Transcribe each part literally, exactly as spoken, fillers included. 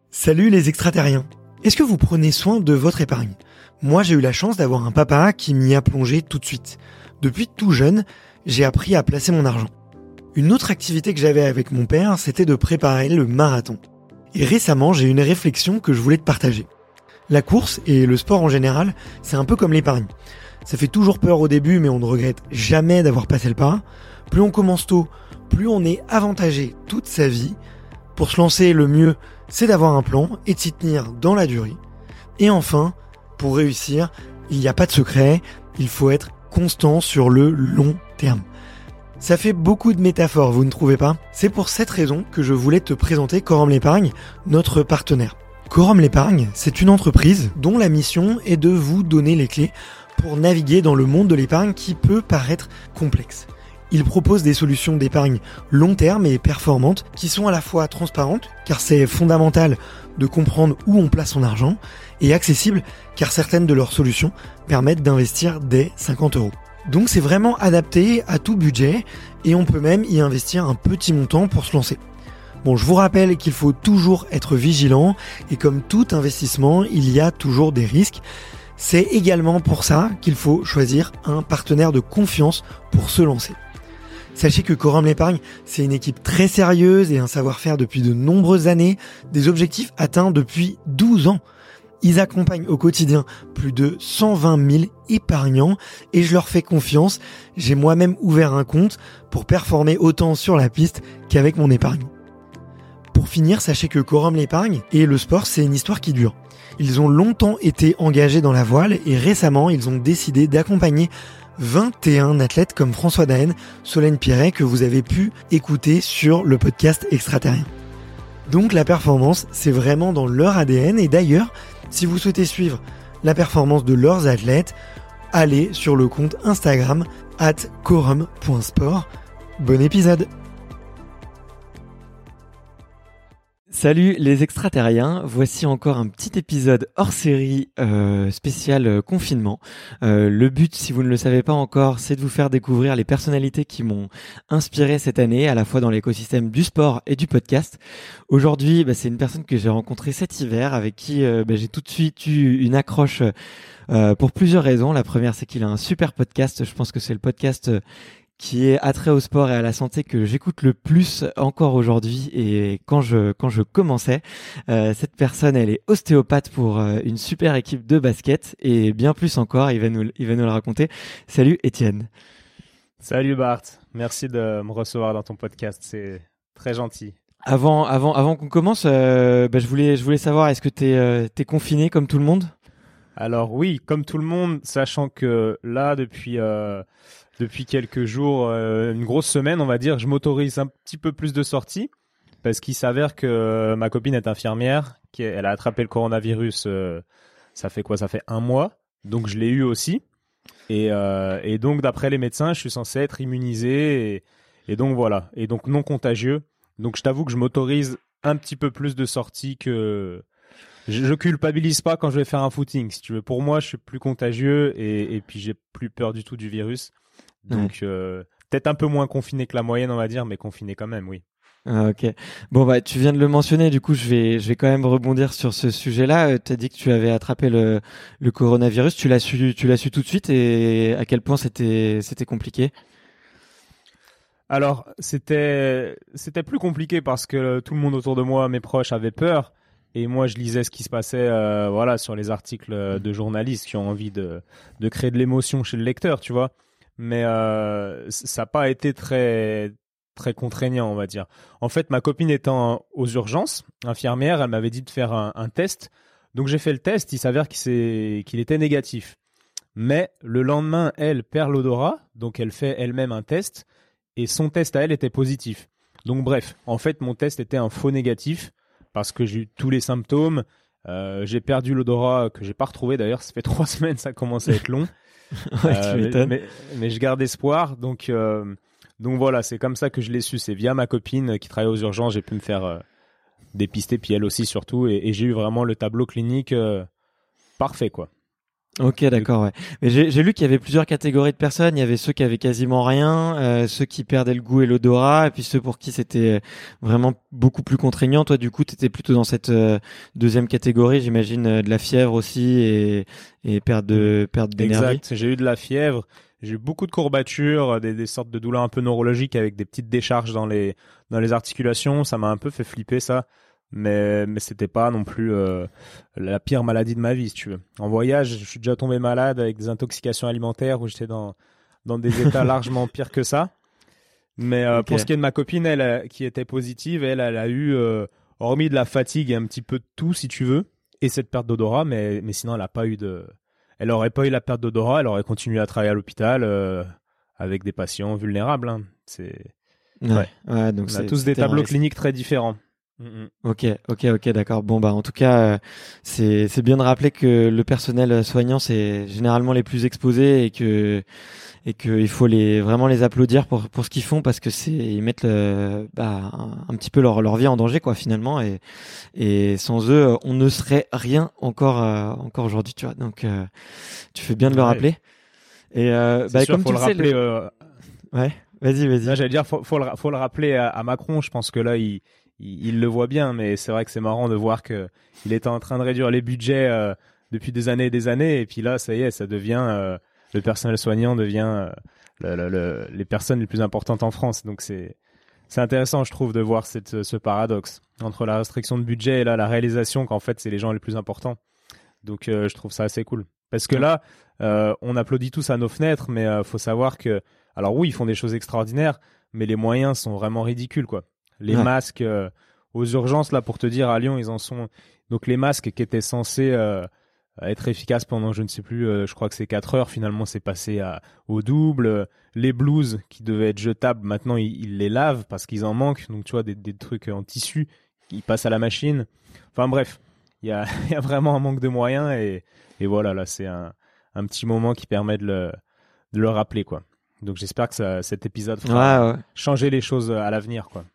Salut les extraterriens. Est-ce que vous prenez soin de votre épargne ? Moi, j'ai eu la chance d'avoir un papa qui m'y a plongé tout de suite. Depuis tout jeune, j'ai appris à placer mon argent. Une autre activité que j'avais avec mon père, c'était de préparer le marathon. Et récemment, j'ai eu une réflexion que je voulais te partager. La course et le sport en général, c'est un peu comme l'épargne. Ça fait toujours peur au début, mais on ne regrette jamais d'avoir passé le pas. Plus on commence tôt, plus on est avantagé toute sa vie. Pour se lancer, le mieux, c'est d'avoir un plan et de s'y tenir dans la durée. Et enfin, pour réussir, il n'y a pas de secret, il faut être constant sur le long terme. Ça fait beaucoup de métaphores, vous ne trouvez pas ? C'est pour cette raison que je voulais te présenter Quorum l'Épargne, notre partenaire. Quorum l'Épargne, c'est une entreprise dont la mission est de vous donner les clés pour naviguer dans le monde de l'épargne qui peut paraître complexe. Il propose des solutions d'épargne long terme et performantes qui sont à la fois transparentes, car c'est fondamental de comprendre où on place son argent, et accessibles, car certaines de leurs solutions permettent d'investir dès cinquante euros. Donc c'est vraiment adapté à tout budget, et on peut même y investir un petit montant pour se lancer. Bon, je vous rappelle qu'il faut toujours être vigilant, et comme tout investissement, il y a toujours des risques. C'est également pour ça qu'il faut choisir un partenaire de confiance pour se lancer. Sachez que Quorum l'Épargne, c'est une équipe très sérieuse et un savoir-faire depuis de nombreuses années, des objectifs atteints depuis douze ans. Ils accompagnent au quotidien plus de cent vingt mille épargnants et je leur fais confiance. J'ai moi-même ouvert un compte pour performer autant sur la piste qu'avec mon épargne. Pour finir, sachez que Quorum l'Épargne et le sport, c'est une histoire qui dure. Ils ont longtemps été engagés dans la voile et récemment, ils ont décidé d'accompagner vingt et un athlètes comme François Daen, Solène Piret que vous avez pu écouter sur le podcast Extraterrien. Donc la performance, c'est vraiment dans leur A D N et d'ailleurs, si vous souhaitez suivre la performance de leurs athlètes, allez sur le compte Instagram arobase quorum point sport. Bon épisode. Salut les extraterriens, voici encore un petit épisode hors série euh, spécial euh, confinement. Euh, le but, si vous ne le savez pas encore, c'est de vous faire découvrir les personnalités qui m'ont inspiré cette année, à la fois dans l'écosystème du sport et du podcast. Aujourd'hui, bah, c'est une personne que j'ai rencontrée cet hiver, avec qui euh, bah, j'ai tout de suite eu une accroche euh, pour plusieurs raisons. La première, c'est qu'il a un super podcast, je pense que c'est le podcast euh, qui est attrait au sport et à la santé que j'écoute le plus encore aujourd'hui et quand je quand je commençais. Euh, cette personne, elle est ostéopathe pour euh, une super équipe de basket et bien plus encore, il va nous il va nous le raconter. Salut Étienne. Salut Bart, merci de me recevoir dans ton podcast, c'est très gentil. Avant avant avant qu'on commence, euh, bah, je voulais je voulais savoir, est-ce que t'es euh, t'es confiné comme tout le monde ? Alors oui, comme tout le monde, sachant que là depuis euh, Depuis quelques jours, euh, une grosse semaine, on va dire, je m'autorise un petit peu plus de sorties parce qu'il s'avère que euh, ma copine est infirmière, qui est, elle a attrapé le coronavirus, euh, ça fait quoi ? Ça fait un mois, donc je l'ai eu aussi. Et, euh, et donc, d'après les médecins, je suis censé être immunisé et, et donc voilà, et donc non contagieux. Donc je t'avoue que je m'autorise un petit peu plus de sorties que... Je, je culpabilise pas quand je vais faire un footing, si tu veux. Pour moi, je suis plus contagieux et, et puis j'ai plus peur du tout du virus. Donc, euh, peut-être un peu moins confiné que la moyenne, on va dire, mais confiné quand même, oui. Ah, ok. Bon, bah, tu viens de le mentionner, du coup, je vais, je vais quand même rebondir sur ce sujet-là. Euh, tu as dit que tu avais attrapé le, le coronavirus. Tu l'as su, tu l'as su tout de suite et à quel point c'était, c'était compliqué ? Alors, c'était, c'était plus compliqué parce que tout le monde autour de moi, mes proches, avaient peur. Et moi, je lisais ce qui se passait, euh, voilà, sur les articles de journalistes qui ont envie de, de créer de l'émotion chez le lecteur, tu vois. Mais euh, ça n'a pas été très très contraignant, on va dire. En fait, ma copine étant aux urgences, infirmière, elle m'avait dit de faire un, un test. Donc j'ai fait le test, il s'avère qu'il, s'est, qu'il était négatif. Mais le lendemain, elle perd l'odorat, donc elle fait elle-même un test, et son test à elle était positif. Donc bref, en fait, mon test était un faux négatif, parce que j'ai eu tous les symptômes, euh, j'ai perdu l'odorat, que j'ai pas retrouvé d'ailleurs, ça fait trois semaines, ça commence à être long. Ouais, euh, tu m'étonnes. mais, mais, mais je garde espoir, donc euh, donc voilà, c'est comme ça que je l'ai su, c'est via ma copine qui travaille aux urgences, j'ai pu me faire euh, dépister, puis elle aussi surtout, et, et j'ai eu vraiment le tableau clinique euh, parfait, quoi. Ok, d'accord, ouais. Mais j'ai, j'ai lu qu'il y avait plusieurs catégories de personnes. Il y avait ceux qui avaient quasiment rien, euh, ceux qui perdaient le goût et l'odorat, et puis ceux pour qui c'était vraiment beaucoup plus contraignant. Toi, du coup, t'étais plutôt dans cette euh, deuxième catégorie, j'imagine, euh, de la fièvre aussi et, et perte de perte d'énergie. Exact. J'ai eu de la fièvre. J'ai eu beaucoup de courbatures, des, des sortes de douleurs un peu neurologiques avec des petites décharges dans les dans les articulations. Ça m'a un peu fait flipper, ça. Mais mais c'était pas non plus euh, la pire maladie de ma vie, si tu veux. En voyage, je suis déjà tombé malade avec des intoxications alimentaires où j'étais dans dans des états largement pires que ça. Mais euh, Ok. pour ce qui est de ma copine, elle euh, qui était positive, elle elle a eu euh, hormis de la fatigue et un petit peu de tout, si tu veux, et cette perte d'odorat, mais mais sinon elle a pas eu de elle aurait pas eu la perte d'odorat, elle aurait continué à travailler à l'hôpital euh, avec des patients vulnérables, hein. C'est Ouais, ouais. ouais, donc On a c'est, tous des c'était un tableaux risque. cliniques très différents. Mm, Ok, ok, ok, d'accord. Bon bah en tout cas, euh, c'est c'est bien de rappeler que le personnel soignant c'est généralement les plus exposés et que et que il faut les vraiment les applaudir pour pour ce qu'ils font parce que c'est ils mettent le, bah, un, un petit peu leur leur vie en danger quoi finalement et et sans eux on ne serait rien encore euh, encore aujourd'hui tu vois. Donc euh, tu fais bien de le ouais. rappeler. Et euh, C'est bah sûr, comme faut tu le le sais, rappeler. le... Euh... ouais, vas-y, vas-y. Là, j'allais dire, faut, faut le, faut le rappeler à, à Macron. Je pense que là, il, il, il le voit bien, mais c'est vrai que c'est marrant de voir que il était en train de réduire les budgets euh, depuis des années et des années, et puis là, ça y est, ça devient euh, le personnel soignant devient euh, le, le, le, les personnes les plus importantes en France. Donc c'est c'est intéressant, je trouve, de voir cette, ce paradoxe entre la restriction de budget et là la réalisation qu'en fait c'est les gens les plus importants. Donc euh, je trouve ça assez cool. Parce que là, euh, on applaudit tous à nos fenêtres, mais euh, faut savoir que, alors oui, ils font des choses extraordinaires, mais les moyens sont vraiment ridicules, quoi. Les Ouais. masques euh, aux urgences, là, pour te dire, à Lyon, ils en sont. Donc les masques qui étaient censés euh, être efficaces pendant, je ne sais plus, euh, je crois que c'est quatre heures, finalement, c'est passé à, au double. Les blouses qui devaient être jetables, maintenant, ils, ils les lavent parce qu'ils en manquent. Donc tu vois, des, des trucs en tissu, ils passent à la machine. Enfin bref, il y a, y a vraiment un manque de moyens et Et voilà, là, c'est un, un petit moment qui permet de le, de le rappeler, quoi. Donc, j'espère que ça, cet épisode fera Ouais, ouais. changer les choses à l'avenir, quoi.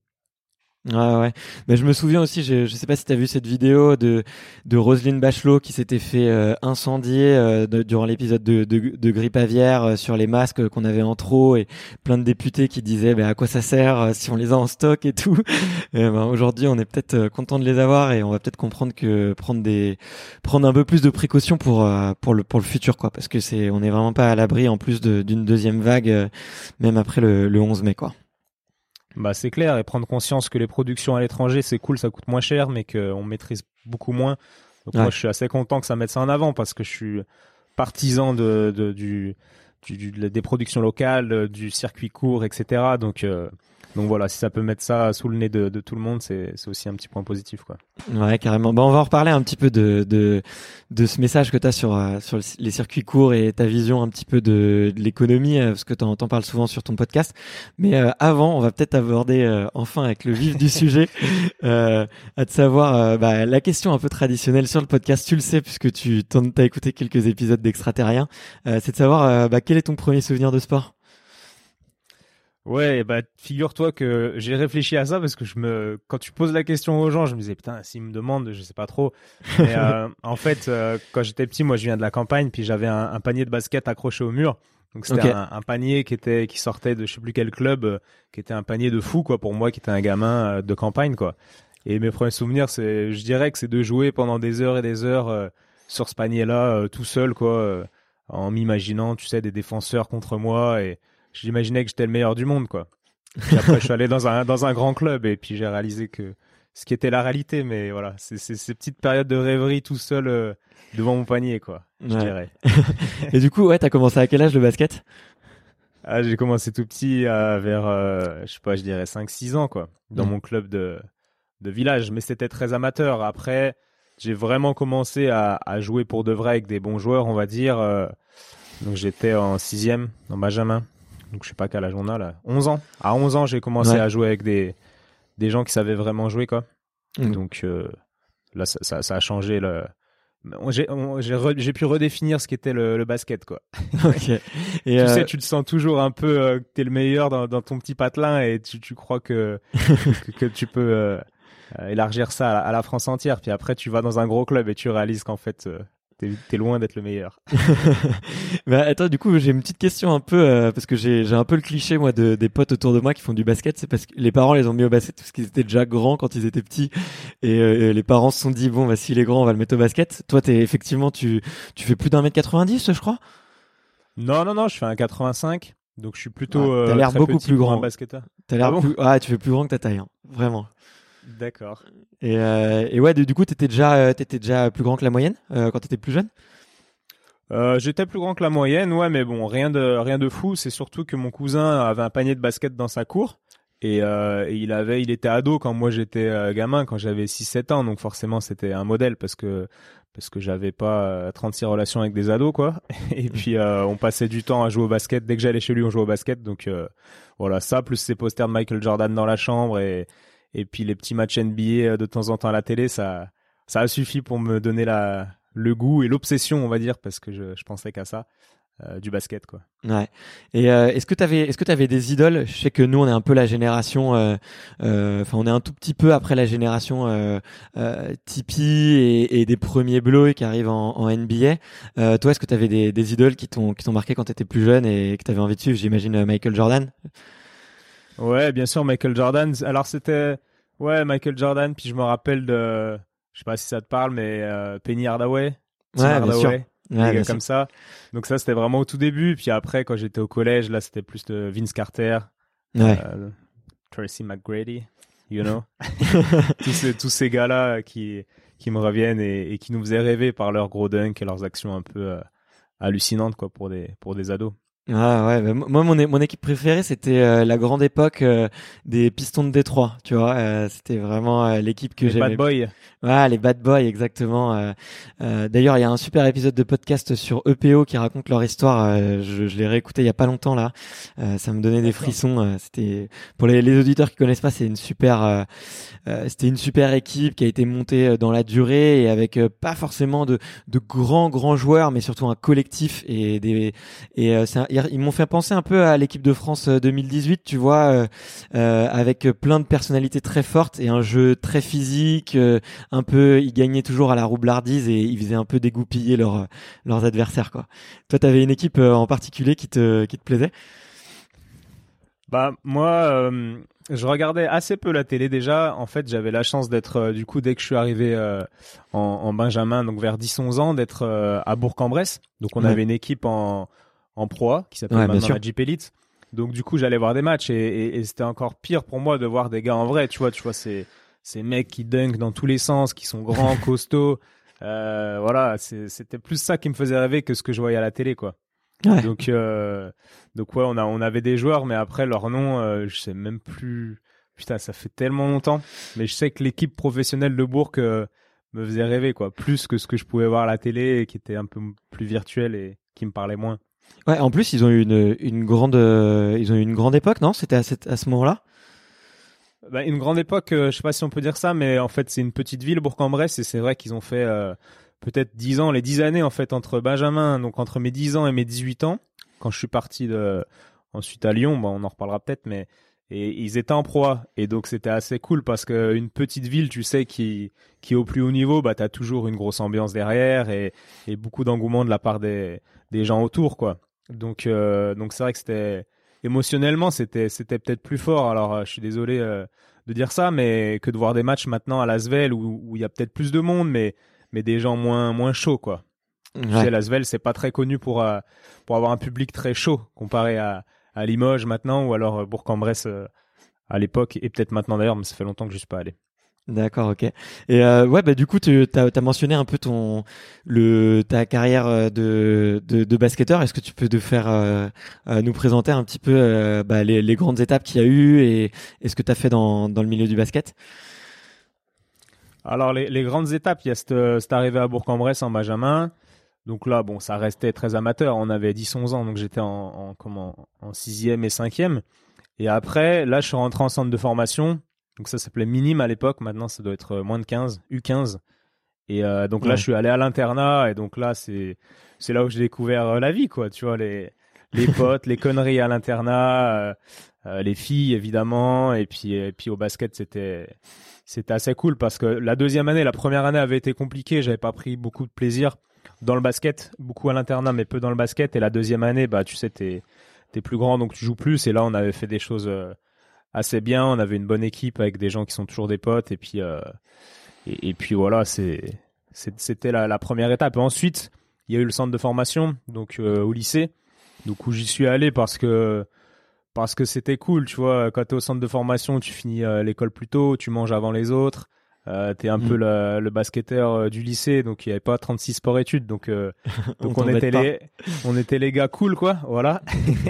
Ouais, ouais. Mais je me souviens aussi, je, je sais pas si t'as vu cette vidéo de de Roselyne Bachelot qui s'était fait euh, incendier euh, de- durant l'épisode de, de de grippe aviaire euh, sur les masques qu'on avait en trop et plein de députés qui disaient bah, à quoi ça sert euh, si on les a en stock et tout. Et, ben, aujourd'hui, on est peut-être euh, content de les avoir et on va peut-être comprendre que prendre des prendre un peu plus de précautions pour euh, pour le pour le futur quoi parce que c'est on est vraiment pas à l'abri en plus de, d'une deuxième vague euh, même après le le onze mai quoi. Bah, c'est clair, et prendre conscience que les productions à l'étranger, c'est cool, ça coûte moins cher, mais qu'on maîtrise beaucoup moins. Donc, Ouais. moi, je suis assez content que ça mette ça en avant parce que je suis partisan de, de du, du, du- des productions locales, du circuit court, et cetera. Donc, euh, donc voilà, si ça peut mettre ça sous le nez de, de tout le monde, c'est, c'est aussi un petit point positif, quoi. Ouais, carrément. Bah, on va en reparler un petit peu de de de ce message que tu as sur euh, sur le- les circuits courts et ta vision un petit peu de, de l'économie euh, parce que t'en t'en parles souvent sur ton podcast. Mais euh, avant, on va peut-être aborder euh, enfin avec le vif du sujet euh, à te savoir euh, bah, la question un peu traditionnelle sur le podcast, tu le sais puisque tu t'en t'as écouté quelques épisodes d'Extraterrien, euh, c'est de savoir euh, bah, quel est ton premier souvenir de sport? Ouais, bah figure-toi que j'ai réfléchi à ça parce que je me, quand tu poses la question aux gens, je me disais putain, s'ils me demandent, je sais pas trop. Mais euh, en fait, euh, quand j'étais petit, moi je viens de la campagne, puis j'avais un, un panier de basket accroché au mur. Donc c'était Ok. un, un panier qui était, qui sortait de je sais plus quel club, euh, qui était un panier de fou quoi pour moi, qui était un gamin euh, de campagne quoi. Et mes premiers souvenirs, c'est, je dirais que c'est de jouer pendant des heures et des heures euh, sur ce panier-là, euh, tout seul quoi, euh, en m'imaginant, tu sais, des défenseurs contre moi et j'imaginais que j'étais le meilleur du monde, quoi. Puis après, je suis allé dans un, dans un grand club et puis j'ai réalisé que ce qui était la réalité, mais voilà, c'est, c'est ces petites périodes de rêverie tout seul euh, devant mon panier, quoi, je Ouais. dirais. Et du coup, ouais, t'as commencé à quel âge le basket? Ah, j'ai commencé tout petit euh, vers, euh, je sais pas, je dirais cinq six ans, quoi, dans Mm. mon club de, de village, mais c'était très amateur. Après, j'ai vraiment commencé à, à jouer pour de vrai avec des bons joueurs, on va dire. euh, donc j'étais en sixième, en Benjamin. Donc je sais pas quel âge on a là. onze ans. À onze ans, j'ai commencé Ouais. à jouer avec des, des gens qui savaient vraiment jouer, quoi. Mm. Donc euh, là, ça, ça, ça a changé le. on- J'ai, on- j'ai, re- j'ai pu redéfinir ce qu'était le, le basket, quoi. Ok. Et Tu euh, sais, tu te sens toujours un peu euh, que t'es le meilleur dans, dans ton petit patelin et tu, tu crois que, que, que tu peux euh, euh, élargir ça à la, à la France entière. Puis après, tu vas dans un gros club et tu réalises qu'en fait, euh, t'es, t'es loin d'être le meilleur. Bah attends, du coup j'ai une petite question un peu euh, parce que j'ai j'ai un peu le cliché moi de des potes autour de moi qui font du basket, c'est parce que les parents les ont mis au basket parce qu'ils étaient déjà grands quand ils étaient petits et euh, les parents se sont dit bon bah s'il est grand on va le mettre au basket. Toi t'es effectivement tu tu fais plus d'un mètre quatre-vingt-dix je crois. Non non non, je fais un quatre-vingt-cinq, donc je suis plutôt Ah, t'as euh, l'air très beaucoup petit plus pour grand. un basketteur. T'as l'air Ah bon plus ah tu fais plus grand que ta taille hein. Vraiment. D'accord. Et euh, et ouais du du coup t'étais déjà euh, t'étais déjà plus grand que la moyenne euh, quand t'étais plus jeune. Euh, j'étais plus grand que la moyenne, ouais, mais bon, rien de rien de fou. C'est surtout que mon cousin avait un panier de basket dans sa cour et, euh, et il avait, il était ado quand moi j'étais euh, gamin, quand j'avais six sept ans, donc forcément c'était un modèle parce que parce que j'avais pas euh, trente-six relations avec des ados quoi. Et puis euh, on passait du temps à jouer au basket. Dès que j'allais chez lui, on jouait au basket. Donc euh, voilà, ça plus ses posters de Michael Jordan dans la chambre et et puis les petits matchs N B A de temps en temps à la télé, ça ça a suffi pour me donner la le goût et l'obsession, on va dire, parce que je, je pensais qu'à ça, euh, du basket, quoi. Ouais. Et euh, est-ce que t'avais, est-ce que t'avais des idoles? Je sais que nous, on est un peu la génération, enfin, euh, euh, on est un tout petit peu après la génération euh, euh, Tipeee et, et des premiers Bleus qui arrivent en, en N B A. Euh, toi, est-ce que t'avais des, des idoles qui t'ont, qui t'ont marqué quand t'étais plus jeune et que t'avais envie de suivre? J'imagine Michael Jordan. Ouais, bien sûr, Michael Jordan. Alors c'était, ouais, Michael Jordan. Puis je me rappelle de, je sais pas si ça te parle, mais euh, Penny Hardaway, Tim Ouais, bien Hardaway, sûr. des Ouais, gars bien comme sûr. ça. Donc ça, c'était vraiment au tout début. Puis après, quand j'étais au collège, là, c'était plus de Vince Carter, Ouais. euh, Tracy McGrady, you know, tous ces tous ces gars-là qui qui me reviennent et, et qui nous faisaient rêver par leurs gros dunks et leurs actions un peu euh, hallucinantes quoi pour des pour des ados. Ah ouais, bah, moi mon, é- mon équipe préférée c'était euh, la grande époque euh, des Pistons de Détroit, tu vois, euh, c'était vraiment euh, l'équipe que Les j'aimais. bad boys. Ouais, les Bad Boys, exactement. Euh, euh, d'ailleurs, il y a un super épisode de podcast sur E P O qui raconte leur histoire. Euh, je je l'ai réécouté il y a pas longtemps là. Euh, ça me donnait des D'accord. frissons. Euh, c'était pour les, les auditeurs qui connaissent pas, c'est une super, euh, euh, c'était une super équipe qui a été montée euh, dans la durée et avec euh, pas forcément de de grands grands joueurs, mais surtout un collectif et des et euh, c'est un- ils ils m'ont fait penser un peu à l'équipe de France euh, deux mille dix-huit, tu vois, euh, euh, avec plein de personnalités très fortes et un jeu très physique. Euh, un peu, ils gagnaient toujours à la roublardise et ils faisaient un peu dégoupiller leurs leurs adversaires quoi. Toi, t'avais une équipe euh, en particulier qui te qui te plaisait? Bah moi, euh, je regardais assez peu la télé déjà. En fait, j'avais la chance d'être euh, du coup dès que je suis arrivé euh, en, en Benjamin, donc vers dix onze ans, d'être euh, à Bourg-en-Bresse. Donc on Ouais. avait une équipe en en Pro A qui s'appelle Ouais, bien maintenant sûr. la Jeep Elite. Donc du coup, j'allais voir des matchs et, et, et c'était encore pire pour moi de voir des gars en vrai. Tu vois, tu vois ces ces mecs qui dunkent dans tous les sens, qui sont grands, costauds. Euh, voilà, c'est- c'était plus ça qui me faisait rêver que ce que je voyais à la télé, quoi. Ouais. Donc, euh, donc ouais, on a, on avait des joueurs, mais après leur nom, euh, je sais même plus. Putain, ça fait tellement longtemps. Mais je sais que l'équipe professionnelle de Bourg euh, me faisait rêver, quoi, plus que ce que je pouvais voir à la télé, et qui était un peu plus virtuel et qui me parlait moins. Ouais, en plus, ils ont eu une une grande euh, ils ont eu une grande époque, non? C'était à cette à ce moment-là? Bah, une grande époque, euh, je sais pas si on peut dire ça, mais en fait, c'est une petite ville, Bourg-en-Bresse, et c'est vrai qu'ils ont fait euh, peut-être dix ans, les dix années en fait entre Benjamin, donc entre mes dix ans et mes dix-huit ans, quand je suis parti de ensuite à Lyon, bah, on en reparlera peut-être, mais et ils étaient en Pro A, et donc c'était assez cool parce que une petite ville, tu sais, qui qui est au plus haut niveau, bah t'as toujours une grosse ambiance derrière et et beaucoup d'engouement de la part des des gens autour, quoi. Donc euh, donc c'est vrai que c'était émotionnellement, c'était c'était peut-être plus fort. Alors euh, je suis désolé euh, de dire ça, mais que de voir des matchs maintenant à Lasvel où où il y a peut-être plus de monde, mais mais des gens moins moins chauds, quoi. Tu sais, Ouais. Lasvel, c'est pas très connu pour euh, pour avoir un public très chaud comparé à à Limoges maintenant ou alors euh, Bourg-en-Bresse euh, à l'époque et peut-être maintenant d'ailleurs, mais ça fait longtemps que je suis pas allé. D'accord, ok. Et euh, ouais, bah du coup, tu t'as as mentionné un peu ton le ta carrière euh, de de, de basketteur. Est-ce que tu peux te faire euh, euh, nous présenter un petit peu euh, bah, les, les grandes étapes qu'il y a eu et, et ce que tu as fait dans dans le milieu du basket? Alors les les grandes étapes, il y a cette cette arrivée à Bourg-en-Bresse en Benjamin. Donc là, bon, ça restait très amateur. On avait dix onze ans, donc j'étais en, en comment en sixième et cinquième. Et après, là, je suis rentré en centre de formation. Donc ça s'appelait Minime à l'époque. Maintenant, ça doit être moins de quinze, U quinze. Et euh, donc là, Ouais. je suis allé à l'internat. Et donc là, c'est c'est là où j'ai découvert euh, la vie, quoi. Tu vois, les les potes, les conneries à l'internat, euh, euh, les filles évidemment. Et puis et puis au basket, c'était c'était assez cool parce que la deuxième année, la première année avait été compliquée. J'avais pas pris beaucoup de plaisir dans le basket, beaucoup à l'internat, mais peu dans le basket. Et la deuxième année, bah, tu sais, t'es, t'es plus grand, donc tu joues plus. Et là, on avait fait des choses euh, assez bien. On avait une bonne équipe avec des gens qui sont toujours des potes. Et puis, euh, et, et puis voilà, c'est, c'est, c'était la, la première étape. Et ensuite, il y a eu le centre de formation, donc euh, au lycée, donc où j'y suis allé parce que parce que c'était cool, tu vois. Quand t'es au centre de formation, tu finis euh, l'école plus tôt, tu manges avant les autres. Euh, t'es un mmh. peu le, le basketteur euh, du lycée, donc il y avait pas trente-six sport-études, donc euh, donc on, on était pas. les on était les gars cool, quoi, voilà.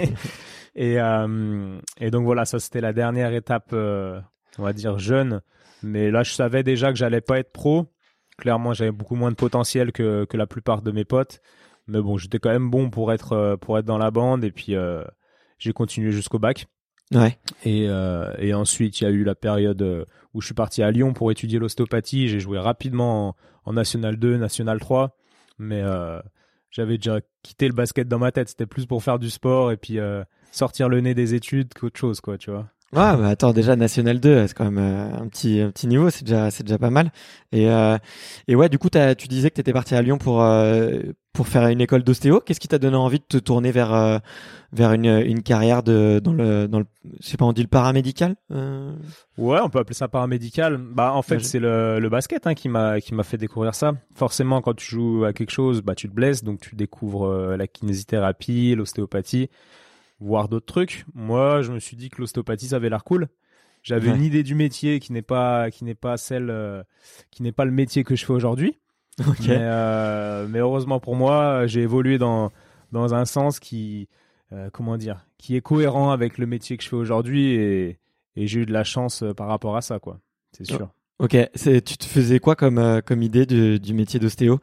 et euh, et donc voilà, ça c'était la dernière étape, euh, on va dire jeune, mais là je savais déjà que j'allais pas être pro. Clairement, j'avais beaucoup moins de potentiel que que la plupart de mes potes, mais bon, j'étais quand même bon pour être pour être dans la bande, et puis euh, j'ai continué jusqu'au bac. Ouais. Et, euh, et ensuite, il y a eu la période où je suis parti à Lyon pour étudier l'ostéopathie. J'ai joué rapidement en, en National deux, National trois. Mais euh, j'avais déjà quitté le basket dans ma tête. C'était plus pour faire du sport et puis euh, sortir le nez des études qu'autre chose, quoi, tu vois. Ouais, bah attends, déjà National deux, c'est quand même euh, un petit un petit niveau, c'est déjà c'est déjà pas mal. Et euh, et ouais, du coup, t'as, tu disais que t'étais parti à Lyon pour euh, pour faire une école d'ostéo. Qu'est-ce qui t'a donné envie de te tourner vers euh, vers une une carrière de dans le dans le je sais pas, on dit le paramédical euh... Ouais, on peut appeler ça paramédical. Bah en fait, ouais, c'est le le basket hein, qui m'a qui m'a fait découvrir ça. Forcément, quand tu joues à quelque chose, bah tu te blesses, donc tu découvres euh, la kinésithérapie, l'ostéopathie, voir d'autres trucs. Moi, je me suis dit que l'ostéopathie, ça avait l'air cool. J'avais ouais. une idée du métier qui n'est pas qui n'est pas celle euh, qui n'est pas le métier que je fais aujourd'hui. Okay. Mais, euh, mais heureusement pour moi, j'ai évolué dans dans un sens qui euh, comment dire, qui est cohérent avec le métier que je fais aujourd'hui, et et j'ai eu de la chance par rapport à ça, quoi. C'est sûr. Oh. Ok, c'est, tu te faisais quoi comme euh, comme idée du du métier d'ostéo?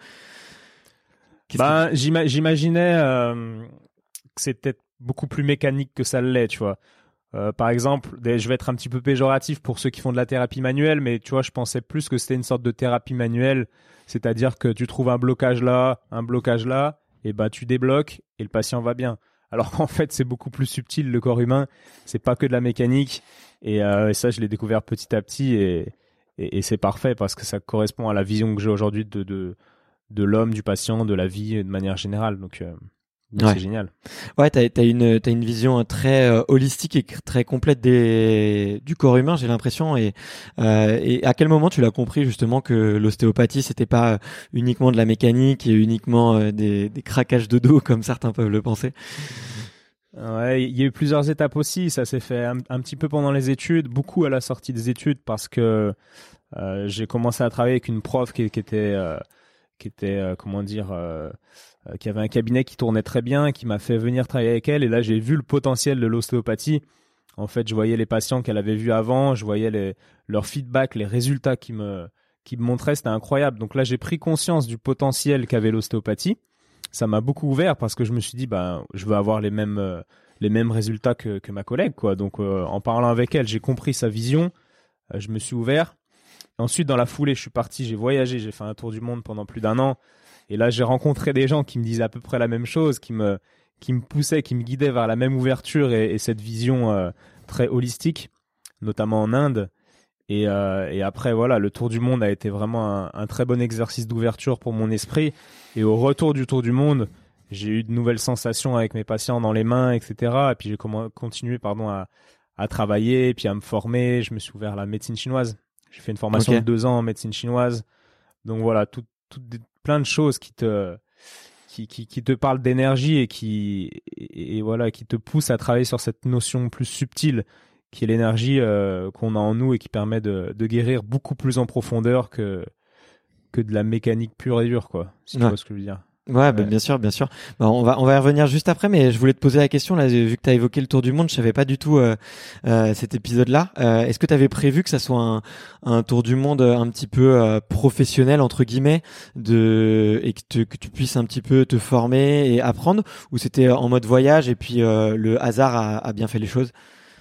Ben, que... j'ima- j'imaginais euh, que c'était beaucoup plus mécanique que ça l'est, tu vois. Euh, par exemple, je vais être un petit peu péjoratif pour ceux qui font de la thérapie manuelle, mais tu vois, je pensais plus que c'était une sorte de thérapie manuelle, c'est-à-dire que tu trouves un blocage là, un blocage là, et ben tu débloques et le patient va bien. Alors qu'en fait, c'est beaucoup plus subtil, le corps humain, c'est pas que de la mécanique, et, euh, et ça, je l'ai découvert petit à petit, et, et, et c'est parfait parce que ça correspond à la vision que j'ai aujourd'hui de de de l'homme, du patient, de la vie de manière générale. Donc euh... Donc ouais. C'est génial. Ouais, t'as, t'as une, t'as une vision très euh, holistique et très complète des, du corps humain, j'ai l'impression. Et, euh, et à quel moment tu l'as compris justement que l'ostéopathie c'était pas uniquement de la mécanique et uniquement euh, des, des craquages de dos comme certains peuvent le penser? Ouais, il y a eu plusieurs étapes aussi. Ça s'est fait un, un petit peu pendant les études, beaucoup à la sortie des études, parce que euh, j'ai commencé à travailler avec une prof qui, qui était, euh, qui était, euh, comment dire. Euh, Euh, qui avait un cabinet qui tournait très bien, qui m'a fait venir travailler avec elle, et là j'ai vu le potentiel de l'ostéopathie. En fait, je voyais les patients qu'elle avait vus avant, je voyais les, leur feedback, les résultats qui me, qui me montraient, c'était incroyable. Donc là j'ai pris conscience du potentiel qu'avait l'ostéopathie. Ça m'a beaucoup ouvert parce que je me suis dit, bah, je veux avoir les mêmes, euh, les mêmes résultats que, que ma collègue, quoi. Donc euh, en parlant avec elle, j'ai compris sa vision, euh, je me suis ouvert. Ensuite, dans la foulée, je suis parti, j'ai voyagé, j'ai fait un tour du monde pendant plus d'un an. Et là, j'ai rencontré des gens qui me disaient à peu près la même chose, qui me, qui me poussaient, qui me guidaient vers la même ouverture et, et cette vision euh, très holistique, notamment en Inde. Et, euh, et après, voilà, le tour du monde a été vraiment un, un très bon exercice d'ouverture pour mon esprit. Et au retour du tour du monde, j'ai eu de nouvelles sensations avec mes patients dans les mains, et cetera. Et puis j'ai comm- continué pardon, à, à travailler, puis à me former. Je me suis ouvert à la médecine chinoise. J'ai fait une formation okay. de deux ans en médecine chinoise. Donc voilà, tout, tout, plein de choses qui te qui qui qui te parlent d'énergie et qui et, et voilà qui te poussent à travailler sur cette notion plus subtile qui est l'énergie euh, qu'on a en nous et qui permet de de guérir beaucoup plus en profondeur que que de la mécanique pure et dure, quoi, si ouais. tu vois ce que je veux dire. Ouais, ouais. Bah, bien sûr, bien sûr. Bah, on va on va y revenir juste après, mais je voulais te poser la question là, vu que tu as évoqué le tour du monde, je savais pas du tout euh, euh, cet épisode-là. Euh, est-ce que tu avais prévu que ça soit un, un tour du monde un petit peu euh, professionnel entre guillemets, de et que, te, que tu puisses un petit peu te former et apprendre, ou c'était en mode voyage et puis euh, le hasard a, a bien fait les choses?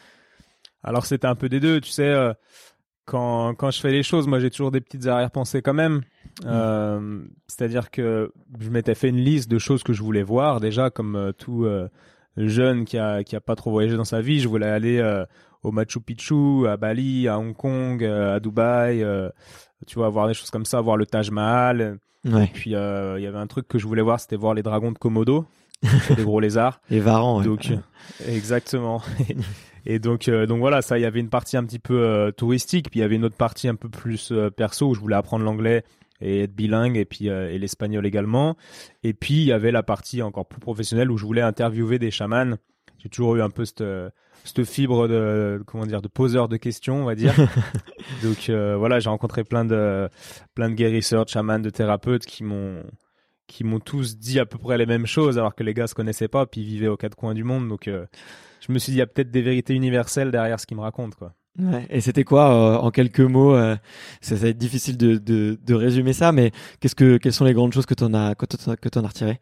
Alors c'était un peu des deux, tu sais. Euh, quand quand je fais les choses, moi j'ai toujours des petites arrière-pensées quand même. Euh, c'est-à-dire que je m'étais fait une liste de choses que je voulais voir déjà, comme euh, tout euh, jeune qui a qui a pas trop voyagé dans sa vie. Je voulais aller euh, au Machu Picchu, à Bali, à Hong Kong, euh, à Dubaï, euh, tu vois, voir des choses comme ça, voir le Taj Mahal. Ouais. Et puis, il euh, y avait un truc que je voulais voir, c'était voir les dragons de Komodo, des gros lézards. Les varans. Ouais. Donc, exactement. Et donc, euh, donc voilà, ça, il y avait une partie un petit peu euh, touristique, puis il y avait une autre partie un peu plus euh, perso où je voulais apprendre l'anglais et être bilingue, et puis euh, et l'espagnol également. Et puis il y avait la partie encore plus professionnelle où je voulais interviewer des chamans. J'ai toujours eu un peu cette cette fibre de comment dire de poseur de questions, on va dire. Donc euh, voilà, j'ai rencontré plein de plein de guérisseurs, de chamans, de thérapeutes qui m'ont qui m'ont tous dit à peu près les mêmes choses, alors que les gars se connaissaient pas, puis ils vivaient aux quatre coins du monde. Donc euh, je me suis dit, il y a peut-être des vérités universelles derrière ce qu'ils me racontent, quoi. Ouais. Et c'était quoi, euh, en quelques mots, euh, ça, ça va être difficile de, de, de résumer ça, mais qu'est-ce que, quelles sont les grandes choses que t'en as, que t'en, que t'en as retirées?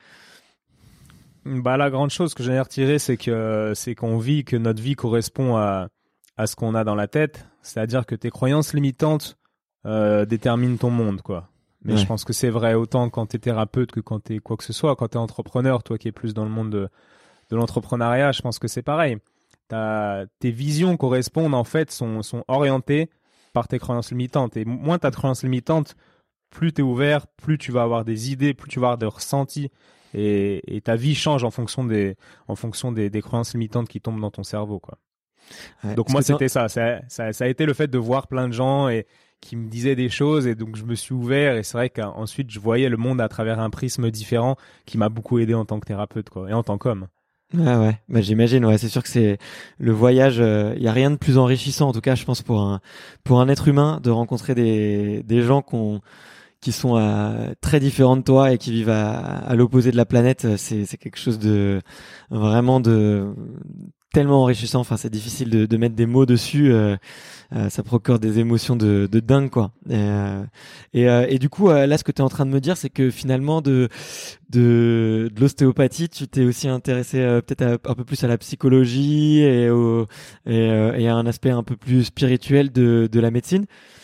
Bah, la grande chose que j'en ai retirée, c'est que, c'est qu'on vit, que notre vie correspond à, à ce qu'on a dans la tête. C'est-à-dire que tes croyances limitantes, euh, déterminent ton monde, quoi. Mais ouais. je pense que c'est vrai autant quand t'es thérapeute que quand t'es quoi que ce soit. Quand t'es entrepreneur, toi qui es plus dans le monde de, de l'entrepreneuriat, je pense que c'est pareil. T'as, tes visions correspondent, en fait, sont, sont orientées par tes croyances limitantes. Et moins t'as de croyances limitantes, plus t'es ouvert, plus tu vas avoir des idées, plus tu vas avoir des ressentis. Et, et ta vie change en fonction des, en fonction des, des croyances limitantes qui tombent dans ton cerveau, quoi. Ouais, donc moi, c'était ça. Ça, ça. Ça a été le fait de voir plein de gens et qui me disaient des choses. Et donc, je me suis ouvert. Et c'est vrai qu'ensuite, je voyais le monde à travers un prisme différent qui m'a beaucoup aidé en tant que thérapeute, quoi, et en tant qu'homme. Ouais, ouais, bah, j'imagine, ouais, c'est sûr que c'est le voyage, il euh, y a rien de plus enrichissant, en tout cas, je pense, pour un, pour un être humain, de rencontrer des, des gens qu'on, qui sont euh, très différents de toi et qui vivent à, à l'opposé de la planète. C'est, c'est quelque chose de, vraiment de, tellement enrichissant. Enfin, c'est difficile de, de mettre des mots dessus. Euh, euh, ça procure des émotions de, de dingue, quoi. Et, euh, et, euh, et du coup, euh, là, ce que tu es en train de me dire, c'est que finalement, de, de, de l'ostéopathie, tu t'es aussi intéressé euh, peut-être à, un peu plus à la psychologie et, au, et, euh, et à un aspect un peu plus spirituel de, de la médecine.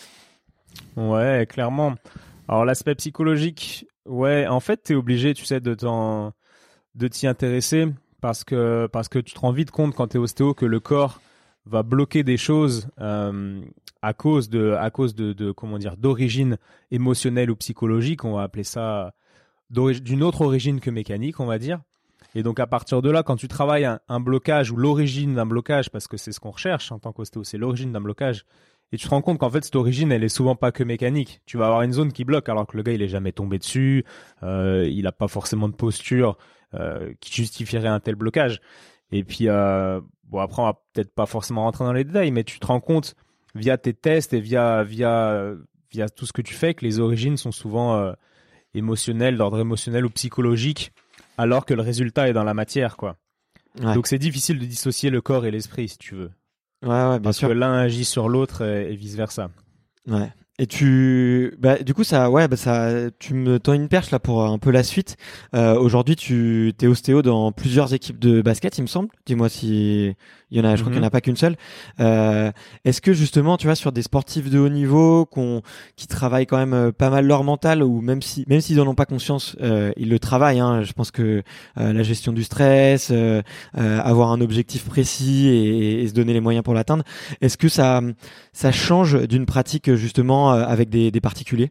Ouais, clairement. Alors l'aspect psychologique, ouais, en fait, t'es obligé, tu sais, de t'en, de t'y intéresser parce que parce que tu te rends vite compte quand t'es ostéo que le corps va bloquer des choses euh, à cause de à cause de, de comment dire d'origine émotionnelle ou psychologique. On va appeler ça d'une autre origine que mécanique, on va dire. Et donc à partir de là, quand tu travailles un, un blocage ou l'origine d'un blocage, parce que c'est ce qu'on recherche en tant qu'ostéo, c'est l'origine d'un blocage. Et tu te rends compte qu'en fait, cette origine, elle est souvent pas que mécanique. Tu vas avoir une zone qui bloque alors que le gars, il est jamais tombé dessus, euh, il a pas forcément de posture euh, qui justifierait un tel blocage. Et puis, euh, bon, après, on va peut-être pas forcément rentrer dans les détails, mais tu te rends compte via tes tests et via via via tout ce que tu fais que les origines sont souvent euh, émotionnelles, d'ordre émotionnel ou psychologique, alors que le résultat est dans la matière, quoi. Ouais. Donc c'est difficile de dissocier le corps et l'esprit, si tu veux. Ouais, ouais, bien Parce sûr. que l'un agit sur l'autre et, et vice versa. Ouais. Et tu, bah, du coup, ça, ouais, bah, ça, tu me tends une perche là pour un peu la suite. Euh, aujourd'hui, tu t'es ostéo dans plusieurs équipes de basket, il me semble. Dis-moi si il y en a, je crois mm-hmm. qu'il n'y en a pas qu'une seule. Euh, est-ce que justement, tu vois, sur des sportifs de haut niveau, qu'on, qui travaillent quand même pas mal leur mental, ou même si, même s'ils en ont pas conscience, euh, ils le travaillent. Hein. Je pense que euh, la gestion du stress, euh, euh, avoir un objectif précis et, et se donner les moyens pour l'atteindre. Est-ce que ça, ça change d'une pratique justement avec des, des particuliers?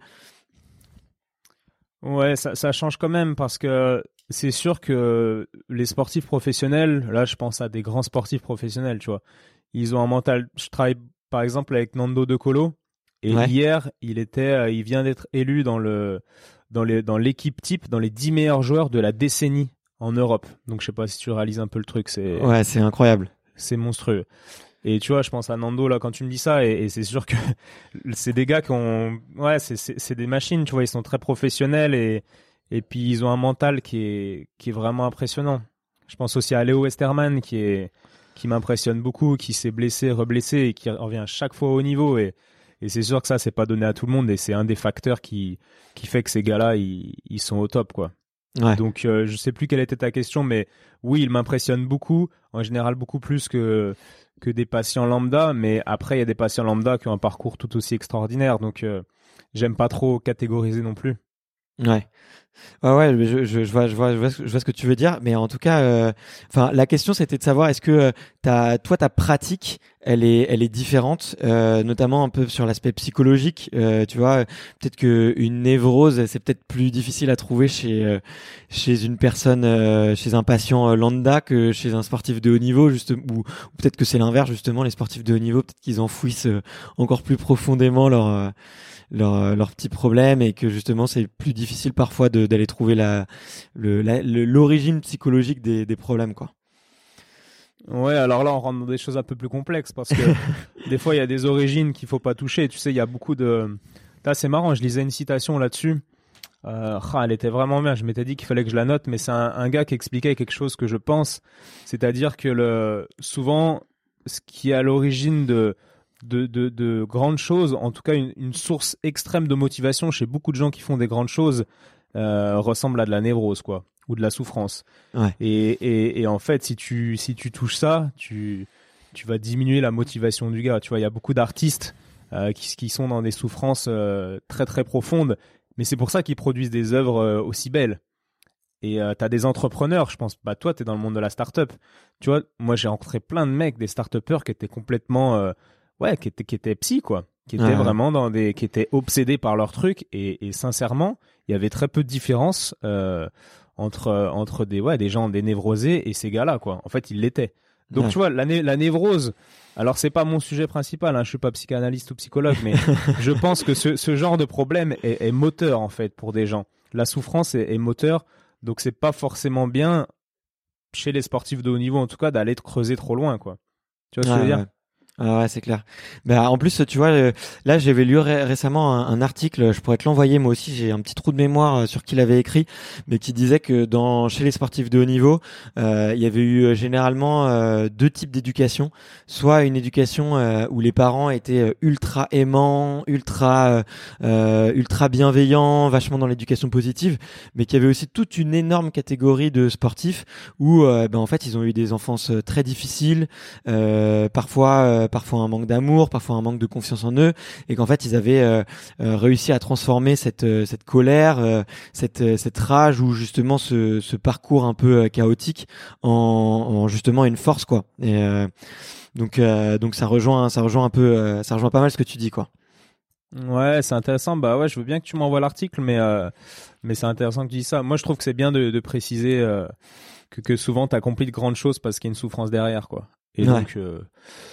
Ouais, ça, ça change quand même parce que c'est sûr que les sportifs professionnels, là je pense à des grands sportifs professionnels, tu vois, ils ont un mental. Je travaille par exemple avec Nando De Colo et ouais. hier il était, il vient d'être élu dans le dans les dans l'équipe type, dans les dix meilleurs joueurs de la décennie en Europe. Donc je sais pas si tu réalises un peu le truc, c'est ouais, c'est incroyable, c'est monstrueux. Et tu vois, je pense à Nando là quand tu me dis ça, et, et c'est sûr que c'est des gars qui ont, ouais, c'est c'est c'est des machines, tu vois, ils sont très professionnels et et puis ils ont un mental qui est qui est vraiment impressionnant. Je pense aussi à Léo Westerman qui est qui m'impressionne beaucoup, qui s'est blessé, reblessé et qui revient chaque fois au niveau, et et c'est sûr que ça c'est pas donné à tout le monde et c'est un des facteurs qui qui fait que ces gars-là ils ils sont au top, quoi. Ouais. Donc euh, je sais plus quelle était ta question, mais oui, il m'impressionne beaucoup, en général beaucoup plus que que des patients lambda, mais après il y a des patients lambda qui ont un parcours tout aussi extraordinaire, donc euh, j'aime pas trop catégoriser non plus. Ouais. Ouais, ouais, je, je, je vois, je vois, je vois, ce- je vois ce que tu veux dire, mais en tout cas, enfin, la question c'était de savoir est-ce que euh, ta, toi, ta pratique, elle est, elle est différente, euh, notamment un peu sur l'aspect psychologique. Euh, tu vois, peut-être que une névrose, c'est peut-être plus difficile à trouver chez, euh, chez une personne, euh, chez un patient euh, lambda que chez un sportif de haut niveau, juste, ou, ou peut-être que c'est l'inverse justement, les sportifs de haut niveau, peut-être qu'ils enfouissent euh, encore plus profondément leur euh, leurs leurs petits problèmes et que justement c'est plus difficile parfois de d'aller trouver la le la- le- l'origine psychologique des des problèmes quoi. Ouais, alors là, on rentre dans des choses un peu plus complexes parce que des fois, il y a des origines qu'il faut pas toucher. Tu sais, il y a beaucoup de. Là, c'est marrant. Je lisais une citation là-dessus. Euh, ah, elle était vraiment bien. Je m'étais dit qu'il fallait que je la note, mais c'est un, un gars qui expliquait quelque chose que je pense, c'est-à-dire que le souvent, ce qui est à l'origine de de, de de grandes choses, en tout cas une, une source extrême de motivation chez beaucoup de gens qui font des grandes choses, euh, ressemble à de la névrose, quoi, ou de la souffrance. Ouais. Et, et, et en fait, si tu, si tu touches ça, tu, tu vas diminuer la motivation du gars. Tu vois, il y a beaucoup d'artistes euh, qui, qui sont dans des souffrances euh, très très profondes, mais c'est pour ça qu'ils produisent des œuvres euh, aussi belles. Et euh, t'as des entrepreneurs, je pense, bah toi, t'es dans le monde de la start-up. Tu vois, moi, j'ai rencontré plein de mecs, des start-upers qui étaient complètement, euh, ouais, qui étaient, qui étaient psy, quoi, qui étaient Ouais, ouais. vraiment dans des, qui étaient obsédés par leur truc. Et, et sincèrement, il y avait très peu de différence. Euh, entre entre des ouais des gens des névrosés et ces gars-là quoi. En fait, ils l'étaient. Donc Ouais. tu vois la né- la névrose. Alors c'est pas mon sujet principal, hein, je suis pas psychanalyste ou psychologue, mais je pense que ce ce genre de problème est, est moteur en fait pour des gens. La souffrance est, est moteur, donc c'est pas forcément bien chez les sportifs de haut niveau en tout cas d'aller te creuser trop loin quoi. Tu vois ce que je veux Ouais, dire? ouais. Ah ouais, c'est clair. Bah, en plus, tu vois, euh, là, j'avais lu ré- récemment un, un article, je pourrais te l'envoyer, moi aussi, j'ai un petit trou de mémoire euh, sur qui l'avait écrit, mais qui disait que dans chez les sportifs de haut niveau, euh, il y avait eu euh, généralement euh, deux types d'éducation, soit une éducation euh, où les parents étaient euh, ultra aimants, ultra euh, euh, ultra bienveillants, vachement dans l'éducation positive, mais qu'il y avait aussi toute une énorme catégorie de sportifs où euh, ben en fait, ils ont eu des enfances euh, très difficiles, euh, parfois euh, parfois un manque d'amour, parfois un manque de confiance en eux, et qu'en fait ils avaient euh, euh, réussi à transformer cette euh, cette colère, euh, cette euh, cette rage ou justement ce ce parcours un peu euh, chaotique en, en justement une force quoi. Et euh, donc euh, donc ça rejoint ça rejoint un peu euh, ça rejoint pas mal ce que tu dis quoi. Ouais, c'est intéressant. Bah ouais, je veux bien que tu m'envoies l'article, mais euh, mais c'est intéressant que tu dis ça. Moi, je trouve que c'est bien de, de préciser euh, que que souvent t'accomplis de grandes choses parce qu'il y a une souffrance derrière, quoi. Et Ouais. donc euh,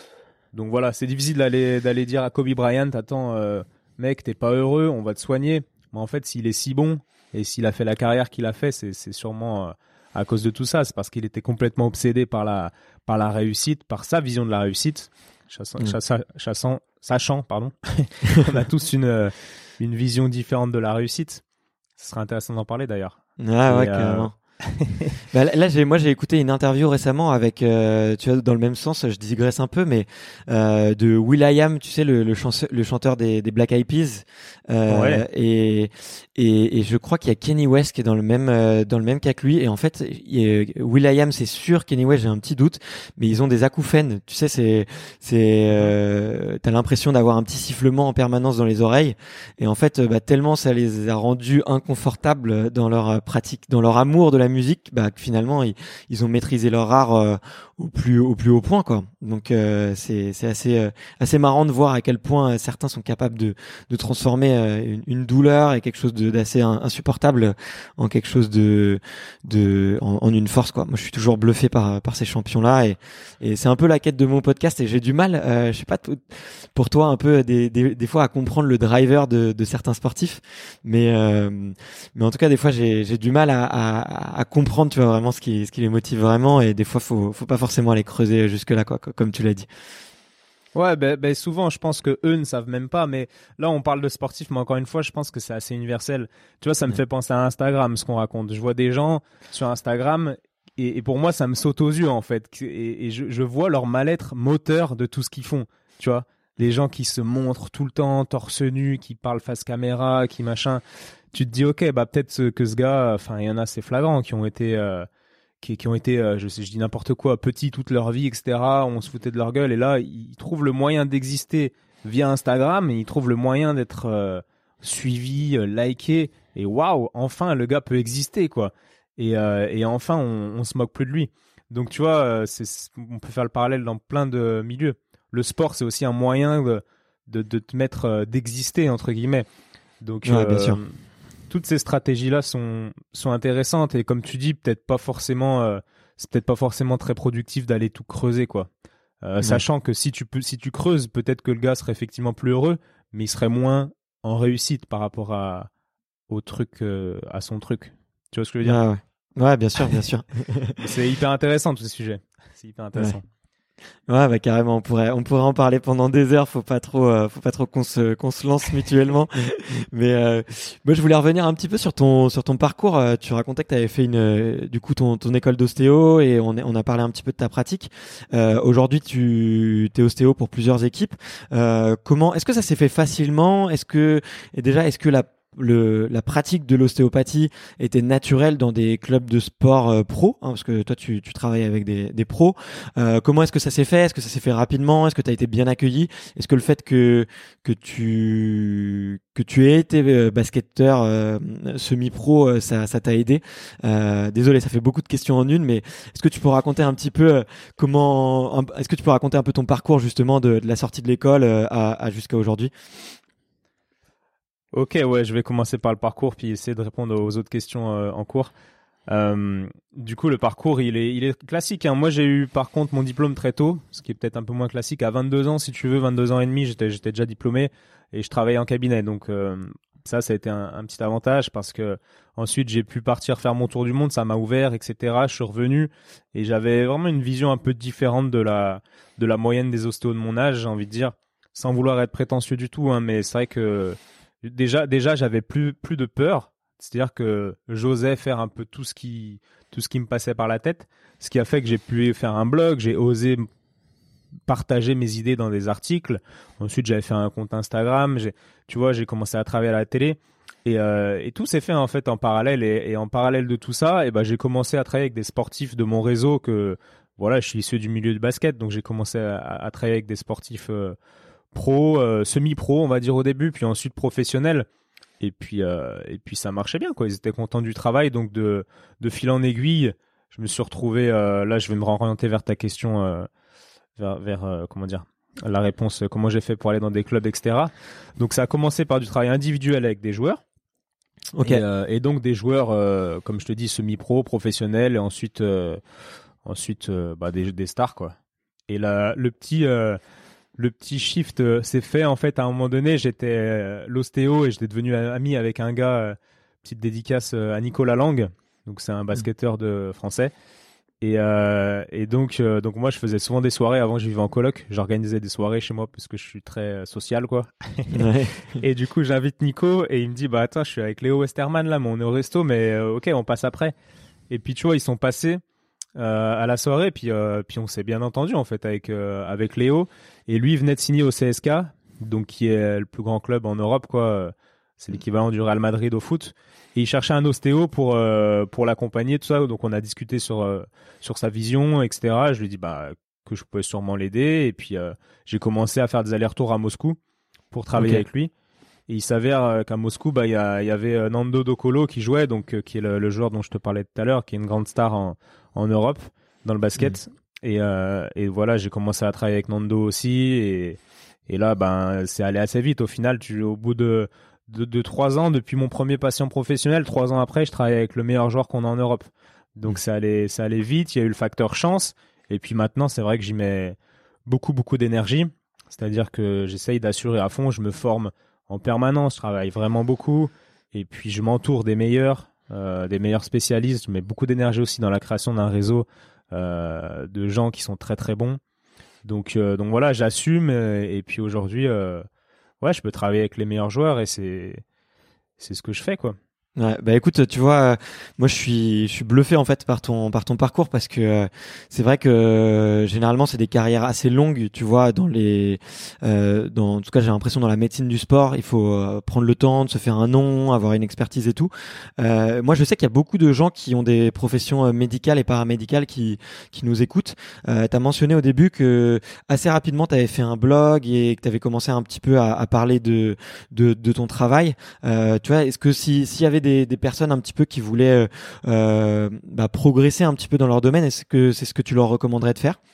donc voilà, c'est difficile d'aller d'aller dire à Kobe Bryant, attends, euh, mec, t'es pas heureux, on va te soigner. Mais en fait, s'il est si bon et s'il a fait la carrière qu'il a fait, c'est c'est sûrement euh, à cause de tout ça. C'est parce qu'il était complètement obsédé par la par la réussite, par sa vision de la réussite. Chassant, Mm. chassa- chassant, sachant, pardon, on a tous une euh, une vision différente de la réussite. Ce serait intéressant d'en parler d'ailleurs. Ah ouais, Et, euh, carrément. Bah, là, là, j'ai, moi, j'ai écouté une interview récemment avec, euh, tu vois, dans le même sens, je digresse un peu, mais euh, de will.i.am, tu sais, le, le, chanse- le chanteur des, des Black Eyed Peas, euh, Ouais. et, et et je crois qu'il y a Kanye West qui est dans le même euh, dans le même cas que lui. Et en fait, will.i.am, c'est sûr, Kanye West, j'ai un petit doute, mais ils ont des acouphènes. Tu sais, c'est c'est, euh, t'as l'impression d'avoir un petit sifflement en permanence dans les oreilles. Et en fait, bah, tellement ça les a rendus inconfortables dans leur euh, pratique, dans leur amour de la musique, bah que finalement ils, ils ont maîtrisé leur art euh, au plus au plus haut point quoi. Donc euh, c'est c'est assez euh, assez marrant de voir à quel point euh, certains sont capables de de transformer euh, une, une douleur et quelque chose de d'assez in- insupportable en quelque chose de de en, en une force quoi. Moi je suis toujours bluffé par par ces champions là et et c'est un peu la quête de mon podcast et j'ai du mal euh, je sais pas t- pour toi un peu des des des fois à comprendre le driver de de certains sportifs mais euh, mais en tout cas des fois j'ai j'ai du mal à à, à comprendre tu vois vraiment ce qui ce qui les motive vraiment et des fois faut faut pas forcément aller creuser jusque là quoi comme tu l'as dit. Ouais, ben ben souvent, je pense que eux ne savent même pas. Mais là, on parle de sportifs, mais encore une fois, je pense que c'est assez universel. Tu vois, ça me Ouais. fait penser à Instagram, ce qu'on raconte. Je vois des gens sur Instagram, et, et pour moi, ça me saute aux yeux, en fait. Et, et je, je vois leur mal-être moteur de tout ce qu'ils font. Tu vois, les gens qui se montrent tout le temps torse nu, qui parlent face caméra, qui machin. Tu te dis, ok, bah peut-être ce- que ce gars, enfin, il y en a, c'est flagrant, qui ont été euh, qui, qui ont été, euh, je sais, je dis n'importe quoi, petits toute leur vie, et cetera. On se foutait de leur gueule et là, ils trouvent le moyen d'exister via Instagram et ils trouvent le moyen d'être, euh, suivis, euh, likés. Et waouh, enfin, le gars peut exister, quoi. Et, euh, et enfin, on, on se moque plus de lui. Donc, tu vois, c'est, on peut faire le parallèle dans plein de milieux. Le sport, c'est aussi un moyen de, de, de te mettre, euh, d'exister, entre guillemets. Donc, ouais, euh, bien sûr. Toutes ces stratégies-là sont, sont intéressantes. Et comme tu dis, peut-être pas forcément, euh, c'est peut-être pas forcément très productif d'aller tout creuser, quoi. Euh, ouais. Sachant que si tu peux, si tu creuses, peut-être que le gars serait effectivement plus heureux, mais il serait moins en réussite par rapport à, au truc, euh, à son truc. Tu vois ce que je veux dire? Ouais, ouais. Ouais, bien sûr, bien sûr. C'est hyper intéressant tous ces sujets. C'est hyper intéressant. Ouais. Ouais, bah carrément, on pourrait, on pourrait en parler pendant des heures. Faut pas trop, euh, faut pas trop qu'on se, qu'on se lance mutuellement. Mais euh, moi, je voulais revenir un petit peu sur ton, sur ton parcours. Euh, tu racontais que tu avais fait une, euh, du coup, ton, ton école d'ostéo et on, on a parlé un petit peu de ta pratique. Euh, aujourd'hui, tu es ostéo pour plusieurs équipes. Euh, comment, est-ce que ça s'est fait facilement? Est-ce que, et déjà, est-ce que la Le, la pratique de l'ostéopathie était naturelle dans des clubs de sport euh, pro, hein, parce que toi tu, tu travailles avec des, des pros. Euh, comment est-ce que ça s'est fait? Est-ce que ça s'est fait rapidement? Est-ce que tu as été bien accueilli? Est-ce que le fait que que tu que tu aies été euh, basketteur euh, semi-pro, euh, ça ça t'a aidé? euh, Désolé, ça fait beaucoup de questions en une, mais est-ce que tu peux raconter un petit peu euh, comment? Est-ce que tu peux raconter un peu ton parcours justement de, de la sortie de l'école euh, à, à jusqu'à aujourd'hui? Ok, ouais, je vais commencer par le parcours puis essayer de répondre aux autres questions euh, en cours. Euh, du coup, le parcours, il est, il est classique, hein. Moi, j'ai eu par contre mon diplôme très tôt, ce qui est peut-être un peu moins classique. À vingt-deux ans, si tu veux, vingt-deux ans et demi, j'étais, j'étais déjà diplômé et je travaillais en cabinet. Donc euh, ça, ça a été un, un petit avantage parce que ensuite, j'ai pu partir faire mon tour du monde, ça m'a ouvert, et cetera. Je suis revenu et j'avais vraiment une vision un peu différente de la, de la moyenne des ostéos de mon âge, j'ai envie de dire, sans vouloir être prétentieux du tout, hein, mais c'est vrai que Déjà, déjà, j'avais plus plus de peur, c'est-à-dire que j'osais faire un peu tout ce qui tout ce qui me passait par la tête, ce qui a fait que j'ai pu faire un blog, j'ai osé partager mes idées dans des articles. Ensuite, j'avais fait un compte Instagram, j'ai, tu vois, j'ai commencé à travailler à la télé et, euh, et tout s'est fait en fait en parallèle et, et en parallèle de tout ça, et ben j'ai commencé à travailler avec des sportifs de mon réseau que voilà, je suis issu du milieu du basket, donc j'ai commencé à, à travailler avec des sportifs euh, pro, euh, semi-pro, on va dire au début, puis ensuite professionnel. Et puis, euh, et puis ça marchait bien, quoi. Ils étaient contents du travail, donc de, de fil en aiguille, je me suis retrouvé. Euh, là, je vais me orienter vers ta question, euh, vers, vers euh, comment dire, la réponse. Comment j'ai fait pour aller dans des clubs, et cetera. Donc ça a commencé par du travail individuel avec des joueurs. Ok. Et, euh, et donc des joueurs, euh, comme je te dis, semi-pro, professionnels, et ensuite, euh, ensuite, euh, bah, des, des stars, quoi. Et là, le petit. Euh, Le petit shift euh, s'est fait en fait à un moment donné. J'étais euh, l'ostéo et j'étais devenu ami avec un gars. Euh, petite dédicace euh, à Nicolas Lang. Donc c'est un basketteur de français. Et, euh, et donc euh, donc moi je faisais souvent des soirées avant. Je vivais en coloc. J'organisais des soirées chez moi parce que je suis très euh, social, quoi. Ouais. Et du coup j'invite Nico et il me dit bah attends, je suis avec Léo Westerman là, mais on est au resto, mais euh, ok, on passe après. Et puis tu vois, ils sont passés Euh, à la soirée, puis euh, puis on s'est bien entendu en fait avec euh, avec Léo, et lui il venait de signer au C S K, donc qui est le plus grand club en Europe, quoi. C'est l'équivalent du Real Madrid au foot, et il cherchait un ostéo pour euh, pour l'accompagner, tout ça. Donc on a discuté sur euh, sur sa vision, et cetera. Je lui ai dit bah que je pouvais sûrement l'aider, et puis euh, j'ai commencé à faire des allers-retours à Moscou pour travailler Okay. avec lui. Et il s'avère euh, qu'à Moscou, bah il y, a, il y avait euh, Nando De Colo qui jouait, donc euh, qui est le, le joueur dont je te parlais tout à l'heure, qui est une grande star en, en Europe dans le basket. Mmh. Et, euh, et voilà, j'ai commencé à travailler avec Nando aussi, et, et là, ben c'est allé assez vite. Au final, tu, au bout de, de de trois ans, depuis mon premier patient professionnel, trois ans après, je travaille avec le meilleur joueur qu'on a en Europe. Donc mmh. ça allait ça allait vite. Il y a eu le facteur chance, et puis maintenant, c'est vrai que j'y mets beaucoup beaucoup d'énergie. C'est-à-dire que j'essaye d'assurer à fond, je me forme en permanence, je travaille vraiment beaucoup, et puis je m'entoure des meilleurs, euh, des meilleurs spécialistes. Je mets beaucoup d'énergie aussi dans la création d'un réseau euh, de gens qui sont très très bons. Donc euh, donc voilà, j'assume, et, et puis aujourd'hui, euh, ouais, je peux travailler avec les meilleurs joueurs, et c'est c'est ce que je fais, quoi. Ouais, bah écoute, tu vois, euh, moi je suis, je suis bluffé en fait par ton, par ton parcours parce que euh, c'est vrai que euh, généralement c'est des carrières assez longues, tu vois, dans les, euh, dans, en tout cas j'ai l'impression dans la médecine du sport, il faut euh, prendre le temps de se faire un nom, avoir une expertise et tout. Euh, moi je sais qu'il y a beaucoup de gens qui ont des professions euh, médicales et paramédicales qui, qui nous écoutent. Euh, t'as mentionné au début que assez rapidement t'avais fait un blog et que t'avais commencé un petit peu à, à parler de, de, de ton travail. Euh, tu vois, est-ce que si, s'il y avait des, des personnes un petit peu qui voulaient euh, bah, progresser un petit peu dans leur domaine, est-ce que c'est ce que tu leur recommanderais de faire?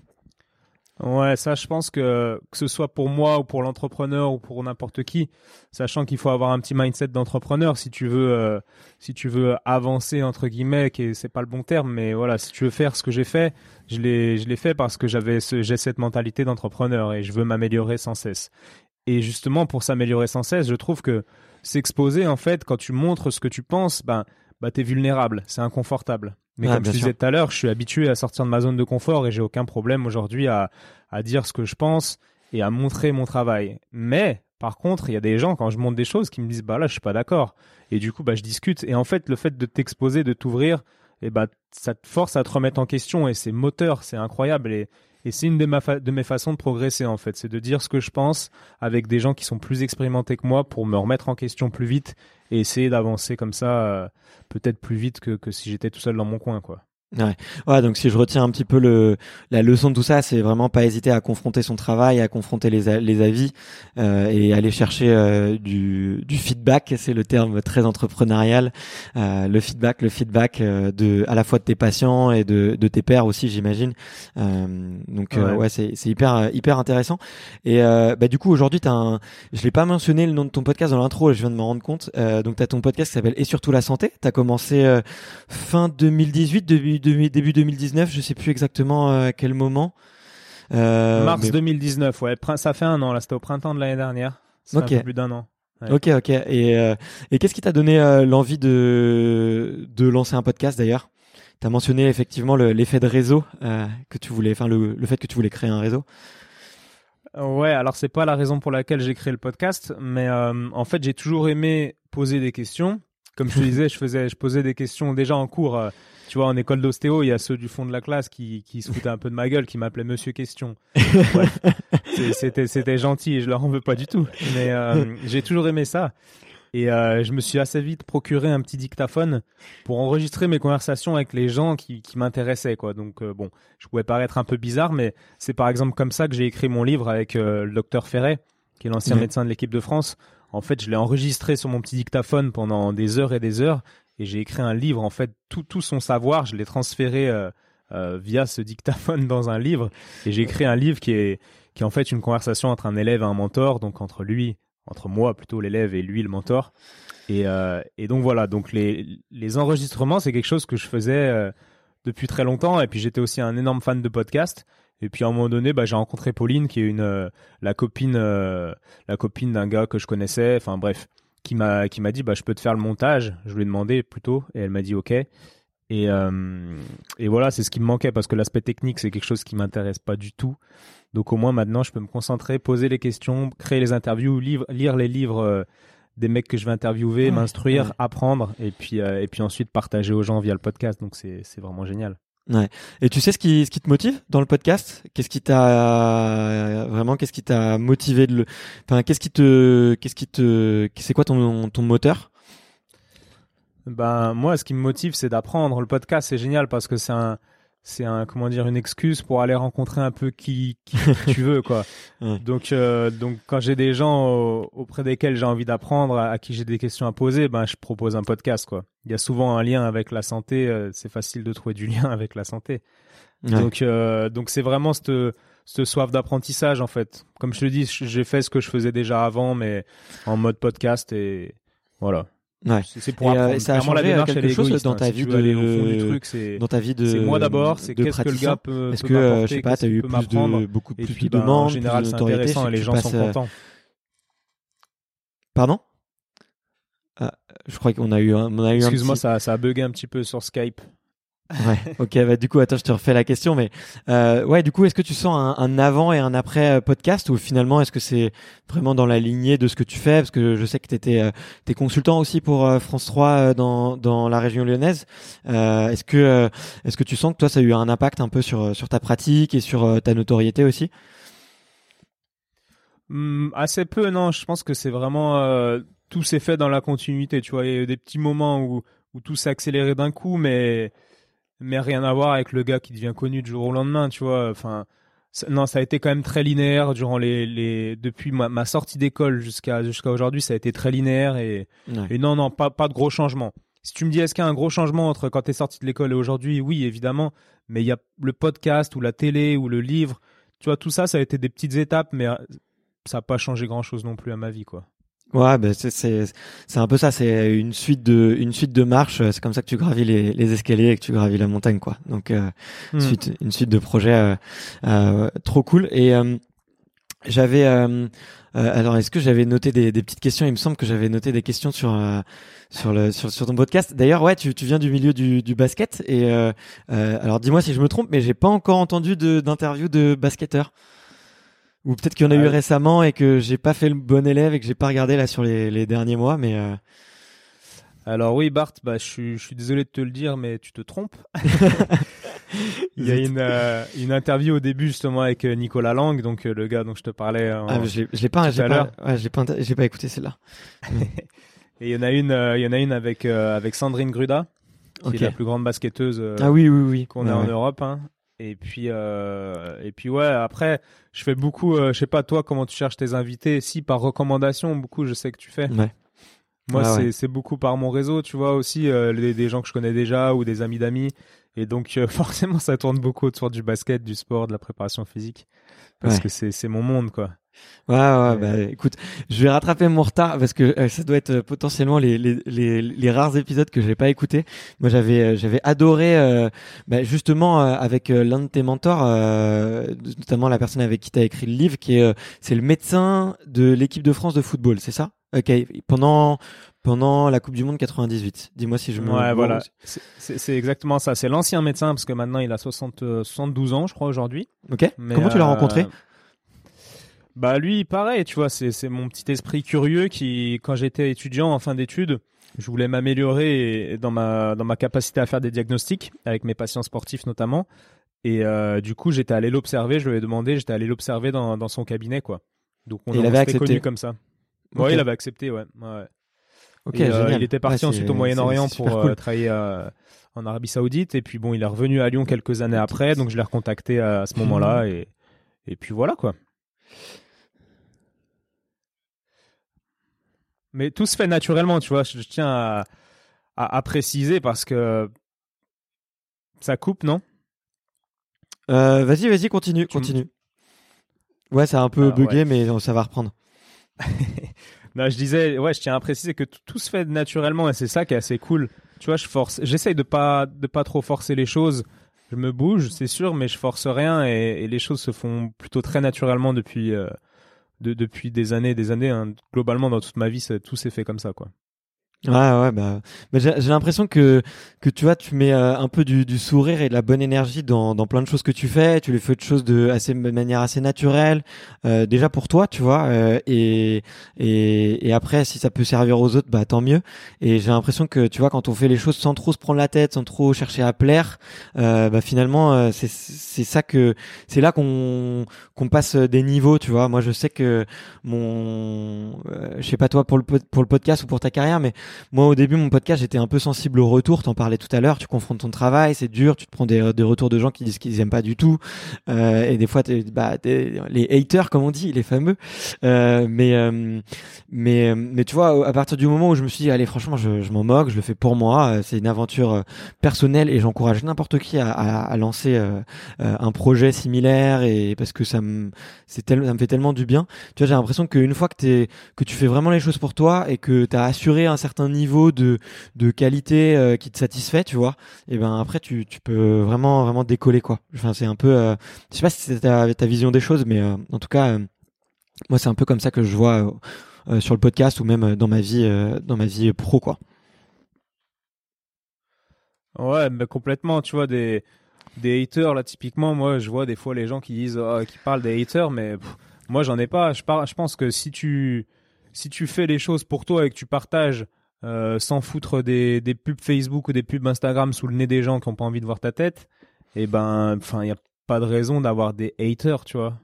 Ouais, ça, je pense que que ce soit pour moi ou pour l'entrepreneur ou pour n'importe qui, sachant qu'il faut avoir un petit mindset d'entrepreneur si tu veux, euh, si tu veux avancer entre guillemets, qui c'est pas le bon terme, mais voilà, si tu veux faire ce que j'ai fait, je l'ai, je l'ai fait parce que j'avais ce, j'ai cette mentalité d'entrepreneur et je veux m'améliorer sans cesse. Et justement, pour s'améliorer sans cesse, je trouve que s'exposer, en fait, quand tu montres ce que tu penses, ben, bah, t'es vulnérable, c'est inconfortable. Mais Ouais, comme je bien te sûr. disais tout à l'heure, je suis habitué à sortir de ma zone de confort et j'ai aucun problème aujourd'hui à, à dire ce que je pense et à montrer mon travail. Mais, par contre, il y a des gens, quand je montre des choses, qui me disent, bah là, je suis pas d'accord. Et du coup, bah, je discute. Et en fait, le fait de t'exposer, de t'ouvrir, et bah, ça te force à te remettre en question et c'est moteur, c'est incroyable. Et, et c'est une de, ma fa- de mes façons de progresser, en fait. C'est de dire ce que je pense avec des gens qui sont plus expérimentés que moi pour me remettre en question plus vite et essayer d'avancer comme ça, euh, peut-être plus vite que, que si j'étais tout seul dans mon coin, quoi. Ouais. Ouais, donc si je retiens un petit peu le la leçon de tout ça, c'est vraiment pas hésiter à confronter son travail, à confronter les a- les avis euh, et aller chercher euh, du du feedback, c'est le terme très entrepreneurial, euh, le feedback, le feedback euh, de à la fois de tes patients et de de tes pairs aussi, j'imagine. Euh, donc euh, Ouais. ouais, c'est c'est hyper euh, hyper intéressant. Et euh, bah du coup aujourd'hui t'as un, je l'ai pas mentionné le nom de ton podcast dans l'intro, je viens de m'en rendre compte. Euh, donc t'as ton podcast qui s'appelle Et surtout la santé. T'as commencé euh, fin deux mille dix-huit, début, début, début deux mille dix-neuf, je sais plus exactement euh, à quel moment. Euh, Mars mais deux mille dix-neuf, ouais. Prin- Ça fait un an, là. C'était au printemps de l'année dernière. Ça fait un ok, peu plus d'un an. Ouais. ok, ok. Et, euh, et qu'est-ce qui t'a donné euh, l'envie de de lancer un podcast d'ailleurs? T'as mentionné effectivement le, l'effet de réseau euh, que tu voulais, enfin le, le fait que tu voulais créer un réseau. Ouais, alors c'est pas la raison pour laquelle j'ai créé le podcast, mais euh, en fait, j'ai toujours aimé poser des questions. Comme je te disais, je faisais, je posais des questions déjà en cours. euh, tu vois, en école d'ostéo, il y a ceux du fond de la classe qui, qui se foutaient un peu de ma gueule, qui m'appelaient Monsieur Question. Bref, c'est- c'était, c'était gentil et je leur en veux pas du tout. Mais euh, j'ai toujours aimé ça. Et euh, je me suis assez vite procuré un petit dictaphone pour enregistrer mes conversations avec les gens qui, qui m'intéressaient, quoi. Donc euh, bon, je pouvais paraître un peu bizarre, mais c'est par exemple comme ça que j'ai écrit mon livre avec euh, le docteur Ferret, qui est l'ancien Ouais. médecin de l'équipe de France. En fait, je l'ai enregistré sur mon petit dictaphone pendant des heures et des heures, et j'ai écrit un livre. En fait, tout, tout son savoir, je l'ai transféré euh, euh, via ce dictaphone dans un livre, et j'ai écrit un livre qui est qui est en fait une conversation entre un élève et un mentor, donc entre lui entre moi plutôt l'élève et lui le mentor et, euh, et donc voilà donc les, les enregistrements c'est quelque chose que je faisais euh, depuis très longtemps et puis j'étais aussi un énorme fan de podcast et puis à un moment donné bah, j'ai rencontré Pauline qui est une euh, la copine euh, la copine d'un gars que je connaissais enfin bref qui m'a qui m'a dit bah je peux te faire le montage je lui ai demandé plutôt et elle m'a dit ok et euh, et voilà c'est ce qui me manquait parce que l'aspect technique c'est quelque chose qui m'intéresse pas du tout. Donc au moins maintenant, je peux me concentrer, poser les questions, créer les interviews, livre, lire les livres euh, des mecs que je vais interviewer, Ouais, m'instruire, ouais. apprendre, et puis euh, et puis ensuite partager aux gens via le podcast. Donc c'est c'est vraiment génial. Ouais. Et tu sais ce qui ce qui te motive dans le podcast? Qu'est-ce qui t'a vraiment qu'est-ce qui t'a motivé de le enfin qu'est-ce qui te qu'est-ce qui te c'est quoi ton ton moteur? Ben moi, ce qui me motive, c'est d'apprendre. Le podcast, c'est génial parce que c'est un c'est un comment dire une excuse pour aller rencontrer un peu qui qui, qui tu veux quoi. Ouais. Donc euh, donc quand j'ai des gens au- auprès desquels j'ai envie d'apprendre, à, à qui j'ai des questions à poser, ben je propose un podcast quoi. Il y a souvent un lien avec la santé, euh, c'est facile de trouver du lien avec la santé. Ouais. Donc euh, donc c'est vraiment cette cette soif d'apprentissage en fait. Comme je te dis, j'ai fait ce que je faisais déjà avant mais en mode podcast et voilà. Ouais. C'est c'est pour Et, euh, apprendre. et ça a Clairement, la changé euh, démarche, elle quelque est chose égoïste. dans hein. ta Si vie tu veux aller au fond du de truc, c'est dans ta vie de c'est moi d'abord, c'est de qu'est-ce que le praticien? gars peut, Est-ce peut que euh, je m'apporter, sais pas, qu'est-ce t'as qu'il eu peut plus de m'apprendre. beaucoup Et plus puis, de ben, en demandes, général, plus c'est d'autorité? Je intéressant sais et que les tu gens sont passes. euh, contents. Pardon? Ah, je crois qu'on a eu un, on a eu un Excuse-moi, petit. ça, ça a bugué un petit peu sur Skype. Ouais, ok, bah du coup, attends, je te refais la question, mais euh, ouais, du coup, est-ce que tu sens un, un avant et un après euh, podcast, ou finalement, est-ce que c'est vraiment dans la lignée de ce que tu fais? Parce que je sais que t'étais, euh, t'es consultant aussi pour euh, France trois euh, dans dans la région lyonnaise. Euh, est-ce que euh, est-ce que tu sens que toi, ça a eu un impact un peu sur sur ta pratique et sur euh, ta notoriété aussi? Hum, assez peu, non. Je pense que c'est vraiment euh, tout s'est fait dans la continuité. Tu vois, il y a eu des petits moments où où tout s'est accéléré d'un coup, mais mais rien à voir avec le gars qui devient connu du jour au lendemain, tu vois. Enfin, ça- non, ça a été quand même très linéaire durant les, les depuis ma, ma sortie d'école jusqu'à jusqu'à aujourd'hui, ça a été très linéaire et, Ouais. et non, non, pas, pas de gros changements. Si tu me dis est-ce qu'il y a un gros changement entre quand t'es sorti de l'école et aujourd'hui, oui, évidemment, mais il y a le podcast ou la télé ou le livre, tu vois, tout ça, ça a été des petites étapes, mais euh, ça n'a pas changé grand-chose non plus à ma vie, quoi. Ouais, bah c'est c'est c'est un peu ça. C'est une suite de une suite de marches. C'est comme ça que tu gravis les les escaliers et que tu gravis la montagne, quoi. Donc euh, Hmm. suite une suite de projets euh, euh, trop cool. Et euh, j'avais euh, euh, alors est-ce que j'avais noté des des petites questions? Il me semble que j'avais noté des questions sur euh, sur le sur sur ton podcast. D'ailleurs, ouais, tu tu viens du milieu du du basket et euh, euh, alors dis-moi si je me trompe, mais j'ai pas encore entendu de d'interview de basketteurs. Ou peut-être qu'il y en a eu Euh, récemment et que j'ai pas fait le bon élève et que j'ai pas regardé là sur les, les derniers mois, mais euh... Alors oui, Bart, bah, je suis, je suis désolé de te le dire, mais tu te trompes. Il y a une, euh, une interview au début justement avec euh, Nicolas Lang, donc euh, le gars dont je te parlais. En, ah, mais je l'ai je l'ai pas, tout j'ai à pas, l'heure. ouais, j'ai pas, j'ai pas écouté celle-là. Et il y en a une, euh, il y en a une avec euh, avec Sandrine Gruda, qui Ok. est la plus grande basketteuse euh, Ah oui, oui, oui. qu'on Ouais, a en ouais. Europe. Hein. Et puis euh, et puis ouais, après je fais beaucoup. Euh, je sais pas toi comment tu cherches tes invités. Si par recommandation, beaucoup je sais que tu fais. Ouais. Moi, Ouais, c'est ouais. c'est beaucoup par mon réseau, tu vois, aussi, euh, les- des gens que je connais déjà ou des amis d'amis. Et donc, euh, forcément, ça tourne beaucoup autour du basket, du sport, de la préparation physique. Parce Ouais. que c'est c'est mon monde, quoi. Ouais, ouais, Et- bah écoute, je vais rattraper mon retard parce que euh, ça doit être euh, potentiellement les, les, les, les rares épisodes que j'ai pas écoutés. Moi, j'avais euh, j'avais adoré euh, bah, justement euh, avec euh, l'un de tes mentors, euh, notamment la personne avec qui tu as écrit le livre, qui est euh, c'est le médecin de l'équipe de France de football, c'est ça? Ok, pendant pendant la Coupe du Monde quatre-vingt-dix-huit. Dis-moi si je me Ouais, gourre. voilà. C'est c'est- c'est exactement ça. C'est l'ancien médecin, parce que maintenant, il a soixante, euh, soixante-douze ans, je crois, aujourd'hui. Ok. Mais, Comment tu l'as euh, rencontré? Bah, lui, pareil, tu vois, c'est c'est mon petit esprit curieux qui, quand j'étais étudiant en fin d'études, je voulais m'améliorer et- et dans ma, dans ma capacité à faire des diagnostics, avec mes patients sportifs notamment. Et euh, du coup, j'étais allé l'observer, je lui ai demandé, j'étais allé l'observer dans, dans son cabinet, quoi. Donc, on, Et il on avait s'était accepté. connus comme ça. Ok. Ouais, il avait accepté, ouais. ouais. Ok, Et euh, génial. il était parti Ouais, ensuite c'est- au Moyen-Orient c'est- c'est pour super euh, cool. travailler euh, en Arabie Saoudite. Et puis bon, il est revenu à Lyon quelques années après, donc je l'ai recontacté à, à ce moment-là. Et, et puis voilà, quoi. Mais tout se fait naturellement, tu vois. Je, je tiens à, à, à préciser parce que ça coupe, non? Euh, vas-y, vas-y, continue, Tu m- continue. Ouais, ça a un peu Alors, ouais. bugué, mais euh, ça va reprendre. Non, je disais, ouais, je tiens à préciser que tout, tout se fait naturellement et c'est ça qui est assez cool. Tu vois, je force, j'essaye de pas, de pas trop forcer les choses. Je me bouge, c'est sûr, mais je force rien et, et les choses se font plutôt très naturellement depuis, euh, de, depuis des années et des années. Hein. Globalement, dans toute ma vie, ça- tout s'est fait comme ça, quoi. Ouais, ouais, bah, bah, j'ai j'ai l'impression que que tu vois, tu mets euh, un peu du, du sourire et de la bonne énergie dans dans plein de choses que tu fais. Tu les fais de choses de assez de manière assez naturelle, euh, déjà pour toi, tu vois, euh, et et et après, si ça peut servir aux autres, bah tant mieux. Et j'ai l'impression que tu vois, quand on fait les choses sans trop se prendre la tête, sans trop chercher à plaire, euh, bah finalement, euh, c'est c'est ça que c'est là qu'on qu'on passe des niveaux, tu vois. Moi, je sais que mon, euh, je sais pas toi pour le pod- pour le podcast ou pour ta carrière, mais moi, au début, mon podcast, j'étais un peu sensible au retour. T'en parlais tout à l'heure. Tu confrontes ton travail, c'est dur. Tu te prends des, des retours de gens qui disent qu'ils aiment pas du tout. Euh, et des fois, t'es, bah, t'es, les haters, comme on dit, les fameux. Euh, mais, euh, mais, mais tu vois, à partir du moment où je me suis dit, allez, franchement, je, je m'en moque, je le fais pour moi. C'est une aventure euh, personnelle et j'encourage n'importe qui à, à, à lancer euh, euh, un projet similaire et parce que ça me, c'est tel, ça me fait tellement du bien. Tu vois, j'ai l'impression qu'une fois que t'es, que tu fais vraiment les choses pour toi et que t'as assuré un certain niveau de de qualité euh, qui te satisfait, tu vois, et ben après tu tu peux vraiment vraiment décoller, quoi. Enfin, c'est un peu euh, je sais pas si c'est ta, ta vision des choses, mais euh, en tout cas euh, moi c'est un peu comme ça que je vois euh, euh, sur le podcast ou même euh, dans ma vie euh, dans ma vie pro, quoi. Ouais, mais complètement, tu vois, des, des haters, là, typiquement, moi, je vois des fois les gens qui disent, oh, qui parlent des haters, mais pff, moi, j'en ai pas. Je, par, je pense que si tu, si tu fais les choses pour toi et que tu partages, euh, sans foutre des, des pubs Facebook ou des pubs Instagram sous le nez des gens qui ont pas envie de voir ta tête, eh ben, enfin, il y a pas de raison d'avoir des haters, tu vois.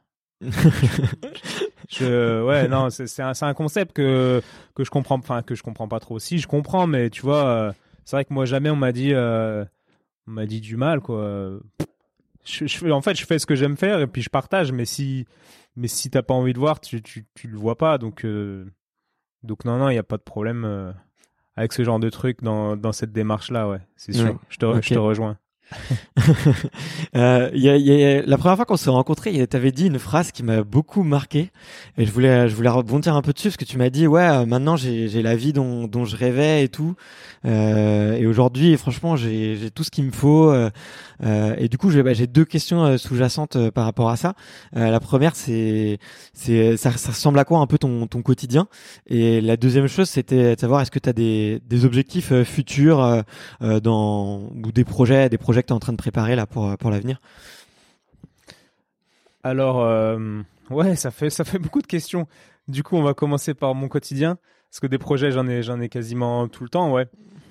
je, ouais, non, c'est, c'est un, c'est un concept que, que je comprends, enfin, que je comprends pas trop. Si, je comprends, mais tu vois, euh, c'est vrai que moi, jamais on m'a dit, euh, on m'a dit du mal, quoi. Je, je, en fait, je fais ce que j'aime faire et puis je partage, mais si, mais si t'as pas envie de voir, tu, tu, tu le vois pas, donc, euh, donc non, non, il y a pas de problème, euh, avec ce genre de truc dans, dans cette démarche-là, ouais, c'est sûr. Ouais. Je te, Okay. je te rejoins. euh, y a, y a, la première fois qu'on s'est rencontrés, tu avais dit une phrase qui m'a beaucoup marqué et je voulais, je voulais rebondir un peu dessus parce que tu m'as dit ouais, euh, maintenant j'ai, j'ai la vie dont, dont je rêvais et tout, euh, et aujourd'hui franchement j'ai, j'ai tout ce qu'il me faut, euh, euh, et du coup j'ai, bah, j'ai deux questions euh, sous-jacentes euh, par rapport à ça. Euh, la première c'est, c'est ça, ça ressemble à quoi un peu ton, ton quotidien, et la deuxième chose c'était de savoir est-ce que tu as des, des objectifs euh, futurs euh, euh, dans ou des projets, des projets que tu es en train de préparer là pour pour l'avenir. Alors euh, ouais, ça fait ça fait beaucoup de questions. Du coup, on va commencer par mon quotidien parce que des projets, j'en ai j'en ai quasiment tout le temps, ouais.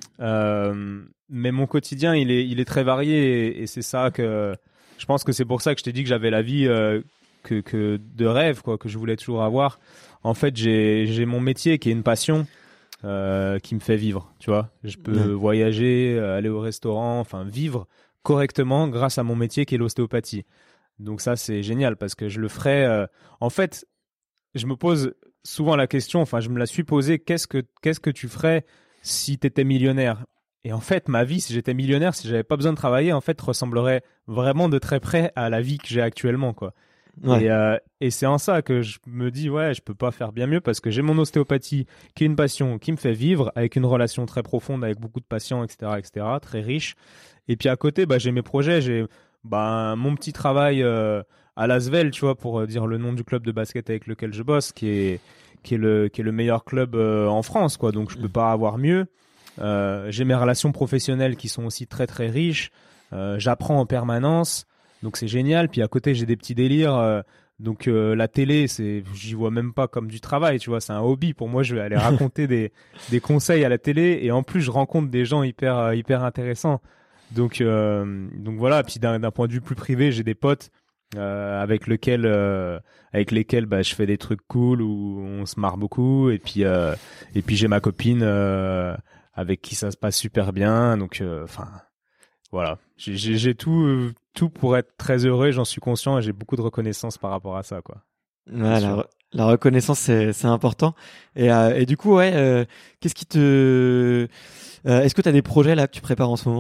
Euh, mais mon quotidien, il est il est très varié et, et c'est ça que je pense que c'est pour ça que je t'ai dit que j'avais la vie euh, que que de rêve, quoi, que je voulais toujours avoir. En fait, j'ai j'ai mon métier qui est une passion. Euh, qui me fait vivre, tu vois. Je peux ouais. voyager, aller au restaurant, enfin vivre correctement grâce à mon métier qui est l'ostéopathie. Donc ça, c'est génial parce que je le ferais... Euh... En fait, je me pose souvent la question, enfin je me la suis posée, qu'est-ce que, qu'est-ce que tu ferais si tu étais millionnaire ? Et en fait, ma vie, si j'étais millionnaire, si j'avais pas besoin de travailler, en fait, ressemblerait vraiment de très près à la vie que j'ai actuellement, quoi. Ouais. Et, euh, et c'est en ça que je me dis, ouais, je peux pas faire bien mieux parce que j'ai mon ostéopathie qui est une passion qui me fait vivre avec une relation très profonde avec beaucoup de patients, et cetera, et cetera, très riche. Et puis à côté, bah, j'ai mes projets, j'ai bah, mon petit travail euh, à l'Asvel, tu vois, pour dire le nom du club de basket avec lequel je bosse, qui est, qui est, le, qui est le meilleur club euh, en France, quoi. Donc je peux pas avoir mieux. Euh, j'ai mes relations professionnelles qui sont aussi très, très riches. Euh, j'apprends en permanence. Donc c'est génial. Puis à côté, j'ai des petits délires. Euh, donc euh, la télé, c'est, j'y vois même pas comme du travail, tu vois. C'est un hobby pour moi. Je vais aller raconter des des conseils à la télé et en plus, je rencontre des gens hyper euh, hyper intéressants. Donc euh, donc voilà. Puis d'un d'un point de vue plus privé, j'ai des potes euh, avec lesquels euh, avec lesquels bah je fais des trucs cool où on se marre beaucoup. Et puis euh, et puis j'ai ma copine euh, avec qui ça se passe super bien. Donc enfin. Euh, Voilà, j'ai, j'ai, j'ai tout, euh, tout pour être très heureux, j'en suis conscient et j'ai beaucoup de reconnaissance par rapport à ça, quoi. Ouais, la, re- la reconnaissance, c'est, c'est important. Et, euh, et du coup, ouais, euh, qu'est-ce qui te... Euh, est-ce que tu as des projets là que tu prépares en ce moment ?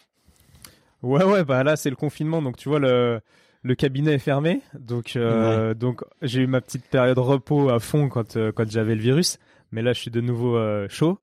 Ouais, ouais, bah là, c'est le confinement, donc tu vois, le, le cabinet est fermé. Donc, euh, ouais. donc j'ai eu ma petite période repos à fond quand, euh, quand j'avais le virus. Mais là, je suis de nouveau euh, chaud.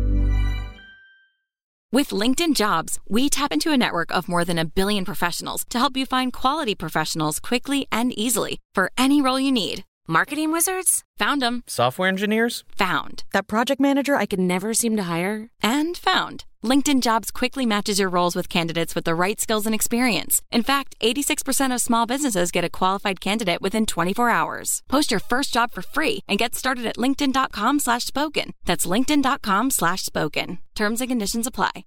With LinkedIn Jobs, we tap into a network of more than a billion professionals to help you find quality professionals quickly and easily for any role you need. Marketing wizards? Found them. Software engineers? Found. That project manager I could never seem to hire? And found. LinkedIn Jobs quickly matches your roles with candidates with the right skills and experience. In fact, eighty-six percent of small businesses get a qualified candidate within twenty-four hours. Post your first job for free and get started at linkedin.com slash spoken. That's linkedin.com slash spoken. Terms and conditions apply.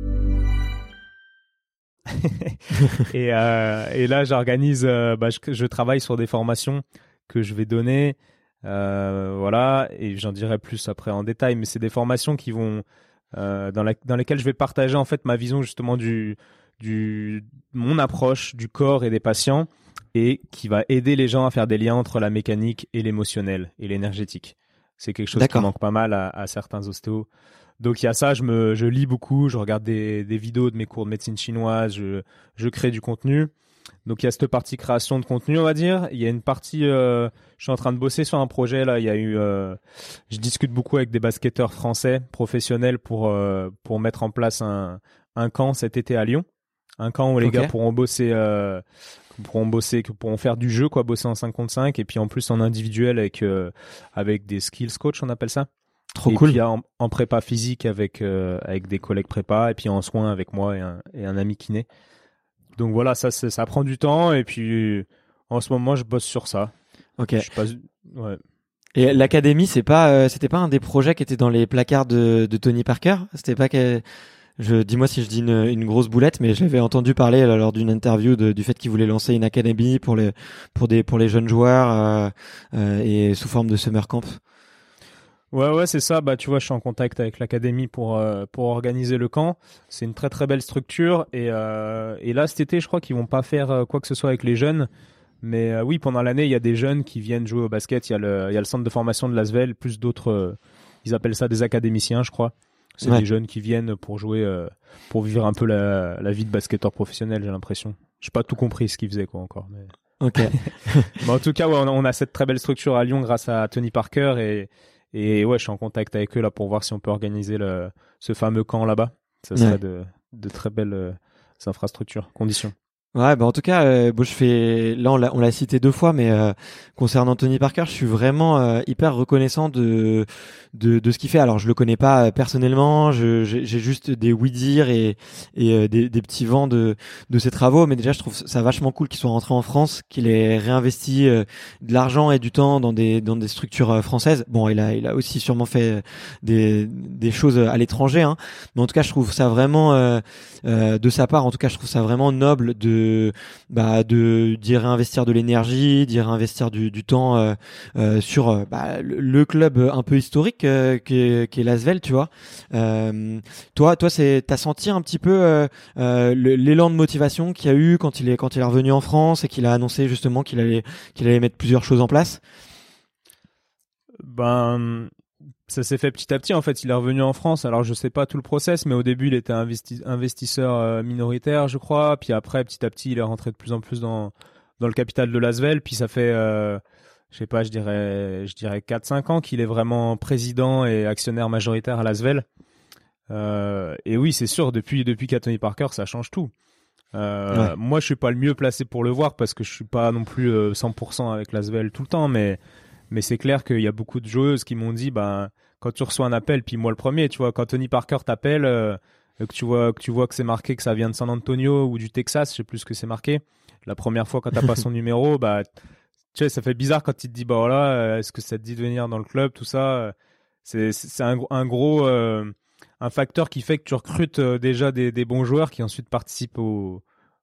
et, euh, et là, j'organise, euh, bah, je, je travaille sur des formations que je vais donner. Euh, voilà, et j'en dirai plus après en détail, mais c'est des formations qui vont... Euh, dans, la, dans lesquelles je vais partager en fait ma vision justement du, du mon approche du corps et des patients et qui va aider les gens à faire des liens entre la mécanique et l'émotionnel et l'énergétique. C'est quelque chose D'accord. qui manque pas mal à, à certains ostéos. Donc il y a ça, je me je lis beaucoup, je regarde des, des vidéos de mes cours de médecine chinoise, je, je crée du contenu. Donc il y a cette partie création de contenu, on va dire. Il y a une partie, euh, je suis en train de bosser sur un projet là. Il y a eu, euh, je discute beaucoup avec des basketteurs français professionnels pour euh, pour mettre en place un un camp cet été à Lyon, un camp où les okay. gars pourront bosser, euh, pourront bosser, pourront faire du jeu, quoi, bosser en cinq contre cinq et puis en plus en individuel avec euh, avec des skills coach, on appelle ça. Trop et cool. puis en, en prépa physique avec euh, avec des collègues prépa et puis en soins avec moi et un, et un ami kiné. Donc voilà, ça c'est, ça prend du temps et puis en ce moment je bosse sur ça. Ok. Je passe, ouais. Et l'académie, c'est pas, euh, c'était pas un des projets qui était dans les placards de, de Tony Parker. C'était pas que, je dis-moi si je dis une, une grosse boulette, mais je l'avais entendu parler euh, lors d'une interview de, du fait qu'il voulait lancer une académie pour les pour des pour les jeunes joueurs euh, euh, et sous forme de summer camp. Ouais, ouais, c'est ça. Bah, tu vois, je suis en contact avec l'académie pour euh, pour organiser le camp. C'est une très très belle structure et euh, et là cet été, je crois qu'ils vont pas faire euh, quoi que ce soit avec les jeunes. Mais euh, oui, pendant l'année, il y a des jeunes qui viennent jouer au basket. Il y a le il y a le centre de formation de l'Asvel, plus d'autres. Euh, ils appellent ça des académiciens, je crois. C'est Ouais. des jeunes qui viennent pour jouer, euh, pour vivre un peu la la vie de basketteur professionnel. J'ai l'impression. J'ai pas tout compris ce qu'ils faisaient quoi encore. Mais, Ok. mais en tout cas, ouais, on a, on a cette très belle structure à Lyon grâce à Tony Parker et Et ouais, je suis en contact avec eux là pour voir si on peut organiser le, ce fameux camp là-bas. Ça serait Ouais. de, de très belles euh, infrastructures, conditions. Ouais, bah en tout cas, euh, bon, je fais, là on l'a, on l'a cité deux fois, mais euh, concernant Tony Parker, je suis vraiment euh, hyper reconnaissant de, de de ce qu'il fait. Alors je le connais pas euh, personnellement, je, j'ai, j'ai juste des oui-dire et et euh, des, des petits vents de de ses travaux, mais déjà je trouve ça vachement cool qu'il soit rentré en France, qu'il ait réinvesti euh, de l'argent et du temps dans des dans des structures euh, françaises. Bon, il a il a aussi sûrement fait des des choses à l'étranger, hein, mais en tout cas je trouve ça vraiment euh, euh, de sa part, en tout cas je trouve ça vraiment noble de bah de d'y réinvestir de l'énergie, d'y réinvestir du du temps euh, euh, sur euh, bah, le, le club un peu historique euh, qu'est qu'est l'Asvel, tu vois. Euh, toi toi c'est t'as senti un petit peu euh, euh, le- l'élan de motivation qu'il y a eu quand il est quand il est revenu en France et qu'il a annoncé justement qu'il allait qu'il allait mettre plusieurs choses en place. Ben, ça s'est fait petit à petit. En fait, il est revenu en France. Alors, je sais pas tout le process, mais au début, il était investi- investisseur euh, minoritaire, je crois. Puis après, petit à petit, il est rentré de plus en plus dans dans le capital de l'Asvel. Puis ça fait, euh, je sais pas, je dirais, je dirais quatre cinq ans qu'il est vraiment président et actionnaire majoritaire à l'Asvel. Euh, et oui, c'est sûr, depuis depuis qu'à Tony Parker, ça change tout. Euh, Ouais. Moi, je suis pas le mieux placé pour le voir parce que je suis pas non plus euh, cent pour cent avec l'Asvel tout le temps, mais mais c'est clair qu'il y a beaucoup de joueuses qui m'ont dit, ben, quand tu reçois un appel, puis moi le premier, tu vois, quand Tony Parker t'appelle, euh, que tu vois que tu vois que c'est marqué que ça vient de San Antonio ou du Texas, je sais plus ce que c'est marqué. La première fois quand t'as pas son numéro, bah, tu sais, ça fait bizarre quand il te dit, bah voilà, euh, est-ce que ça te dit de venir dans le club, tout ça. euh, C'est c'est un, gros- un gros euh, un facteur qui fait que tu recrutes euh, déjà des, des bons joueurs qui ensuite participent au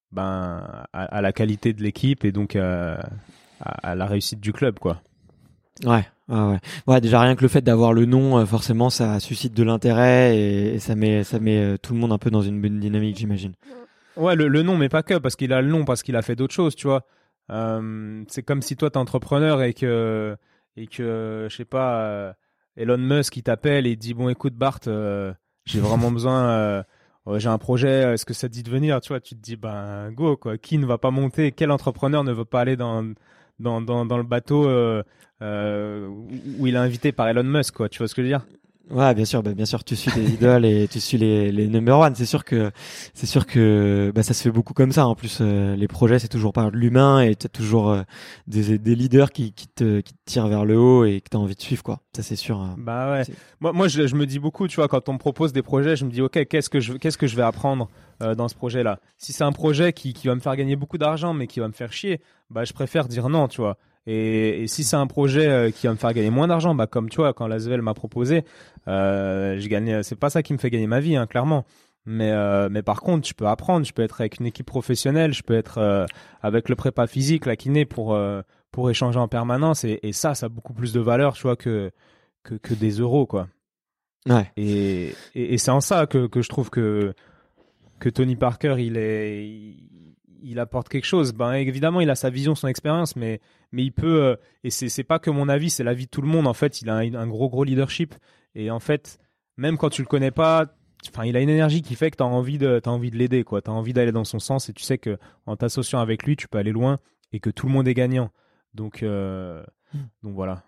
ben à, à la qualité de l'équipe et donc euh, à, à la réussite du club, quoi. Ouais, ouais, ouais. Ouais, déjà rien que le fait d'avoir le nom, euh, forcément, ça suscite de l'intérêt et, et ça met, ça met euh, tout le monde un peu dans une bonne dynamique, j'imagine. Ouais, le, le nom, mais pas que, parce qu'il a le nom, parce qu'il a fait d'autres choses, tu vois. Euh, c'est comme si toi, t'es entrepreneur et que, et que, je sais pas, euh, Elon Musk, il t'appelle et il dit, bon, écoute, Bart, euh, j'ai vraiment besoin, euh, ouais, j'ai un projet, est-ce que ça te dit de venir, tu vois, tu te dis, ben, go, quoi. Qui ne va pas monter, quel entrepreneur ne veut pas aller dans, dans, dans, dans le bateau, euh, euh, où il est invité par Elon Musk, quoi, tu vois ce que je veux dire? Ouais, bien sûr, bah, bien sûr, tu suis des idoles et tu suis les, les number one. C'est sûr que, c'est sûr que, bah, ça se fait beaucoup comme ça. En plus, euh, les projets, c'est toujours par l'humain et t'as toujours euh, des, des leaders qui, qui te, qui te tirent vers le haut et que t'as envie de suivre, quoi. Ça, c'est sûr. hein. Bah ouais. C'est- Moi, moi je, je me dis beaucoup, tu vois, quand on me propose des projets, je me dis, ok, qu'est-ce que je, qu'est-ce que je vais apprendre euh, dans ce projet-là? Si c'est un projet qui, qui va me faire gagner beaucoup d'argent, mais qui va me faire chier, bah je préfère dire non, tu vois. Et, et si c'est un projet euh, qui va me faire gagner moins d'argent, bah comme tu vois, quand l'Asvel m'a proposé, euh, j'ai gagné. C'est pas ça qui me fait gagner ma vie, hein, clairement. Mais euh, mais par contre, je peux apprendre, je peux être avec une équipe professionnelle, je peux être euh, avec le prépa physique, la kiné pour euh, pour échanger en permanence. Et, et ça, ça a beaucoup plus de valeur, tu vois, que que, que des euros, quoi. Ouais. Et, et, et c'est en ça que, que je trouve que, que Tony Parker, il, est, il, il apporte quelque chose. Ben, évidemment, il a sa vision, son expérience, mais, mais il peut. euh, Et c'est, c'est pas que mon avis, c'est l'avis de tout le monde. En fait, il a un, un gros, gros leadership. Et en fait, même quand tu le connais pas, enfin, il a une énergie qui fait que tu as envie de, t'as envie de l'aider, quoi. Tu as envie d'aller dans son sens et tu sais que en t'associant avec lui, tu peux aller loin et que tout le monde est gagnant. Donc, euh, donc voilà.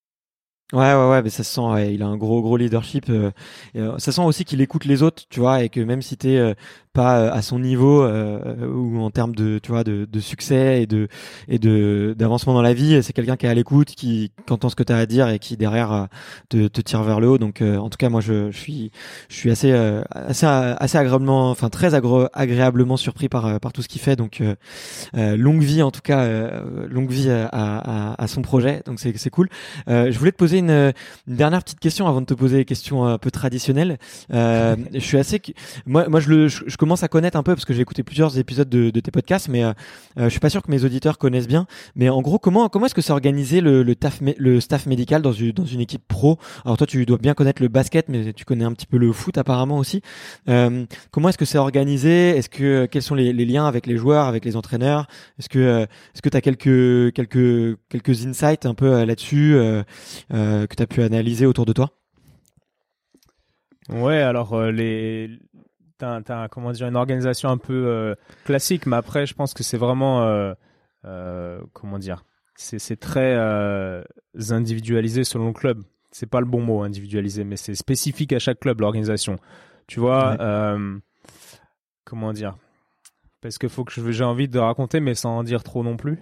Ouais, ouais, ouais, mais ça se sent, ouais, il a un gros, gros leadership. Euh, et, euh, ça sent aussi qu'il écoute les autres, tu vois, et que même si t'es euh, pas à son niveau euh, ou en termes de tu vois de, de succès et de et de d'avancement dans la vie. C'est quelqu'un qui est à l'écoute, qui, qui entend ce que tu as à dire et qui derrière euh, te, te tire vers le haut. Donc euh, en tout cas moi je, je suis je suis assez euh, assez assez agréablement, enfin très agro- agréablement surpris par par tout ce qu'il fait. Donc euh, euh, longue vie en tout cas, euh, longue vie à, à, à son projet. Donc c'est c'est cool. Euh, je voulais te poser une, une dernière petite question avant de te poser des questions un peu traditionnelles. Euh, je suis assez moi moi je le je, je commence à connaître un peu parce que j'ai écouté plusieurs épisodes de, de tes podcasts, mais euh, je suis pas sûr que mes auditeurs connaissent bien. Mais en gros, comment comment est-ce que c'est organisé le le, taf, le staff médical dans une dans une équipe pro? Alors toi, tu dois bien connaître le basket, mais tu connais un petit peu le foot apparemment aussi. Euh, comment est-ce que c'est organisé? Est-ce que quels sont les, les liens avec les joueurs, avec les entraîneurs? Est-ce que euh, est-ce que t'as quelques quelques quelques insights un peu euh, là-dessus euh, euh, que t'as pu analyser autour de toi? Ouais, alors euh, les T'as, t'as comment dire une organisation un peu euh, classique, mais après je pense que c'est vraiment euh, euh, comment dire c'est, c'est très euh, individualisé selon le club. C'est pas le bon mot individualisé, mais c'est spécifique à chaque club l'organisation. Tu vois, ouais. euh, comment dire parce que faut que je, j'ai envie de raconter, mais sans en dire trop non plus.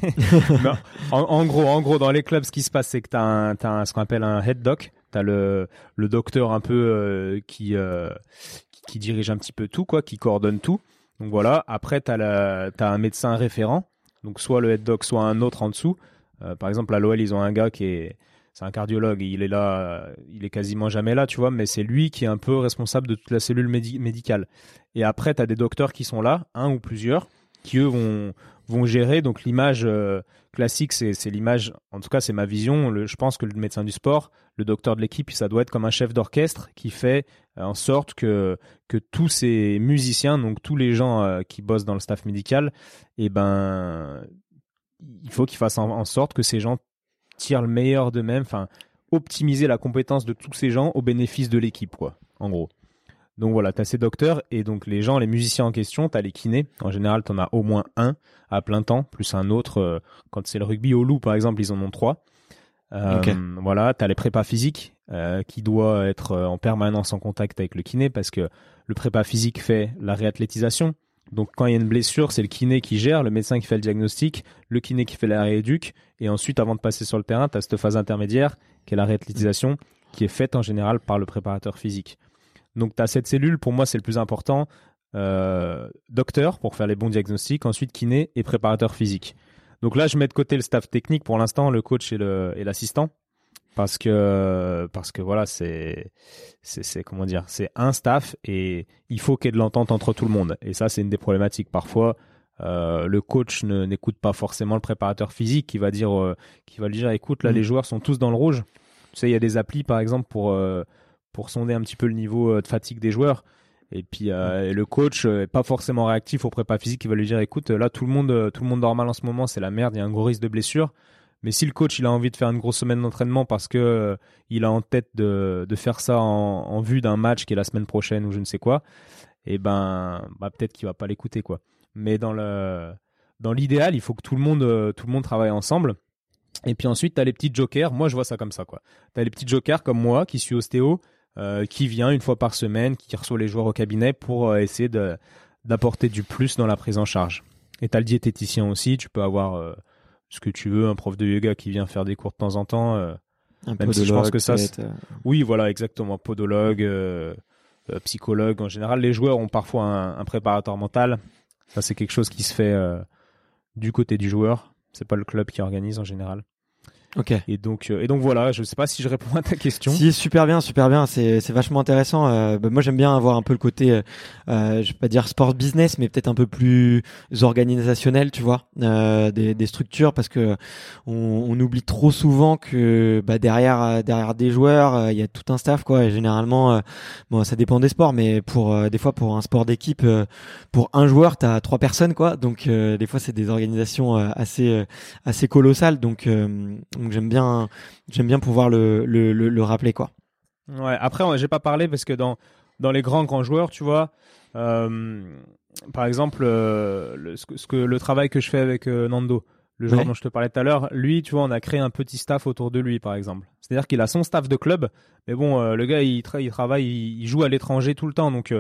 mais en, en gros, en gros, dans les clubs, ce qui se passe, c'est que t'as un, t'as un, ce qu'on appelle un head doc. T'as le le docteur un peu euh, qui euh, qui dirige un petit peu tout, quoi, qui coordonne tout. Donc voilà. Après, t'as la, t'as un médecin référent. Donc soit le head doc, soit un autre en dessous. Euh, par exemple, à l'O L, ils ont un gars qui est, c'est un cardiologue. Il est là, il est quasiment jamais là, tu vois. Mais c'est lui qui est un peu responsable de toute la cellule médi- médicale. Et après, t'as des docteurs qui sont là, un ou plusieurs, qui eux vont vont gérer. Donc l'image euh, classique, c'est c'est l'image. En tout cas, c'est ma vision. Le, je pense que le médecin du sport, le docteur de l'équipe, ça doit être comme un chef d'orchestre qui fait en sorte que que tous ces musiciens, donc tous les gens euh, qui bossent dans le staff médical, eh ben, il faut qu'ils fassent en, en sorte que ces gens tirent le meilleur d'eux-mêmes, enfin, optimiser la compétence de tous ces gens au bénéfice de l'équipe, quoi, en gros. Donc voilà, tu as ces docteurs et donc les gens, les musiciens en question, tu as les kinés. En général, tu en as au moins un à plein temps, plus un autre. Euh, quand c'est le rugby au loup, par exemple, ils en ont trois. Euh, okay. Voilà, tu as les prépas physiques euh, qui doivent être en permanence en contact avec le kiné parce que le prépa physique fait la réathlétisation. Donc quand il y a une blessure, c'est le kiné qui gère, le médecin qui fait le diagnostic, le kiné qui fait la rééduque. Et ensuite, avant de passer sur le terrain, tu as cette phase intermédiaire qui est la réathlétisation qui est faite en général par le préparateur physique. Donc, tu as cette cellule, pour moi, c'est le plus important. Euh, docteur, pour faire les bons diagnostics. Ensuite, kiné et préparateur physique. Donc là, je mets de côté le staff technique pour l'instant, le coach et, le, et l'assistant. Parce que, parce que voilà, c'est, c'est, c'est, comment dire, c'est un staff et il faut qu'il y ait de l'entente entre tout le monde. Et ça, c'est une des problématiques. Parfois, euh, le coach ne, n'écoute pas forcément le préparateur physique qui va dire, euh, qui va lui dire, écoute, là, mmh. les joueurs sont tous dans le rouge. Tu sais, il y a des applis, par exemple, pour... Euh, pour sonder un petit peu le niveau de fatigue des joueurs. Et puis euh, le coach est pas forcément réactif au prépa physique, il va lui dire écoute, là tout le monde tout le monde dort mal en ce moment, c'est la merde, il y a un gros risque de blessure. Mais si le coach il a envie de faire une grosse semaine d'entraînement parce que euh, il a en tête de de faire ça en, en vue d'un match qui est la semaine prochaine ou je ne sais quoi, et ben bah peut-être qu'il va pas l'écouter, quoi. Mais dans le dans l'idéal, il faut que tout le monde euh, tout le monde travaille ensemble. Et puis ensuite, tu as les petits jokers. Moi, je vois ça comme ça, quoi. Tu as les petits jokers comme moi qui suis ostéo, euh, qui vient une fois par semaine, qui reçoit les joueurs au cabinet pour euh, essayer de, d'apporter du plus dans la prise en charge. Et tu as le diététicien aussi. Tu peux avoir euh, ce que tu veux, un prof de yoga qui vient faire des cours de temps en temps. Euh, un même si je pense que ça, c'est... oui, voilà, exactement. Podologue, euh, euh, psychologue. En général, les joueurs ont parfois un, un préparateur mental. Ça, c'est quelque chose qui se fait euh, du côté du joueur. C'est pas le club qui organise en général. Ok. Et donc, euh, et donc voilà, je sais pas si je réponds à ta question. Si, super bien, super bien. C'est, c'est vachement intéressant. Euh, bah, moi, j'aime bien avoir un peu le côté, euh, euh, je vais pas dire sport business, mais peut-être un peu plus organisationnel, tu vois, euh, des, des structures, parce que on, on oublie trop souvent que bah, derrière, derrière des joueurs, il euh, y a tout un staff, quoi. Et généralement, euh, bon, ça dépend des sports, mais pour euh, des fois pour un sport d'équipe, euh, pour un joueur, t'as trois personnes, quoi. Donc euh, des fois, c'est des organisations euh, assez, euh, assez colossales. Donc euh, Donc j'aime bien, j'aime bien pouvoir le, le, le, le rappeler, quoi. Ouais. Après, j'ai pas parlé parce que dans dans les grands grands joueurs, tu vois, euh, par exemple, euh, le, ce, que, ce que le travail que je fais avec euh, Nando, le joueur ouais. dont je te parlais tout à l'heure, lui, tu vois, on a créé un petit staff autour de lui, par exemple. C'est-à-dire qu'il a son staff de club, mais bon, euh, le gars, il, tra- il travaille, il, il joue à l'étranger tout le temps, donc euh,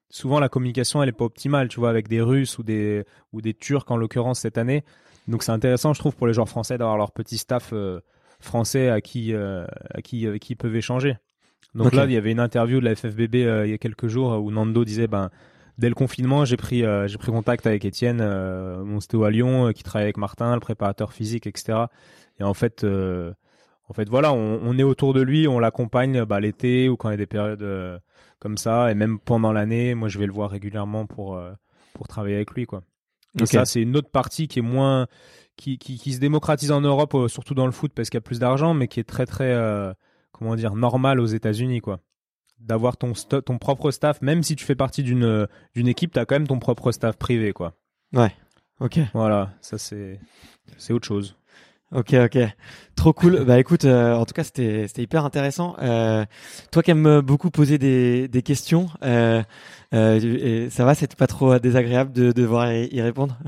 souvent la communication elle est pas optimale, tu vois, avec des Russes ou des ou des Turcs en l'occurrence cette année. Donc c'est intéressant, je trouve, pour les joueurs français d'avoir leur petit staff euh, français à qui euh, à qui avec qui ils peuvent échanger. Donc okay. là, il y avait une interview de la F F B B euh, il y a quelques jours où Nando disait ben dès le confinement, j'ai pris euh, j'ai pris contact avec Étienne, euh, mon stéo à Lyon, euh, qui travaille avec Martin, le préparateur physique, et cetera. Et en fait euh, en fait voilà, on, on est autour de lui, on l'accompagne bah, l'été ou quand il y a des périodes euh, comme ça, et même pendant l'année, moi je vais le voir régulièrement pour euh, pour travailler avec lui, quoi. Et okay. ça, c'est une autre partie qui est moins, qui qui, qui se démocratise en Europe, euh, surtout dans le foot parce qu'il y a plus d'argent, mais qui est très très euh, comment dire normal aux États-Unis, quoi. D'avoir ton st- ton propre staff, même si tu fais partie d'une d'une équipe, t'as quand même ton propre staff privé, quoi. Ouais. Ok. Voilà, ça c'est c'est autre chose. Ok, ok, trop cool. Bah écoute, euh, en tout cas c'était c'était hyper intéressant. Euh, toi qui aimes beaucoup poser des des questions, euh, euh, et ça va, c'était pas trop désagréable de, de devoir y, y répondre?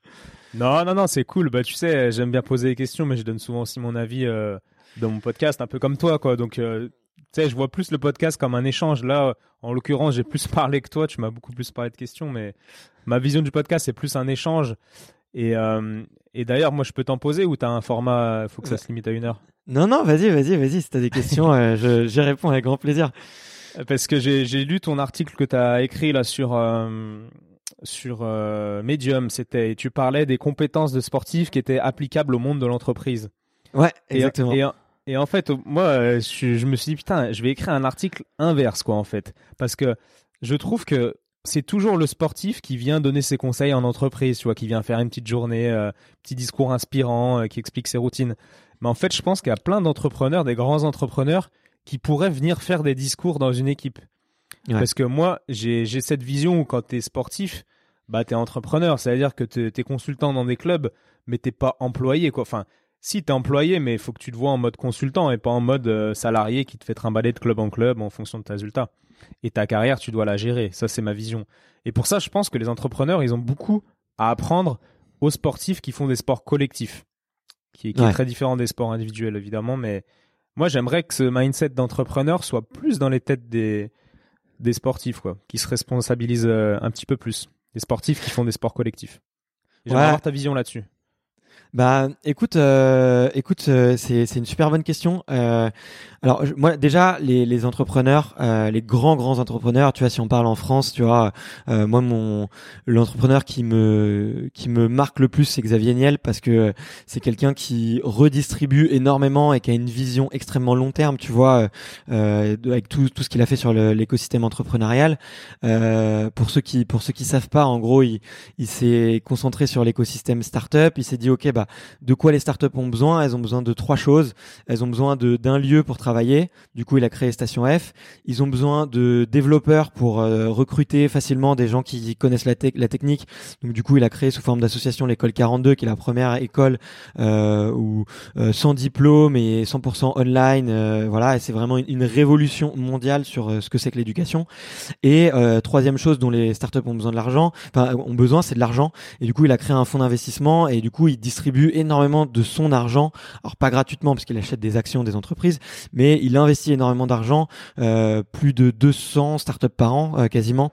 Non, non, non, c'est cool. Bah tu sais, j'aime bien poser des questions, mais je donne souvent aussi mon avis euh, dans mon podcast, un peu comme toi, quoi. Donc euh, tu sais, je vois plus le podcast comme un échange. Là, en l'occurrence, j'ai plus parlé que toi. Tu m'as beaucoup plus parlé de questions, mais ma vision du podcast c'est plus un échange. Et, euh, et d'ailleurs, moi, je peux t'en poser ou t'as un format, il faut que ça se limite à une heure? Non, non, vas-y, vas-y, vas-y. Si t'as des questions, euh, je, j'y réponds avec grand plaisir. Parce que j'ai, j'ai lu ton article que t'as écrit là sur euh, sur euh, Medium. C'était, et tu parlais des compétences de sportifs qui étaient applicables au monde de l'entreprise. Ouais, exactement. Et, et, et en fait, moi, je, je me suis dit putain, je vais écrire un article inverse, quoi, en fait, parce que je trouve que c'est toujours le sportif qui vient donner ses conseils en entreprise, tu vois, qui vient faire une petite journée, euh, petit discours inspirant, euh, qui explique ses routines. Mais en fait, je pense qu'il y a plein d'entrepreneurs, des grands entrepreneurs, qui pourraient venir faire des discours dans une équipe. Ouais. Parce que moi, j'ai, j'ai cette vision où quand t'es sportif, bah t'es entrepreneur, c'est-à-dire que t'es, t'es consultant dans des clubs, mais t'es pas employé, quoi. Enfin, si t'es employé, mais il faut que tu te vois en mode consultant et pas en mode euh, salarié qui te fait trimballer de club en club en fonction de tes résultats. Et ta carrière, tu dois la gérer. Ça, c'est ma vision. Et pour ça, je pense que les entrepreneurs, ils ont beaucoup à apprendre aux sportifs qui font des sports collectifs, qui, qui ouais. est très différent des sports individuels, évidemment. Mais moi, j'aimerais que ce mindset d'entrepreneur soit plus dans les têtes des, des sportifs, quoi, qui se responsabilisent euh, un petit peu plus. Des sportifs qui font des sports collectifs. Et j'aimerais ouais. avoir ta vision là-dessus. Bah, écoute, euh, écoute, euh, c'est c'est une super bonne question. Euh, alors je, moi déjà les les entrepreneurs, euh, les grands grands entrepreneurs, tu vois, si on parle en France, tu vois, euh, moi mon l'entrepreneur qui me qui me marque le plus c'est Xavier Niel parce que c'est quelqu'un qui redistribue énormément et qui a une vision extrêmement long terme, tu vois, euh, avec tout tout ce qu'il a fait sur le, l'écosystème entrepreneurial. Euh, pour ceux qui pour ceux qui savent pas, en gros, il il s'est concentré sur l'écosystème startup. Il s'est dit ok bah de quoi les startups ont besoin? Elles ont besoin de trois choses. Elles ont besoin de d'un lieu pour travailler. Du coup, il a créé Station F. Ils ont besoin de développeurs pour euh, recruter facilement des gens qui connaissent la, te- la technique. Donc, du coup, il a créé sous forme d'association l'école quarante-deux, qui est la première école euh, où euh, sans diplôme et cent pour cent online. Euh, voilà, et c'est vraiment une, une révolution mondiale sur euh, ce que c'est que l'éducation. Et euh, troisième chose dont les startups ont besoin de l'argent, enfin ont besoin, c'est de l'argent. Et du coup, il a créé un fonds d'investissement et du coup, il distribue énormément de son argent, alors pas gratuitement parce qu'il achète des actions des entreprises, mais il investit énormément d'argent, euh, plus de deux cents startups par an euh, quasiment.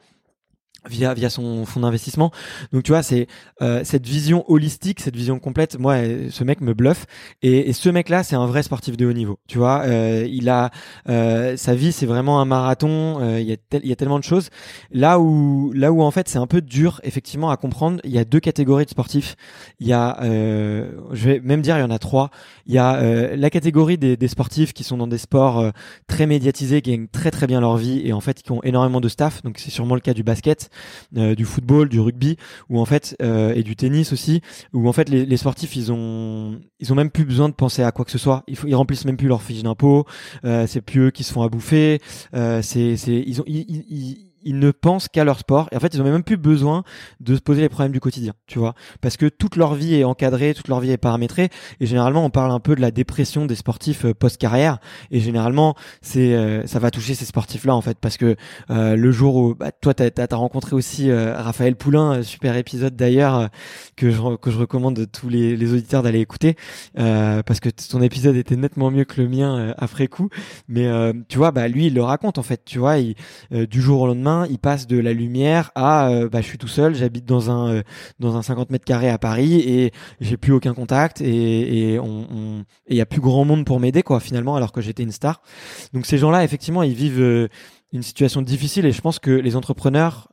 via via son fonds d'investissement. Donc tu vois, c'est euh, cette vision holistique, cette vision complète. Moi, ce mec me bluffe. Et, et ce mec-là, c'est un vrai sportif de haut niveau. Tu vois, euh, il a euh, sa vie, c'est vraiment un marathon. Euh, il y a tel, il y a tellement de choses. Là où là où en fait, c'est un peu dur effectivement à comprendre. Il y a deux catégories de sportifs. Il y a, euh, je vais même dire, il y en a trois. Il y a euh, la catégorie des, des sportifs qui sont dans des sports euh, très médiatisés, qui gagnent très très bien leur vie et en fait qui ont énormément de staff. Donc c'est sûrement le cas du basket. Euh, du football, du rugby, ou en fait euh, et du tennis aussi, où en fait les, les sportifs ils ont ils ont même plus besoin de penser à quoi que ce soit. Ils, ils remplissent même plus leur fiche d'impôt. Euh, c'est plus eux qui se font à bouffer. Euh, c'est c'est ils ont ils, ils, ils ils ne pensent qu'à leur sport et en fait ils ont même plus besoin de se poser les problèmes du quotidien, tu vois, parce que toute leur vie est encadrée, toute leur vie est paramétrée et généralement on parle un peu de la dépression des sportifs post-carrière et généralement c'est euh, ça va toucher ces sportifs-là en fait parce que euh, le jour où bah, toi t'as, t'as, t'as rencontré aussi euh, Raphaël Poulain, super épisode d'ailleurs euh, que je que je recommande à tous les, les auditeurs d'aller écouter euh, parce que ton épisode était nettement mieux que le mien euh, après coup, mais euh, tu vois bah lui il le raconte en fait, tu vois, il, euh, du jour au lendemain terrain, il passe de la lumière à euh, bah je suis tout seul, j'habite dans un euh, dans un cinquante mètres carrés à Paris et j'ai plus aucun contact et et on, on et il y a plus grand monde pour m'aider quoi finalement alors que j'étais une star. Donc ces gens-là effectivement ils vivent euh, une situation difficile et je pense que les entrepreneurs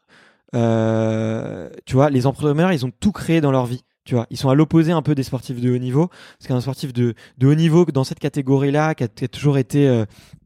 euh, tu vois, les entrepreneurs ils ont tout créé dans leur vie. Tu vois, ils sont à l'opposé un peu des sportifs de haut niveau, parce qu'un sportif de de haut niveau dans cette catégorie-là qui a, qui a toujours été euh,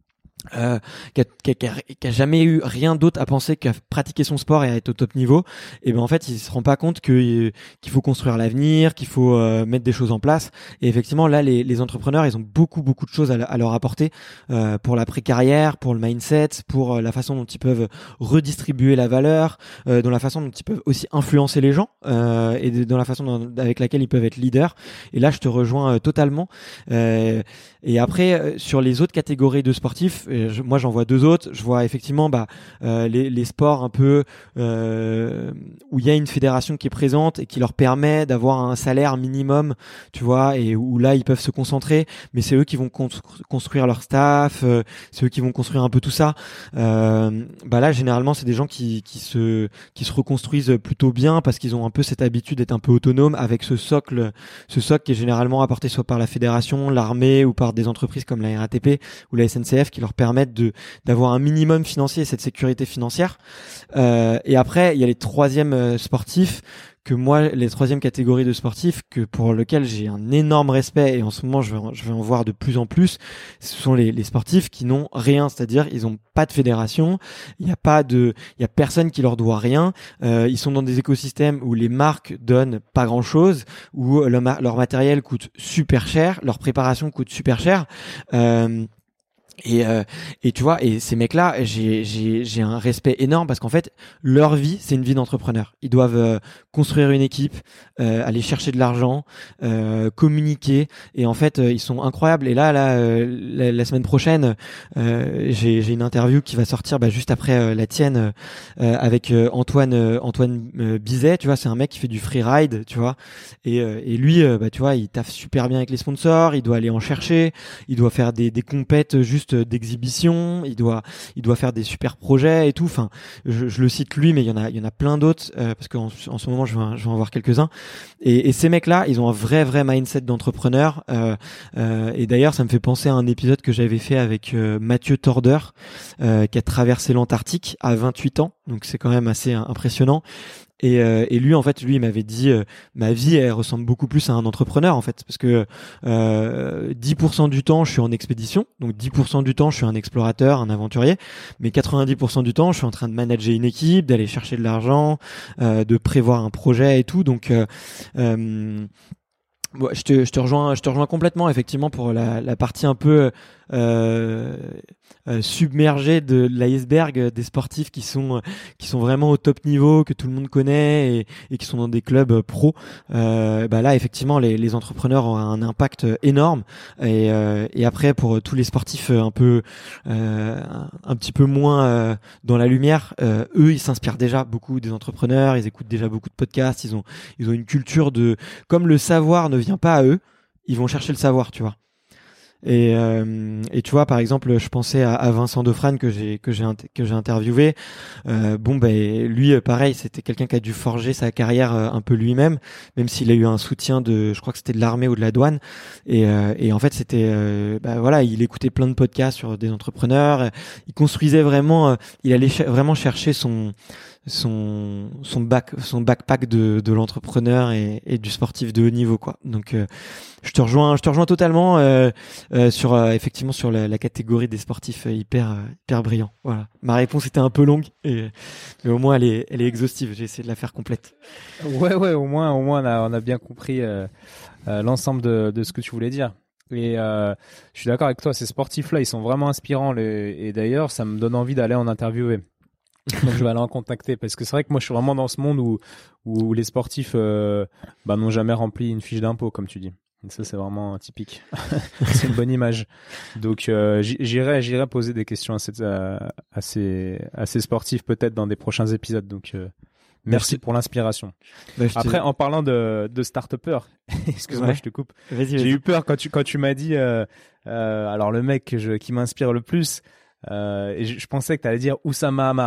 Euh, qui, a, qui, a, qui, a, qui a jamais eu rien d'autre à penser qu'à pratiquer son sport et à être au top niveau, et ben en fait il se rend pas compte que qu'il faut construire l'avenir, qu'il faut euh, mettre des choses en place. Et effectivement là les, les entrepreneurs ils ont beaucoup beaucoup de choses à, à leur apporter euh, pour l'après-carrière, pour le mindset, pour la façon dont ils peuvent redistribuer la valeur, euh, dans la façon dont ils peuvent aussi influencer les gens euh, et de, dans la façon dont, avec laquelle ils peuvent être leaders. Et là je te rejoins euh, totalement. Euh, et après euh, sur les autres catégories de sportifs, Je, moi j'en vois deux autres. Je vois effectivement bah, euh, les, les sports un peu euh, où il y a une fédération qui est présente et qui leur permet d'avoir un salaire minimum, tu vois, et où là ils peuvent se concentrer, mais c'est eux qui vont con- construire leur staff, euh, c'est eux qui vont construire un peu tout ça. Euh, bah là généralement c'est des gens qui, qui se qui se reconstruisent plutôt bien parce qu'ils ont un peu cette habitude d'être un peu autonomes avec ce socle, ce socle qui est généralement apporté soit par la fédération, l'armée ou par des entreprises comme la R A T P ou la S N C F qui leur permettent de d'avoir un minimum financier, cette sécurité financière. Euh, et après, il y a les troisièmes sportifs que moi, les troisièmes catégories de sportifs que pour lesquels j'ai un énorme respect et en ce moment je vais en, je vais en voir de plus en plus, ce sont les, les sportifs qui n'ont rien, c'est-à-dire ils ont pas de fédération, il y a pas de, il y a personne qui leur doit rien, euh, ils sont dans des écosystèmes où les marques donnent pas grand-chose, où le, leur matériel coûte super cher, leur préparation coûte super cher. Euh, Et, euh, et tu vois, et ces mecs-là, j'ai, j'ai, j'ai un respect énorme parce qu'en fait, leur vie, c'est une vie d'entrepreneur. Ils doivent euh, construire une équipe, euh, aller chercher de l'argent, euh, communiquer, et en fait, euh, ils sont incroyables. Et là, là, euh, la, la semaine prochaine, euh, j'ai, j'ai une interview qui va sortir bah, juste après euh, la tienne euh, avec euh, Antoine, euh, Antoine euh, Bizet. Tu vois, c'est un mec qui fait du freeride, tu vois, et, euh, et lui, euh, bah, tu vois, il taffe super bien avec les sponsors. Il doit aller en chercher, il doit faire des, des compètes juste d'exhibition, il doit il doit faire des super projets et tout. Enfin, je, je le cite lui, mais il y en a il y en a plein d'autres euh, parce qu'en en ce moment je vais je vais en voir quelques-uns. Et, et ces mecs-là, ils ont un vrai vrai mindset d'entrepreneur. Euh, euh, et d'ailleurs, ça me fait penser à un épisode que j'avais fait avec euh, Mathieu Torder, euh, qui a traversé l'Antarctique à vingt-huit ans. Donc c'est quand même assez impressionnant. Et, euh, et lui, en fait, lui, il m'avait dit, euh, ma vie, elle ressemble beaucoup plus à un entrepreneur, en fait, parce que euh, dix pour cent du temps, je suis en expédition, donc dix pour cent du temps, je suis un explorateur, un aventurier, mais quatre-vingt-dix pour cent du temps, je suis en train de manager une équipe, d'aller chercher de l'argent, euh, de prévoir un projet et tout. Donc, euh, euh, bon, je te, je te rejoins, je te rejoins complètement, effectivement, pour la, la partie un peu euh, euh, submergé de l'iceberg des sportifs qui sont qui sont vraiment au top niveau, que tout le monde connaît et, et qui sont dans des clubs pro. Euh, bah là effectivement les, les entrepreneurs ont un impact énorme et, euh, et après pour tous les sportifs un peu euh, un petit peu moins euh, dans la lumière, euh, eux ils s'inspirent déjà beaucoup des entrepreneurs, ils écoutent déjà beaucoup de podcasts, ils ont ils ont une culture de, comme le savoir ne vient pas à eux, ils vont chercher le savoir, tu vois. Et, euh, et tu vois, par exemple, je pensais à, à Vincent Defrane que j'ai que j'ai que j'ai interviewé. Euh, bon, ben lui, pareil, c'était quelqu'un qui a dû forger sa carrière un peu lui-même, même s'il a eu un soutien de, je crois que c'était de l'armée ou de la douane. Et, euh, et en fait, c'était, euh, bah voilà, il écoutait plein de podcasts sur des entrepreneurs. Il construisait vraiment, il allait ch- vraiment chercher son son son bac son backpack de de l'entrepreneur et, et du sportif de haut niveau, quoi. Donc euh, je te rejoins je te rejoins totalement euh, euh, sur euh, effectivement sur la, la catégorie des sportifs hyper euh, hyper brillants. Voilà, ma réponse était un peu longue et mais au moins elle est elle est exhaustive, j'ai essayé de la faire complète. Ouais ouais, au moins au moins on a on a bien compris euh, euh, l'ensemble de de ce que tu voulais dire. Et euh, je suis d'accord avec toi, ces sportifs là ils sont vraiment inspirants les, et d'ailleurs ça me donne envie d'aller en interviewer. Donc je vais aller en contacter parce que c'est vrai que moi je suis vraiment dans ce monde où où les sportifs euh, bah n'ont jamais rempli une fiche d'impôt, comme tu dis. Et ça c'est vraiment typique. C'est une bonne image. Donc euh, j'irai j'irai poser des questions à ces à ces à ces sportifs peut-être dans des prochains épisodes. Donc euh, merci, merci pour l'inspiration. Bah, Après en parlant de de start-upper, excuse-moi, ouais. Je te coupe. Vas-y, J'ai vas-y. eu peur quand tu quand tu m'as dit euh, euh, alors le mec que je, qui m'inspire le plus euh, et je, je pensais que tu allais dire Oussama Hamar.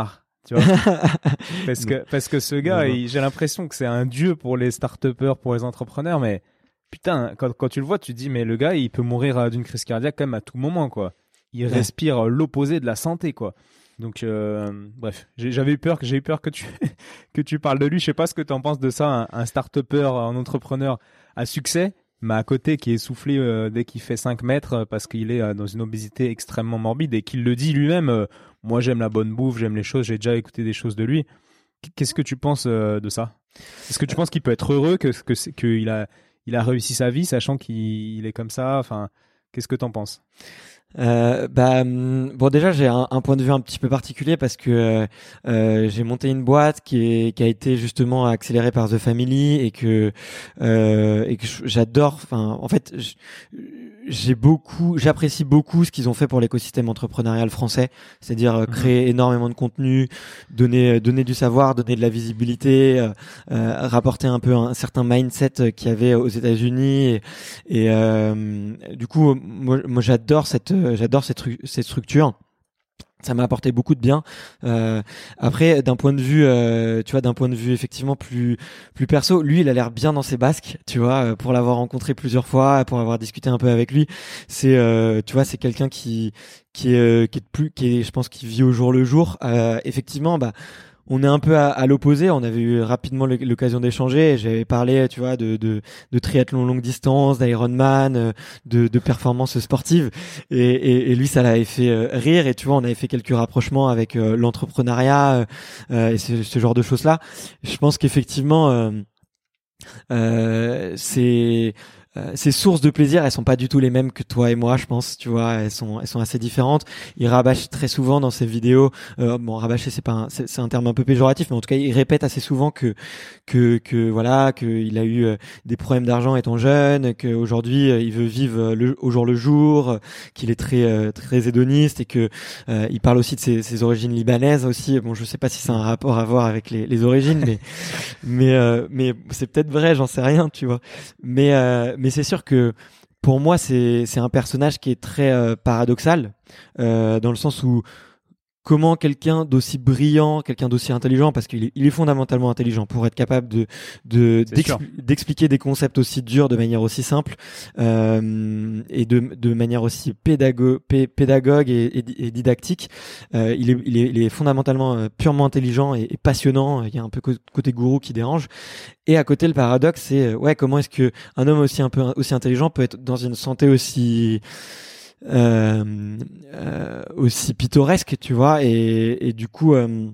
Tu vois parce que parce que ce gars, il, j'ai l'impression que c'est un dieu pour les start-upers, pour les entrepreneurs, mais putain, quand quand tu le vois, tu te dis mais le gars, il peut mourir d'une crise cardiaque quand même à tout moment, quoi. Il ouais. respire l'opposé de la santé, quoi. Donc euh, bref, j'ai, j'avais eu peur que j'ai eu peur que tu que tu parles de lui. Je sais pas ce que tu en penses de ça, un, un start-upper, un entrepreneur à succès, mais à côté qui est essoufflé euh, dès qu'il fait cinq mètres parce qu'il est euh, dans une obésité extrêmement morbide et qu'il le dit lui-même. Euh, moi, j'aime la bonne bouffe, j'aime les choses. J'ai déjà écouté des choses de lui. Qu'est-ce que tu penses euh, de ça? Est-ce que tu penses qu'il peut être heureux, que que qu'il a il a réussi sa vie, sachant qu'il il est comme ça? Enfin, qu'est-ce que t'en penses? Euh, bah bon, déjà j'ai un, un point de vue un petit peu particulier parce que euh, j'ai monté une boîte qui est qui a été justement accélérée par The Family et que euh, et que j'adore. Enfin, en fait, j'ai beaucoup, j'apprécie beaucoup ce qu'ils ont fait pour l'écosystème entrepreneurial français, c'est-à-dire créer mmh. énormément de contenu, donner donner du savoir, donner de la visibilité, euh, euh, rapporter un peu un, un certain mindset qu'il y avait aux États-Unis et, et euh, du coup moi, moi j'adore cette J'adore cette, cette structure. Ça m'a apporté beaucoup de bien. Euh, après, d'un point de vue, euh, tu vois, d'un point de vue effectivement plus plus perso, lui, il a l'air bien dans ses basques, tu vois, pour l'avoir rencontré plusieurs fois, pour avoir discuté un peu avec lui. C'est, euh, tu vois, c'est quelqu'un qui qui est qui est plus, qui est, je pense, qui vit au jour le jour. Euh, effectivement, bah. On est un peu à, à l'opposé. On avait eu rapidement l'occasion d'échanger. J'avais parlé, tu vois, de, de, de triathlon longue distance, d'Ironman, de, de performances sportives. Et, et, et lui, ça l'avait fait rire. Et tu vois, on avait fait quelques rapprochements avec euh, l'entrepreneuriat euh, et ce, ce genre de choses-là. Je pense qu'effectivement, euh, euh, c'est Euh, ces sources de plaisir, elles sont pas du tout les mêmes que toi et moi, je pense, tu vois, elles sont elles sont assez différentes. Il rabâche très souvent dans ses vidéos, euh, bon, rabâcher c'est pas un, c'est, c'est un terme un peu péjoratif, mais en tout cas, il répète assez souvent que que que voilà, que il a eu euh, des problèmes d'argent étant jeune, que aujourd'hui euh, il veut vivre le, au jour le jour, euh, qu'il est très euh, très hédoniste et que euh, il parle aussi de ses, ses origines libanaises aussi. Bon, je sais pas si c'est un rapport à voir avec les les origines, mais mais euh, mais c'est peut-être vrai, j'en sais rien, tu vois. Mais euh, mais c'est sûr que pour moi c'est c'est un personnage qui est très euh, paradoxal euh, dans le sens où comment quelqu'un d'aussi brillant, quelqu'un d'aussi intelligent, parce qu'il est, il est fondamentalement intelligent pour être capable de, de d'expli- d'expliquer des concepts aussi durs de manière aussi simple euh, et de, de manière aussi pédago- pé- pédagogue et, et, et didactique. Euh, il, est, il, est, il est fondamentalement euh, purement intelligent et, et passionnant. Il y a un peu co- côté gourou qui dérange. Et à côté, le paradoxe, c'est ouais, comment est-ce que un homme aussi un peu aussi intelligent peut être dans une santé aussi Euh, euh, aussi pittoresque, tu vois, et, et du coup euh,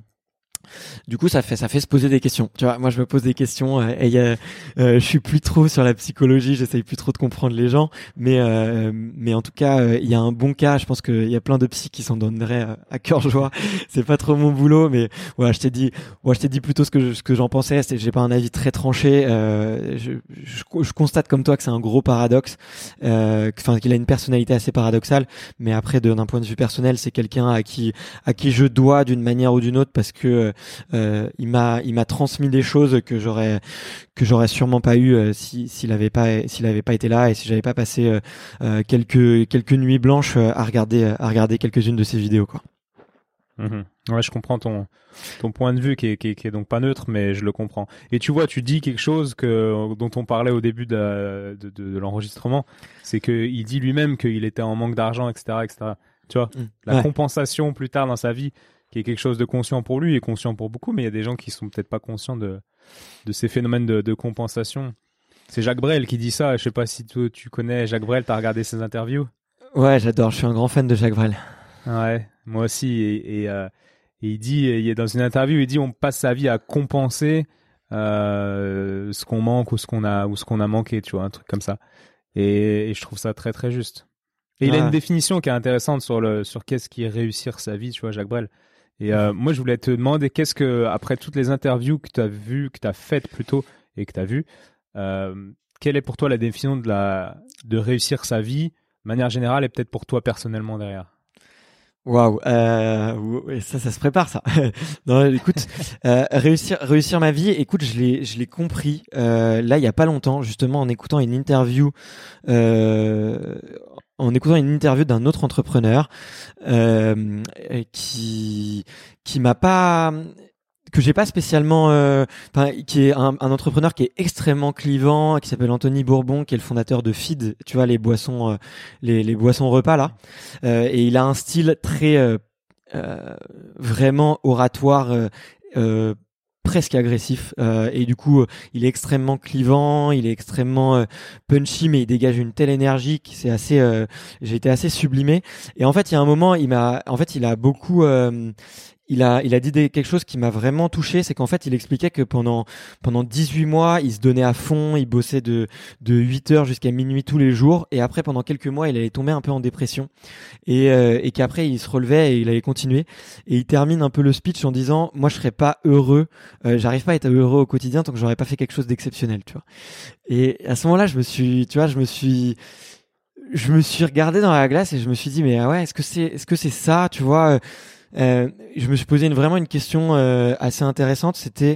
du coup ça fait ça fait se poser des questions, tu vois. Moi je me pose des questions euh, et euh, euh, je suis plus trop sur la psychologie, j'essaye plus trop de comprendre les gens, mais euh, mais en tout cas il euh, y a un bon cas, je pense qu'il y a plein de psys qui s'en donneraient euh, à cœur joie. C'est pas trop mon boulot, mais voilà, je t'ai dit ouais, je t'ai dit plutôt ce que je, ce que j'en pensais, c'est j'ai pas un avis très tranché. euh, je, je, je constate comme toi que c'est un gros paradoxe, euh, enfin qu'il a une personnalité assez paradoxale, mais après de, d'un point de vue personnel, c'est quelqu'un à qui à qui je dois d'une manière ou d'une autre parce que Euh, il m'a il m'a transmis des choses que j'aurais que j'aurais sûrement pas eu euh, si s'il avait pas s'il avait pas été là et si j'avais pas passé euh, euh, quelques quelques nuits blanches euh, à regarder à regarder quelques-unes de ses vidéos, quoi. Mmh. Ouais, je comprends ton ton point de vue qui est, qui est qui est donc pas neutre, mais je le comprends. Et tu vois, tu dis quelque chose que dont on parlait au début de de, de, de l'enregistrement, c'est que il dit lui-même qu'il était en manque d'argent, et cetera, et cetera. Tu vois, mmh. la ouais. compensation plus tard dans sa vie, qui est quelque chose de conscient pour lui et conscient pour beaucoup, mais il y a des gens qui sont peut-être pas conscients de de ces phénomènes de, de compensation. C'est Jacques Brel qui dit ça. Je sais pas si tu, tu connais Jacques Brel, t'as regardé ses interviews? Ouais, j'adore. Je suis un grand fan de Jacques Brel. Ouais, moi aussi. Et, et, euh, et il dit, il est dans une interview, il dit, on passe sa vie à compenser euh, ce qu'on manque ou ce qu'on a ou ce qu'on a manqué, tu vois, un truc comme ça. Et, et je trouve ça très très juste. Et il ah. a une définition qui est intéressante sur le sur qu'est-ce qui est réussir sa vie, tu vois, Jacques Brel. Et euh, moi, je voulais te demander, qu'est-ce que, après toutes les interviews que tu as vues, que tu as faites plutôt, et que tu as vues, euh, quelle est pour toi la définition de, la, de réussir sa vie, de manière générale, et peut-être pour toi personnellement derrière? Waouh, euh, ça, ça se prépare, ça. Non, écoute, euh, réussir, réussir ma vie. Écoute, je l'ai, je l'ai compris. Euh, là, il y a pas longtemps, justement, en écoutant une interview euh, en écoutant une interview d'un autre entrepreneur euh, qui qui m'a pas que j'ai pas spécialement euh, enfin qui est un, un entrepreneur qui est extrêmement clivant, qui s'appelle Anthony Bourbon, qui est le fondateur de Feed, tu vois, les boissons euh, les les boissons repas là, euh, et il a un style très euh, euh, vraiment oratoire, euh, euh, presque agressif, euh, et du coup il est extrêmement clivant, il est extrêmement euh, punchy, mais il dégage une telle énergie que c'est assez euh, j'ai été assez sublimé. Et en fait il y a un moment il m'a en fait il a beaucoup euh, il a il a dit des, quelque chose qui m'a vraiment touché, c'est qu'en fait il expliquait que pendant pendant dix-huit mois il se donnait à fond, il bossait de de huit heures jusqu'à minuit tous les jours, et après pendant quelques mois il allait tomber un peu en dépression, et euh, et qu'après il se relevait et il allait continuer. Et il termine un peu le speech en disant moi je serais pas heureux, euh, j'arrive pas à être heureux au quotidien tant que j'aurais pas fait quelque chose d'exceptionnel, tu vois. Et à ce moment-là je me suis tu vois je me suis je me suis regardé dans la glace et je me suis dit mais ah ouais, est-ce que c'est est-ce que c'est ça, tu vois. Euh, je me suis posé une, vraiment une question euh, assez intéressante. C'était,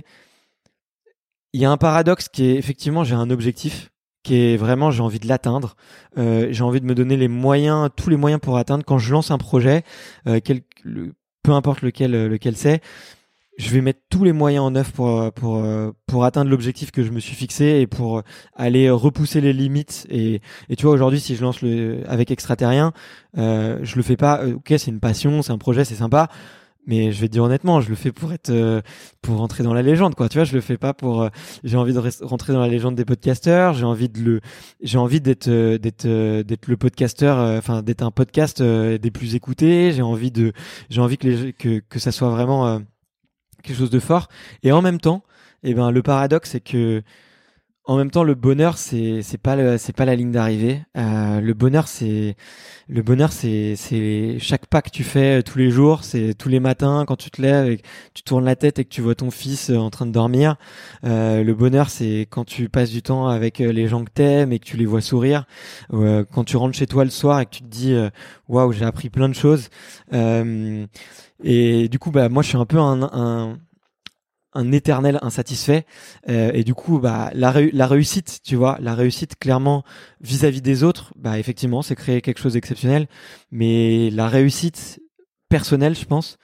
il y a un paradoxe qui est effectivement, j'ai un objectif qui est vraiment, j'ai envie de l'atteindre. Euh, j'ai envie de me donner les moyens, tous les moyens pour atteindre. Quand je lance un projet, euh, quel, le, peu importe lequel, lequel c'est, je vais mettre tous les moyens en œuvre pour pour pour atteindre l'objectif que je me suis fixé et pour aller repousser les limites. Et et tu vois, aujourd'hui si je lance le avec Extraterrien, euh, je le fais pas, ok, c'est une passion, c'est un projet, c'est sympa, mais je vais te dire honnêtement, je le fais pour être euh, pour rentrer dans la légende, quoi. Tu vois, je le fais pas pour euh, j'ai envie de rest- rentrer dans la légende des podcasteurs, j'ai envie de le j'ai envie d'être euh, d'être euh, d'être le podcasteur, enfin euh, d'être un podcast euh, des plus écoutés, j'ai envie de j'ai envie que les que que ça soit vraiment euh, quelque chose de fort. Et en même temps, eh ben le paradoxe c'est que en même temps le bonheur c'est c'est pas le, c'est pas la ligne d'arrivée. Euh, le bonheur c'est le bonheur c'est c'est chaque pas que tu fais tous les jours, c'est tous les matins quand tu te lèves et que tu tournes la tête et que tu vois ton fils en train de dormir. Euh, le bonheur c'est quand tu passes du temps avec les gens que t'aimes et que tu les vois sourire. Euh, quand tu rentres chez toi le soir et que tu te dis waouh, j'ai appris plein de choses. Euh, Et du coup, bah moi, je suis un peu un un, un éternel insatisfait. Euh, et du coup, bah la réu- la réussite, tu vois, la réussite clairement vis-à-vis des autres, bah effectivement, c'est créer quelque chose d'exceptionnel. Mais la réussite personnelle, je pense,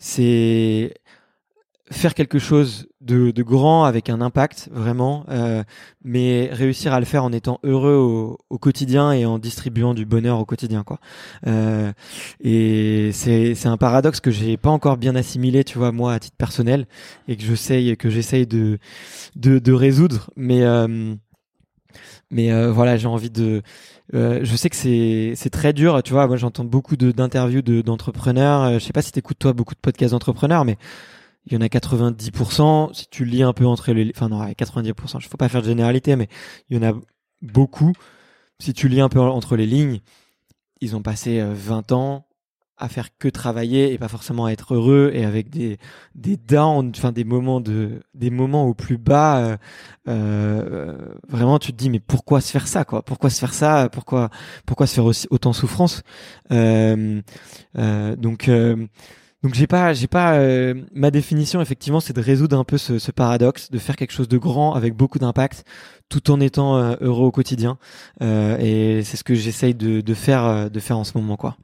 c'est faire quelque chose de, de grand avec un impact vraiment, euh, mais réussir à le faire en étant heureux au, au quotidien et en distribuant du bonheur au quotidien, quoi. Euh, et c'est c'est un paradoxe que j'ai pas encore bien assimilé, tu vois, moi à titre personnel, et que j'essaye que j'essaye de de de résoudre, mais euh, mais euh, voilà, j'ai envie de euh, je sais que c'est c'est très dur, tu vois. Moi j'entends beaucoup de d'interviews de d'entrepreneurs, euh, je sais pas si t'écoutes toi beaucoup de podcasts d'entrepreneurs, mais il y en a quatre-vingt-dix pour cent, si tu lis un peu entre les... Enfin non, quatre-vingt-dix pour cent, il ne faut pas faire de généralité, mais il y en a beaucoup. Si tu lis un peu entre les lignes, ils ont passé vingt ans à faire que travailler et pas forcément à être heureux, et avec des des downs, enfin des moments de des moments au plus bas. Euh, euh, vraiment, tu te dis mais pourquoi se faire ça, quoi? Pourquoi se faire ça? Pourquoi pourquoi se faire aussi autant souffrance? Euh, euh, donc euh, Donc j'ai pas, j'ai pas. Euh, ma définition effectivement, c'est de résoudre un peu ce, ce paradoxe, de faire quelque chose de grand avec beaucoup d'impact, tout en étant euh, heureux au quotidien. Euh, et c'est ce que j'essaye de, de faire, euh, de faire en ce moment, quoi.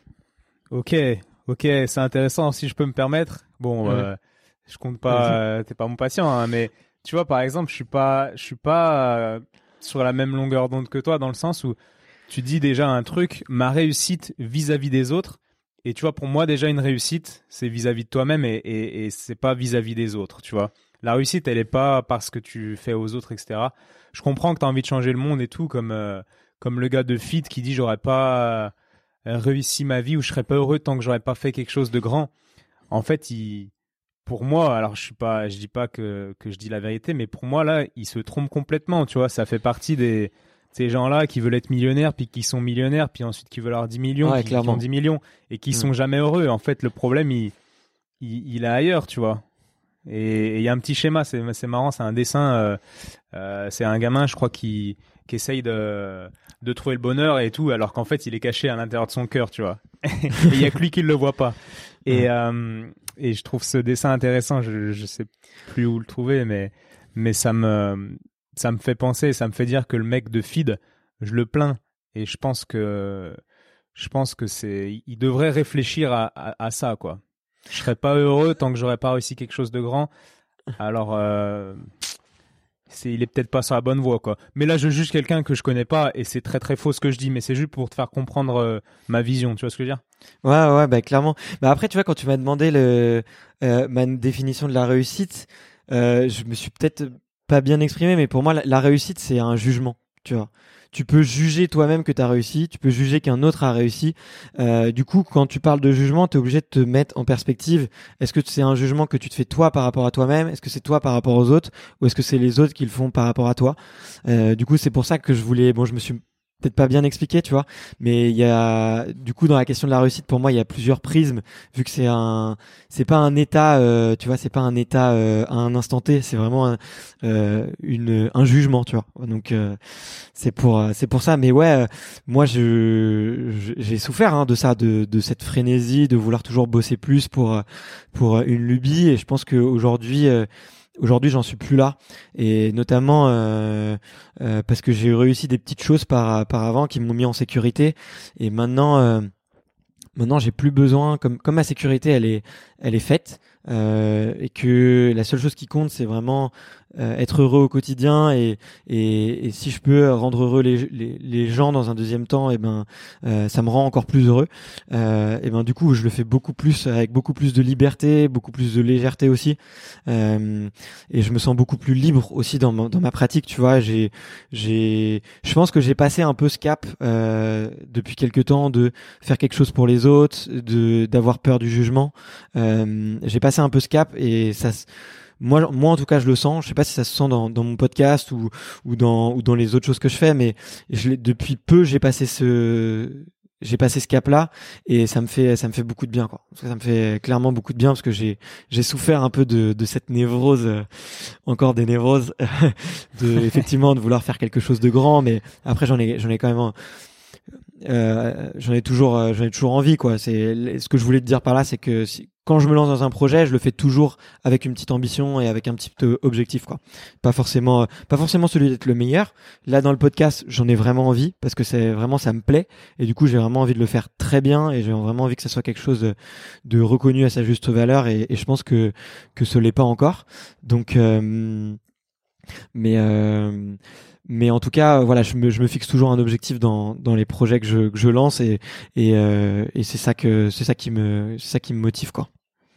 Ok, ok, c'est intéressant. Si je peux me permettre, bon, ouais. euh, je compte pas. Euh, t'es pas mon patient, hein, mais tu vois, par exemple, je suis pas, je suis pas euh, sur la même longueur d'onde que toi, dans le sens où tu dis déjà un truc, ma réussite vis-à-vis des autres. Et tu vois, pour moi, déjà, une réussite, c'est vis-à-vis de toi-même, et, et, et c'est pas vis-à-vis des autres, tu vois. La réussite, elle est pas parce que tu fais aux autres, et cetera. Je comprends que tu as envie de changer le monde et tout, comme, euh, comme le gars de Feed qui dit « j'aurais pas euh, réussi ma vie ou je serais pas heureux tant que j'aurais pas fait quelque chose de grand ». En fait, il... pour moi, alors je suis pas, je dis pas que, que je dis la vérité, mais pour moi, là, il se trompe complètement, tu vois. Ça fait partie des... ces gens-là qui veulent être millionnaires, puis qui sont millionnaires, puis ensuite qui veulent avoir dix millions, ouais, puis qui ont dix millions, et qui mmh. sont jamais heureux. En fait, le problème, il, il, il est ailleurs, tu vois. Et il y a un petit schéma, c'est, c'est marrant, c'est un dessin, euh, euh, c'est un gamin, je crois, qui, qui essaye de, de trouver le bonheur et tout, alors qu'en fait, il est caché à l'intérieur de son cœur, tu vois. Et il y a que lui qui le voit pas. Et, euh, et je trouve ce dessin intéressant, je, je sais plus où le trouver, mais, mais ça me... ça me fait penser, ça me fait dire que le mec de Feed, je le plains. Et je pense que, je pense que c'est, il devrait réfléchir à, à, à ça, quoi. Je serais pas heureux tant que j'aurais pas réussi quelque chose de grand. Alors, euh, c'est, il est peut-être pas sur la bonne voie, quoi. Mais là, je juge quelqu'un que je connais pas et c'est très très faux ce que je dis, mais c'est juste pour te faire comprendre euh, ma vision. Tu vois ce que je veux dire? Ouais, ouais, bah clairement. Bah après, tu vois, quand tu m'as demandé le euh, ma définition de la réussite, euh, je me suis peut-être pas bien exprimé, mais pour moi, la, la réussite, c'est un jugement. Tu vois. Tu peux juger toi-même que tu as réussi, tu peux juger qu'un autre a réussi. Euh, du coup, quand tu parles de jugement, tu es obligé de te mettre en perspective. Est-ce que c'est un jugement que tu te fais toi par rapport à toi-même? Est-ce que c'est toi par rapport aux autres? Ou est-ce que c'est les autres qui le font par rapport à toi? euh, Du coup, c'est pour ça que je voulais... Bon, je me suis peut-être pas bien expliqué, tu vois, mais il y a du coup dans la question de la réussite, pour moi, il y a plusieurs prismes, vu que c'est un, c'est pas un état, euh, tu vois, c'est pas un état euh, à un instant T, c'est vraiment un, euh, une, un jugement, tu vois. Donc euh, c'est pour, c'est pour ça. Mais ouais, euh, moi, je, je- j'ai souffert hein, de ça, de, de cette frénésie, de vouloir toujours bosser plus pour, pour une lubie, et je pense qu'aujourd'hui. Euh, Aujourd'hui, j'en suis plus là, et notamment euh, euh, parce que j'ai réussi des petites choses par par avant qui m'ont mis en sécurité, et maintenant euh, maintenant j'ai plus besoin, comme comme ma sécurité elle est elle est faite, euh, et que la seule chose qui compte c'est vraiment euh, être heureux au quotidien, et, et et si je peux rendre heureux les les, les gens dans un deuxième temps, et ben euh, ça me rend encore plus heureux. Euh, et ben du coup je le fais beaucoup plus, avec beaucoup plus de liberté, beaucoup plus de légèreté aussi, euh, et je me sens beaucoup plus libre aussi dans ma, dans ma pratique, tu vois. J'ai j'ai je pense que j'ai passé un peu ce cap euh, depuis quelque temps, de faire quelque chose pour les autres, de d'avoir peur du jugement. Euh, j'ai passé un peu ce cap, et ça se- moi moi en tout cas je le sens. Je sais pas si ça se sent dans dans mon podcast ou ou dans ou dans les autres choses que je fais, mais je l'ai, depuis peu j'ai passé ce j'ai passé ce cap là, et ça me fait ça me fait beaucoup de bien, quoi. Parce que ça me fait clairement beaucoup de bien, parce que j'ai j'ai souffert un peu de de cette névrose, euh, encore des névroses, de effectivement de vouloir faire quelque chose de grand, mais après j'en ai j'en ai quand même euh, j'en ai toujours euh, j'en ai toujours envie, quoi. C'est ce que je voulais te dire par là, c'est que si, quand je me lance dans un projet, je le fais toujours avec une petite ambition et avec un petit euh, objectif, quoi. Pas forcément euh, pas forcément celui d'être le meilleur. Là dans le podcast, j'en ai vraiment envie, parce que c'est vraiment, ça me plaît, et du coup j'ai vraiment envie de le faire très bien, et j'ai vraiment envie que ça soit quelque chose de, de reconnu à sa juste valeur, et, et je pense que que ce l'est pas encore. Donc euh, mais euh, mais en tout cas, voilà, je me, je me fixe toujours un objectif dans, dans les projets que je, que je lance, et, et, euh, et c'est ça que, c'est ça qui me, c'est ça qui me motive, quoi.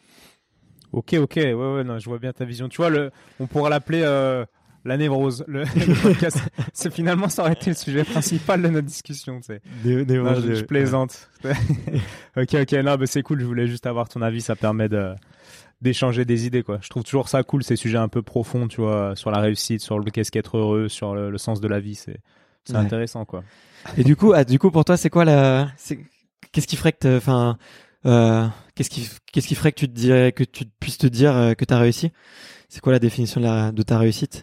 Ok, ok, ouais, ouais, non, je vois bien ta vision. Tu vois, le, on pourra l'appeler euh, la névrose. Le, le podcast, c'est finalement ça aurait été le sujet principal de notre discussion. Tu sais. Des, des Non, je, je plaisante. ok, ok, non, mais c'est cool. Je voulais juste avoir ton avis. Ça permet de d'échanger des idées, quoi. Je trouve toujours ça cool, ces sujets un peu profonds, tu vois, sur la réussite, sur le qu'est-ce qu'être heureux, sur le, le sens de la vie. C'est c'est Ouais. intéressant, quoi. Et du coup, ah, du coup, pour toi, c'est quoi la, c'est, qu'est-ce qui ferait que, enfin, euh, qu'est-ce qui, qu'est-ce qui ferait que tu te dirais, que tu puisses te dire euh, que t'as réussi? C'est quoi la définition de, la, de ta réussite?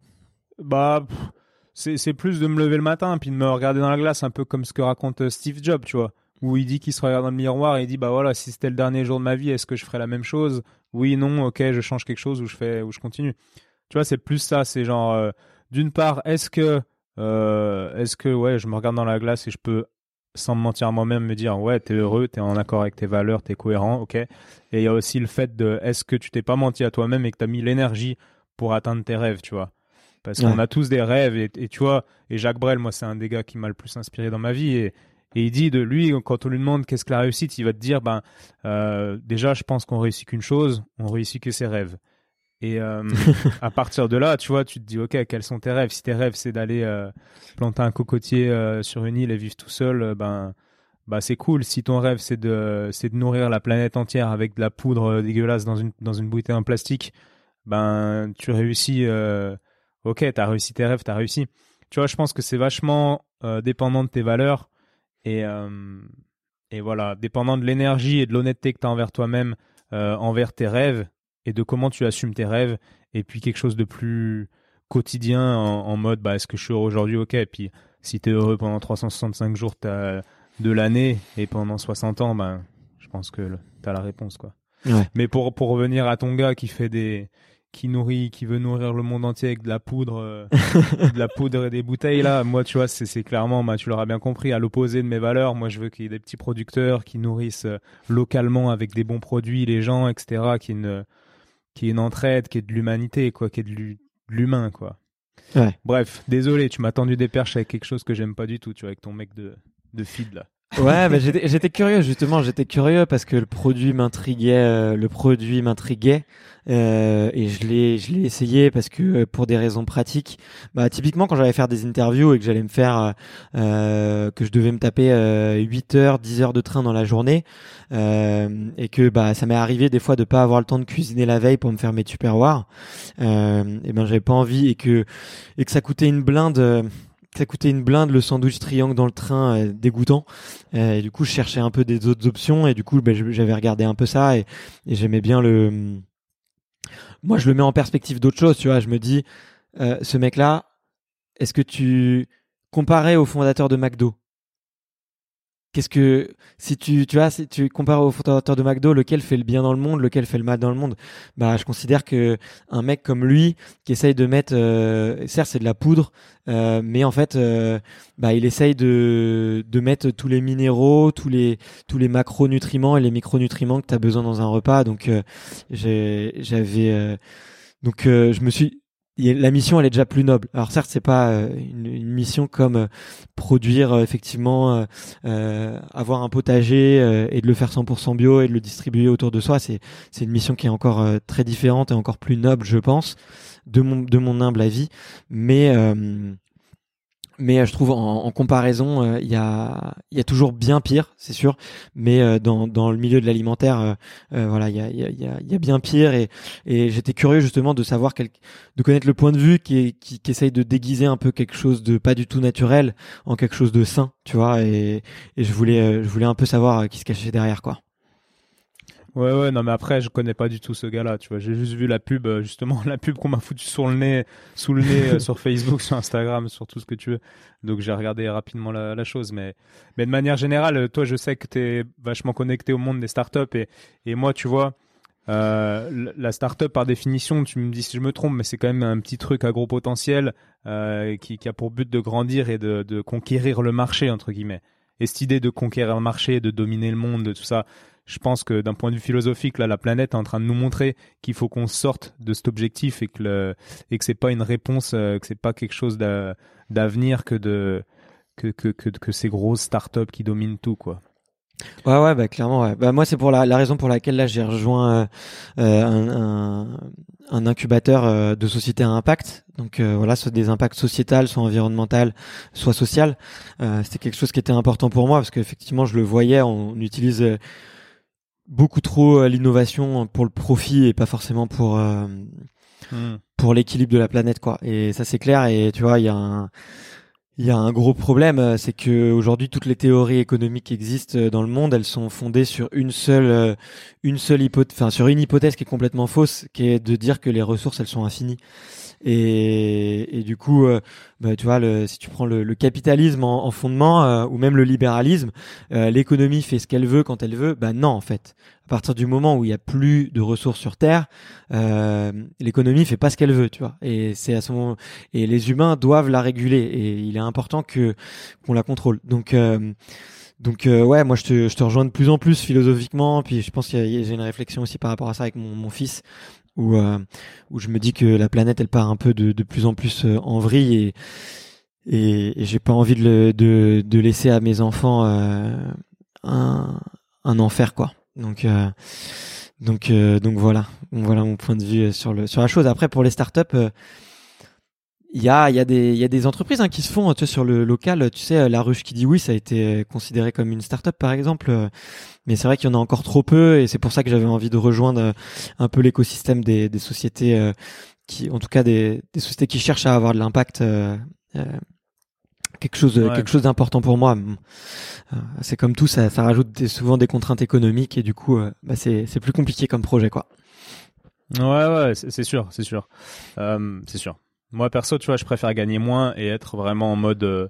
Bah, pff, c'est c'est plus de me lever le matin puis de me regarder dans la glace, un peu comme ce que raconte euh, Steve Jobs, tu vois, où il dit qu'il se regarde dans le miroir et il dit bah voilà, si c'était le dernier jour de ma vie, est-ce que je ferais la même chose? Oui, non, ok, je change quelque chose ou je fais ou je continue. Tu vois, c'est plus ça, c'est genre euh, d'une part, est-ce que euh, est-ce que ouais, je me regarde dans la glace et je peux sans me mentir à moi-même me dire ouais, t'es heureux, t'es en accord avec tes valeurs, t'es cohérent, ok. Et il y a aussi le fait de est-ce que tu t'es pas menti à toi-même et que t'as mis l'énergie pour atteindre tes rêves, tu vois. Parce Ouais. qu'on a tous des rêves et, et tu vois, et Jacques Brel, moi, c'est un des gars qui m'a le plus inspiré dans ma vie. Et, et il dit de lui, quand on lui demande qu'est-ce que la réussite, il va te dire, ben, euh, déjà, je pense qu'on réussit qu'une chose, on réussit que ses rêves. Et euh, à partir de là, tu vois, tu te dis, ok, quels sont tes rêves? Si tes rêves, c'est d'aller euh, planter un cocotier euh, sur une île et vivre tout seul, euh, ben, bah c'est cool. Si ton rêve, c'est de, c'est de nourrir la planète entière avec de la poudre euh, dégueulasse dans une, dans une bouteille en plastique, ben, tu réussis. Euh, ok, t'as réussi tes rêves, t'as réussi. Tu vois, je pense que c'est vachement euh, dépendant de tes valeurs et euh, et voilà, dépendant de l'énergie et de l'honnêteté que t'as envers toi-même, euh, envers tes rêves et de comment tu assumes tes rêves. Et puis quelque chose de plus quotidien en, en mode, bah est-ce que je suis heureux aujourd'hui? Ok. Et puis si t'es heureux pendant trois cent soixante-cinq jours t'as de l'année et pendant soixante ans, ben je pense que le- t'as la réponse, quoi. Ouais. Mais pour pour revenir à ton gars qui fait des qui nourrit, qui veut nourrir le monde entier avec de la poudre, euh, de la poudre et des bouteilles là. Moi, tu vois, c'est, c'est clairement, bah, tu l'auras bien compris, à l'opposé de mes valeurs. Moi, je veux qu'il y ait des petits producteurs qui nourrissent euh, localement avec des bons produits les gens, et cetera. Qui est une, qui est une entraide, qui est de l'humanité, quoi, qui est de, l'hu- de l'humain, quoi. Ouais. Bref, désolé, tu m'as tendu des perches avec quelque chose que j'aime pas du tout, tu vois, avec ton mec de, de feed là. Ouais, mais j'étais, j'étais curieux justement, j'étais curieux parce que le produit m'intriguait, euh, le produit m'intriguait euh, et je l'ai, je l'ai essayé parce que euh, pour des raisons pratiques, bah typiquement quand j'allais faire des interviews et que j'allais me faire, euh, que je devais me taper euh, huit heures, dix heures de train dans la journée euh, et que bah ça m'est arrivé des fois de pas avoir le temps de cuisiner la veille pour me faire mes tupperwares, euh, et ben j'avais pas envie et que et que ça coûtait une blinde. Euh, Ça coûtait une blinde le sandwich triangle dans le train, euh, dégoûtant. Euh, et du coup, je cherchais un peu des autres options et du coup, ben, j'avais regardé un peu ça et, et j'aimais bien le. Moi, je le mets en perspective d'autres choses, tu vois. Je me dis, euh, ce mec-là, est-ce que tu comparé au fondateur de McDo? Qu'est-ce que si tu tu vois si tu compares au fondateur de McDo, lequel fait le bien dans le monde, lequel fait le mal dans le monde? Bah je considère que un mec comme lui qui essaye de mettre euh, certes c'est de la poudre euh, mais en fait euh, bah il essaye de de mettre tous les minéraux, tous les tous les macronutriments et les micronutriments que tu as besoin dans un repas. Donc euh, j'ai j'avais euh, donc euh, je me suis la mission elle est déjà plus noble. Alors certes c'est pas euh, une, une mission comme euh, produire euh, effectivement euh, euh, avoir un potager euh, et de le faire cent pour cent bio et de le distribuer autour de soi. C'est c'est une mission qui est encore euh, très différente et encore plus noble je pense de mon de mon humble avis. Mais euh, mais je trouve en, en comparaison, il euh, y a il y a toujours bien pire, c'est sûr. Mais euh, dans dans le milieu de l'alimentaire, euh, euh, voilà, il y a il y a il y a, y a bien pire. Et et j'étais curieux justement de savoir quel, de connaître le point de vue qui est, qui qui essaye de déguiser un peu quelque chose de pas du tout naturel en quelque chose de sain, tu vois. Et et je voulais euh, je voulais un peu savoir euh, qui se cachait derrière, quoi. Ouais, ouais, non, mais après, je connais pas du tout ce gars-là, tu vois. J'ai juste vu la pub, euh, justement, la pub qu'on m'a foutu sur le nez, sous le nez, euh, sur Facebook, sur Instagram, sur tout ce que tu veux. Donc, j'ai regardé rapidement la, la chose. Mais, mais de manière générale, toi, je sais que t'es vachement connecté au monde des startups. Et, et moi, tu vois, euh, la startup, par définition, tu me dis si je me trompe, mais c'est quand même un petit truc à gros potentiel, euh, qui, qui a pour but de grandir et de, de conquérir le marché, entre guillemets. Et cette idée de conquérir le marché, de dominer le monde, de tout ça, je pense que d'un point de vue philosophique, là, la planète est en train de nous montrer qu'il faut qu'on sorte de cet objectif et que le, et que c'est pas une réponse, euh, que c'est pas quelque chose d'a, d'avenir que de, que, que, que, que ces grosses startups qui dominent tout, quoi. Ouais, ouais, bah clairement. Ouais. Bah moi, c'est pour la, la raison pour laquelle là j'ai rejoint euh, un, un, un incubateur euh, de sociétés à impact. Donc euh, voilà, soit des impacts sociétals, soit environnemental, soit social. Euh, c'était quelque chose qui était important pour moi parce qu'effectivement, je le voyais, on utilise euh, beaucoup trop euh, l'innovation pour le profit et pas forcément pour euh, mmh. pour l'équilibre de la planète, quoi. Et ça, c'est clair. Et tu vois, il y a un Il y a un gros problème, c'est que aujourd'hui toutes les théories économiques qui existent dans le monde, elles sont fondées sur une seule, une seule hypothèse, enfin sur une hypothèse qui est complètement fausse, qui est de dire que les ressources elles sont infinies. Et, et du coup, euh, bah, tu vois, le, si tu prends le, le capitalisme en, en fondement euh, ou même le libéralisme, euh, l'économie fait ce qu'elle veut quand elle veut. Bah non, en fait. À partir du moment où il y a plus de ressources sur Terre, euh, l'économie fait pas ce qu'elle veut, tu vois. Et c'est à ce moment, et les humains doivent la réguler. Et il est important que qu'on la contrôle. Donc euh, Donc euh, ouais, moi je te, je te rejoins de plus en plus philosophiquement. Puis je pense qu'il y a, j'ai une réflexion aussi par rapport à ça avec mon, mon fils. Où, euh, où je me dis que la planète elle part un peu de, de plus en plus euh, en vrille et, et, et j'ai pas envie de, le, de, de laisser à mes enfants euh, un, un enfer, quoi. Donc euh, donc euh, donc voilà, donc voilà mon point de vue sur le sur la chose. Après pour les startups, euh, il y a il y a des il y a des entreprises hein, qui se font, tu sais, sur le local, tu sais, La Ruche qui dit oui, ça a été considéré comme une startup par exemple. Euh, Mais c'est vrai qu'il y en a encore trop peu et c'est pour ça que j'avais envie de rejoindre un peu l'écosystème des, des sociétés euh, qui, en tout cas des, des sociétés qui cherchent à avoir de l'impact, euh, euh, quelque chose, ouais. quelque chose d'important pour moi. Euh, c'est comme tout, ça, ça rajoute des, souvent des contraintes économiques et du coup, euh, bah c'est, c'est plus compliqué comme projet, quoi. Ouais, ouais, c'est, c'est sûr, c'est sûr, euh, c'est sûr. Moi perso, tu vois, je préfère gagner moins et être vraiment en mode, euh,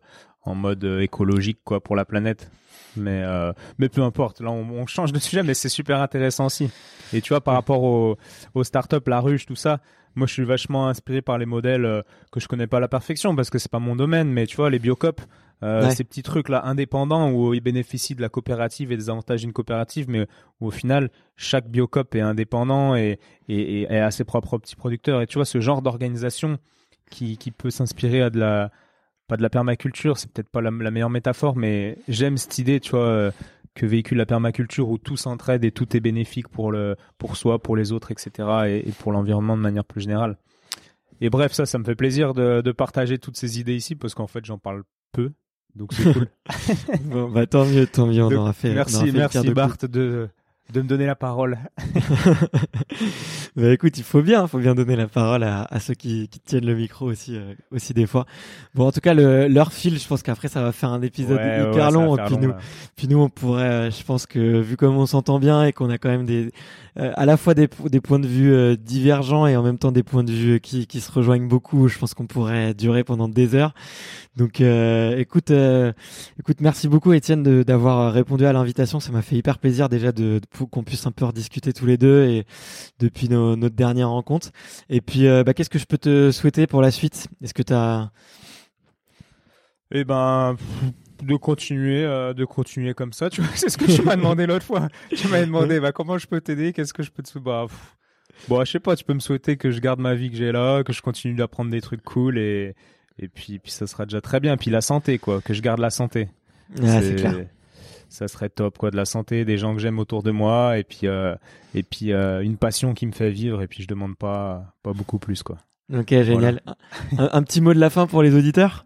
en mode euh, écologique quoi pour la planète. Mais euh, mais peu importe. Là, on, on change de sujet, mais c'est super intéressant aussi. Et tu vois, par rapport aux, aux startups, la ruche, tout ça, moi, je suis vachement inspiré par les modèles euh, que je connais pas à la perfection parce que c'est pas mon domaine. Mais tu vois, les biocop, euh, ouais. ces petits trucs là indépendants où ils bénéficient de la coopérative et des avantages d'une coopérative, mais où au final, chaque biocop est indépendant et, et, et a ses propres petits producteurs. Et tu vois, ce genre d'organisation qui qui peut s'inspirer à de la pas de la permaculture, c'est peut-être pas la, la meilleure métaphore, mais j'aime cette idée, tu vois, euh, que véhicule la permaculture où tout s'entraide et tout est bénéfique pour le, pour soi, pour les autres, et cetera, et, et pour l'environnement de manière plus générale. Et bref, ça, ça me fait plaisir de, de partager toutes ces idées ici parce qu'en fait, j'en parle peu, donc c'est cool. Bon, bah tant mieux, tant mieux, on donc, aura fait. Merci, on aura fait merci de Bart de de me donner la parole. Bah écoute, il faut bien, faut bien donner la parole à, à ceux qui, qui tiennent le micro aussi, euh, aussi des fois. Bon, en tout cas, le, l'heure file. Je pense qu'après, ça va faire un épisode ouais, hyper ouais, long. Puis long, nous, là. puis nous, on pourrait, euh, je pense que vu comme on s'entend bien et qu'on a quand même des, euh, à la fois des, des points de vue euh, divergents et en même temps des points de vue qui, qui se rejoignent beaucoup, je pense qu'on pourrait durer pendant des heures. Donc, euh, écoute, euh, écoute, merci beaucoup, Étienne, de, d'avoir répondu à l'invitation. Ça m'a fait hyper plaisir déjà de, de qu'on puisse un peu rediscuter tous les deux et depuis nos, notre dernière rencontre. Et puis, euh, bah, qu'est-ce que je peux te souhaiter pour la suite ? Est-ce que t'as... Eh ben, de continuer, euh, de continuer comme ça. Tu vois, c'est ce que tu m'as demandé l'autre fois. Tu m'as demandé, bah, comment je peux t'aider ? Qu'est-ce que je peux te souhaiter ? Bah, pff, bon, je sais pas. Tu peux me souhaiter que je garde ma vie que j'ai là, que je continue d'apprendre des trucs cool et et puis puis ça sera déjà très bien. Puis la santé, quoi, que je garde la santé. Ah, c'est, c'est clair. Ça serait top, quoi, de la santé, des gens que j'aime autour de moi et puis euh, et puis euh, une passion qui me fait vivre et puis je demande pas pas beaucoup plus, quoi. Ok, génial. Voilà. Un, un petit mot de la fin pour les auditeurs.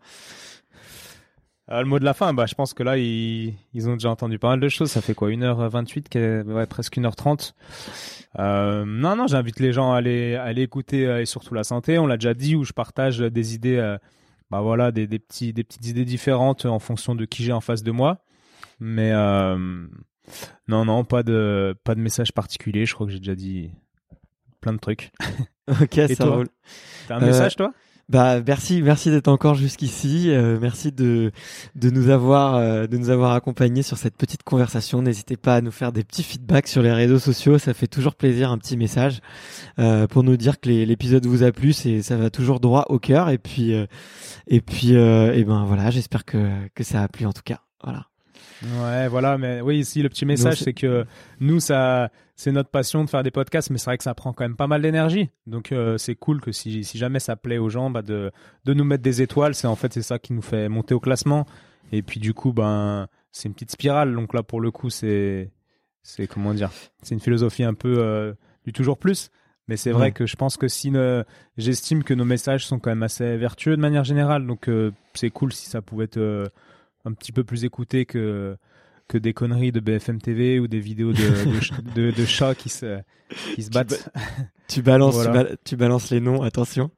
Euh, le mot de la fin, bah, je pense que là, ils, ils ont déjà entendu pas mal de choses. Ça fait quoi, une heure vingt-huit, ouais, presque une heure trente. Euh, non, non, j'invite les gens à aller, à aller écouter euh, et surtout la santé. On l'a déjà dit, où je partage des idées, euh, bah voilà, des, des petits, des petites idées différentes en fonction de qui j'ai en face de moi. Mais euh, non, non, pas de, pas de message particulier. Je crois que j'ai déjà dit plein de trucs. Ok, et ça toi, roule. T'as un message, euh... toi? Bah merci, merci d'être encore jusqu'ici. Euh, merci de de nous avoir euh, de nous avoir accompagnés sur cette petite conversation. N'hésitez pas à nous faire des petits feedbacks sur les réseaux sociaux, ça fait toujours plaisir, un petit message euh, pour nous dire que les, l'épisode vous a plu. C'est ça va toujours droit au cœur. Et puis euh, et puis euh, et ben voilà, j'espère que que ça a plu en tout cas. Voilà. Ouais, voilà, mais oui, ici le petit message, non, c'est... c'est que nous, ça, c'est notre passion de faire des podcasts, mais c'est vrai que ça prend quand même pas mal d'énergie. Donc euh, c'est cool que si, si jamais ça plaît aux gens, bah de, de nous mettre des étoiles. C'est en fait c'est ça qui nous fait monter au classement. Et puis du coup, ben c'est une petite spirale. Donc là, pour le coup, c'est, c'est comment dire, c'est une philosophie un peu euh, du toujours plus. Mais c'est vrai ouais. que je pense que si ne, j'estime que nos messages sont quand même assez vertueux de manière générale. Donc euh, c'est cool si ça pouvait être euh, un petit peu plus écouté que que des conneries de B F M T V ou des vidéos de de, de, de chats qui se qui se battent. Tu, ba- tu balances voilà. tu, ba- tu balances les noms, attention.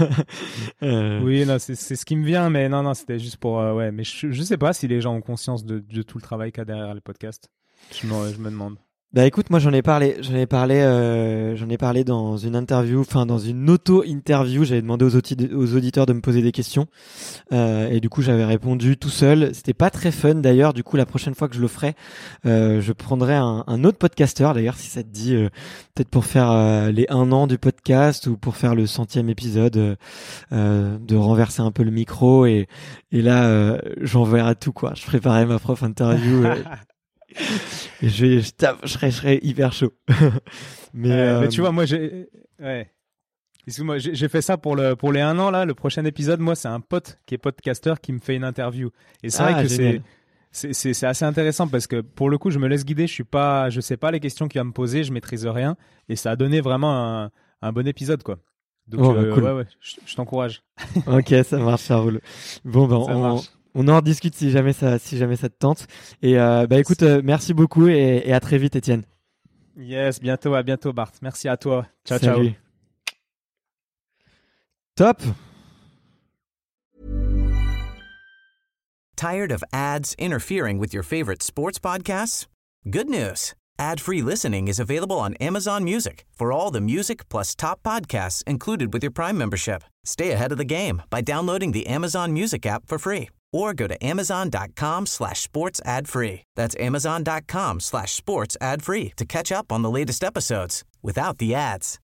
euh... Oui, non, c'est c'est ce qui me vient, mais non non, c'était juste pour euh, ouais, mais je je sais pas si les gens ont conscience de de tout le travail qu'il y a derrière les podcasts. Je me je me demande. Bah écoute, moi j'en ai parlé, j'en ai parlé, euh, j'en ai parlé dans une interview, enfin dans une auto-interview. J'avais demandé aux, audi- aux auditeurs de me poser des questions euh, et du coup j'avais répondu tout seul. C'était pas très fun d'ailleurs. Du coup la prochaine fois que je le ferai, euh, je prendrai un, un autre podcasteur d'ailleurs si ça te dit, euh, peut-être pour faire euh, les un an du podcast ou pour faire le centième épisode, euh, de renverser un peu le micro et et là euh, j'enverrai tout quoi. Je préparais ma propre interview. Euh, Et je, je, tape, je, serais, je serais hyper chaud. mais, euh, euh... mais tu vois, moi, j'ai, ouais. Excuse-moi, j'ai, j'ai fait ça pour le pour les un an là. Le prochain épisode, moi, c'est un pote qui est podcasteur qui me fait une interview. Et c'est ah, vrai que c'est, c'est c'est c'est assez intéressant parce que pour le coup, je me laisse guider. Je suis pas, je sais pas les questions qu'il va me poser, je maîtrise rien. Et ça a donné vraiment un un bon épisode quoi. Donc oh, euh, bah, cool. ouais ouais, je, je t'encourage. Ok, ça marche, ça roule. Bon ben, on, marche. On en discute si jamais ça, si jamais ça te tente. Et euh, bah écoute, euh, merci beaucoup et, et à très vite, Étienne. Yes, bientôt, à bientôt, Bart. Merci à toi. Ciao, Salut. ciao. Top. Tired of ads interfering with your favorite sports podcasts? Good news. Ad-free listening is available on Amazon Music for all the music plus top podcasts included with your Prime membership. Stay ahead of the game by downloading the Amazon Music app for free or go to amazon.com slash sports ad free. That's amazon.com slash sports ad free to catch up on the latest episodes without the ads.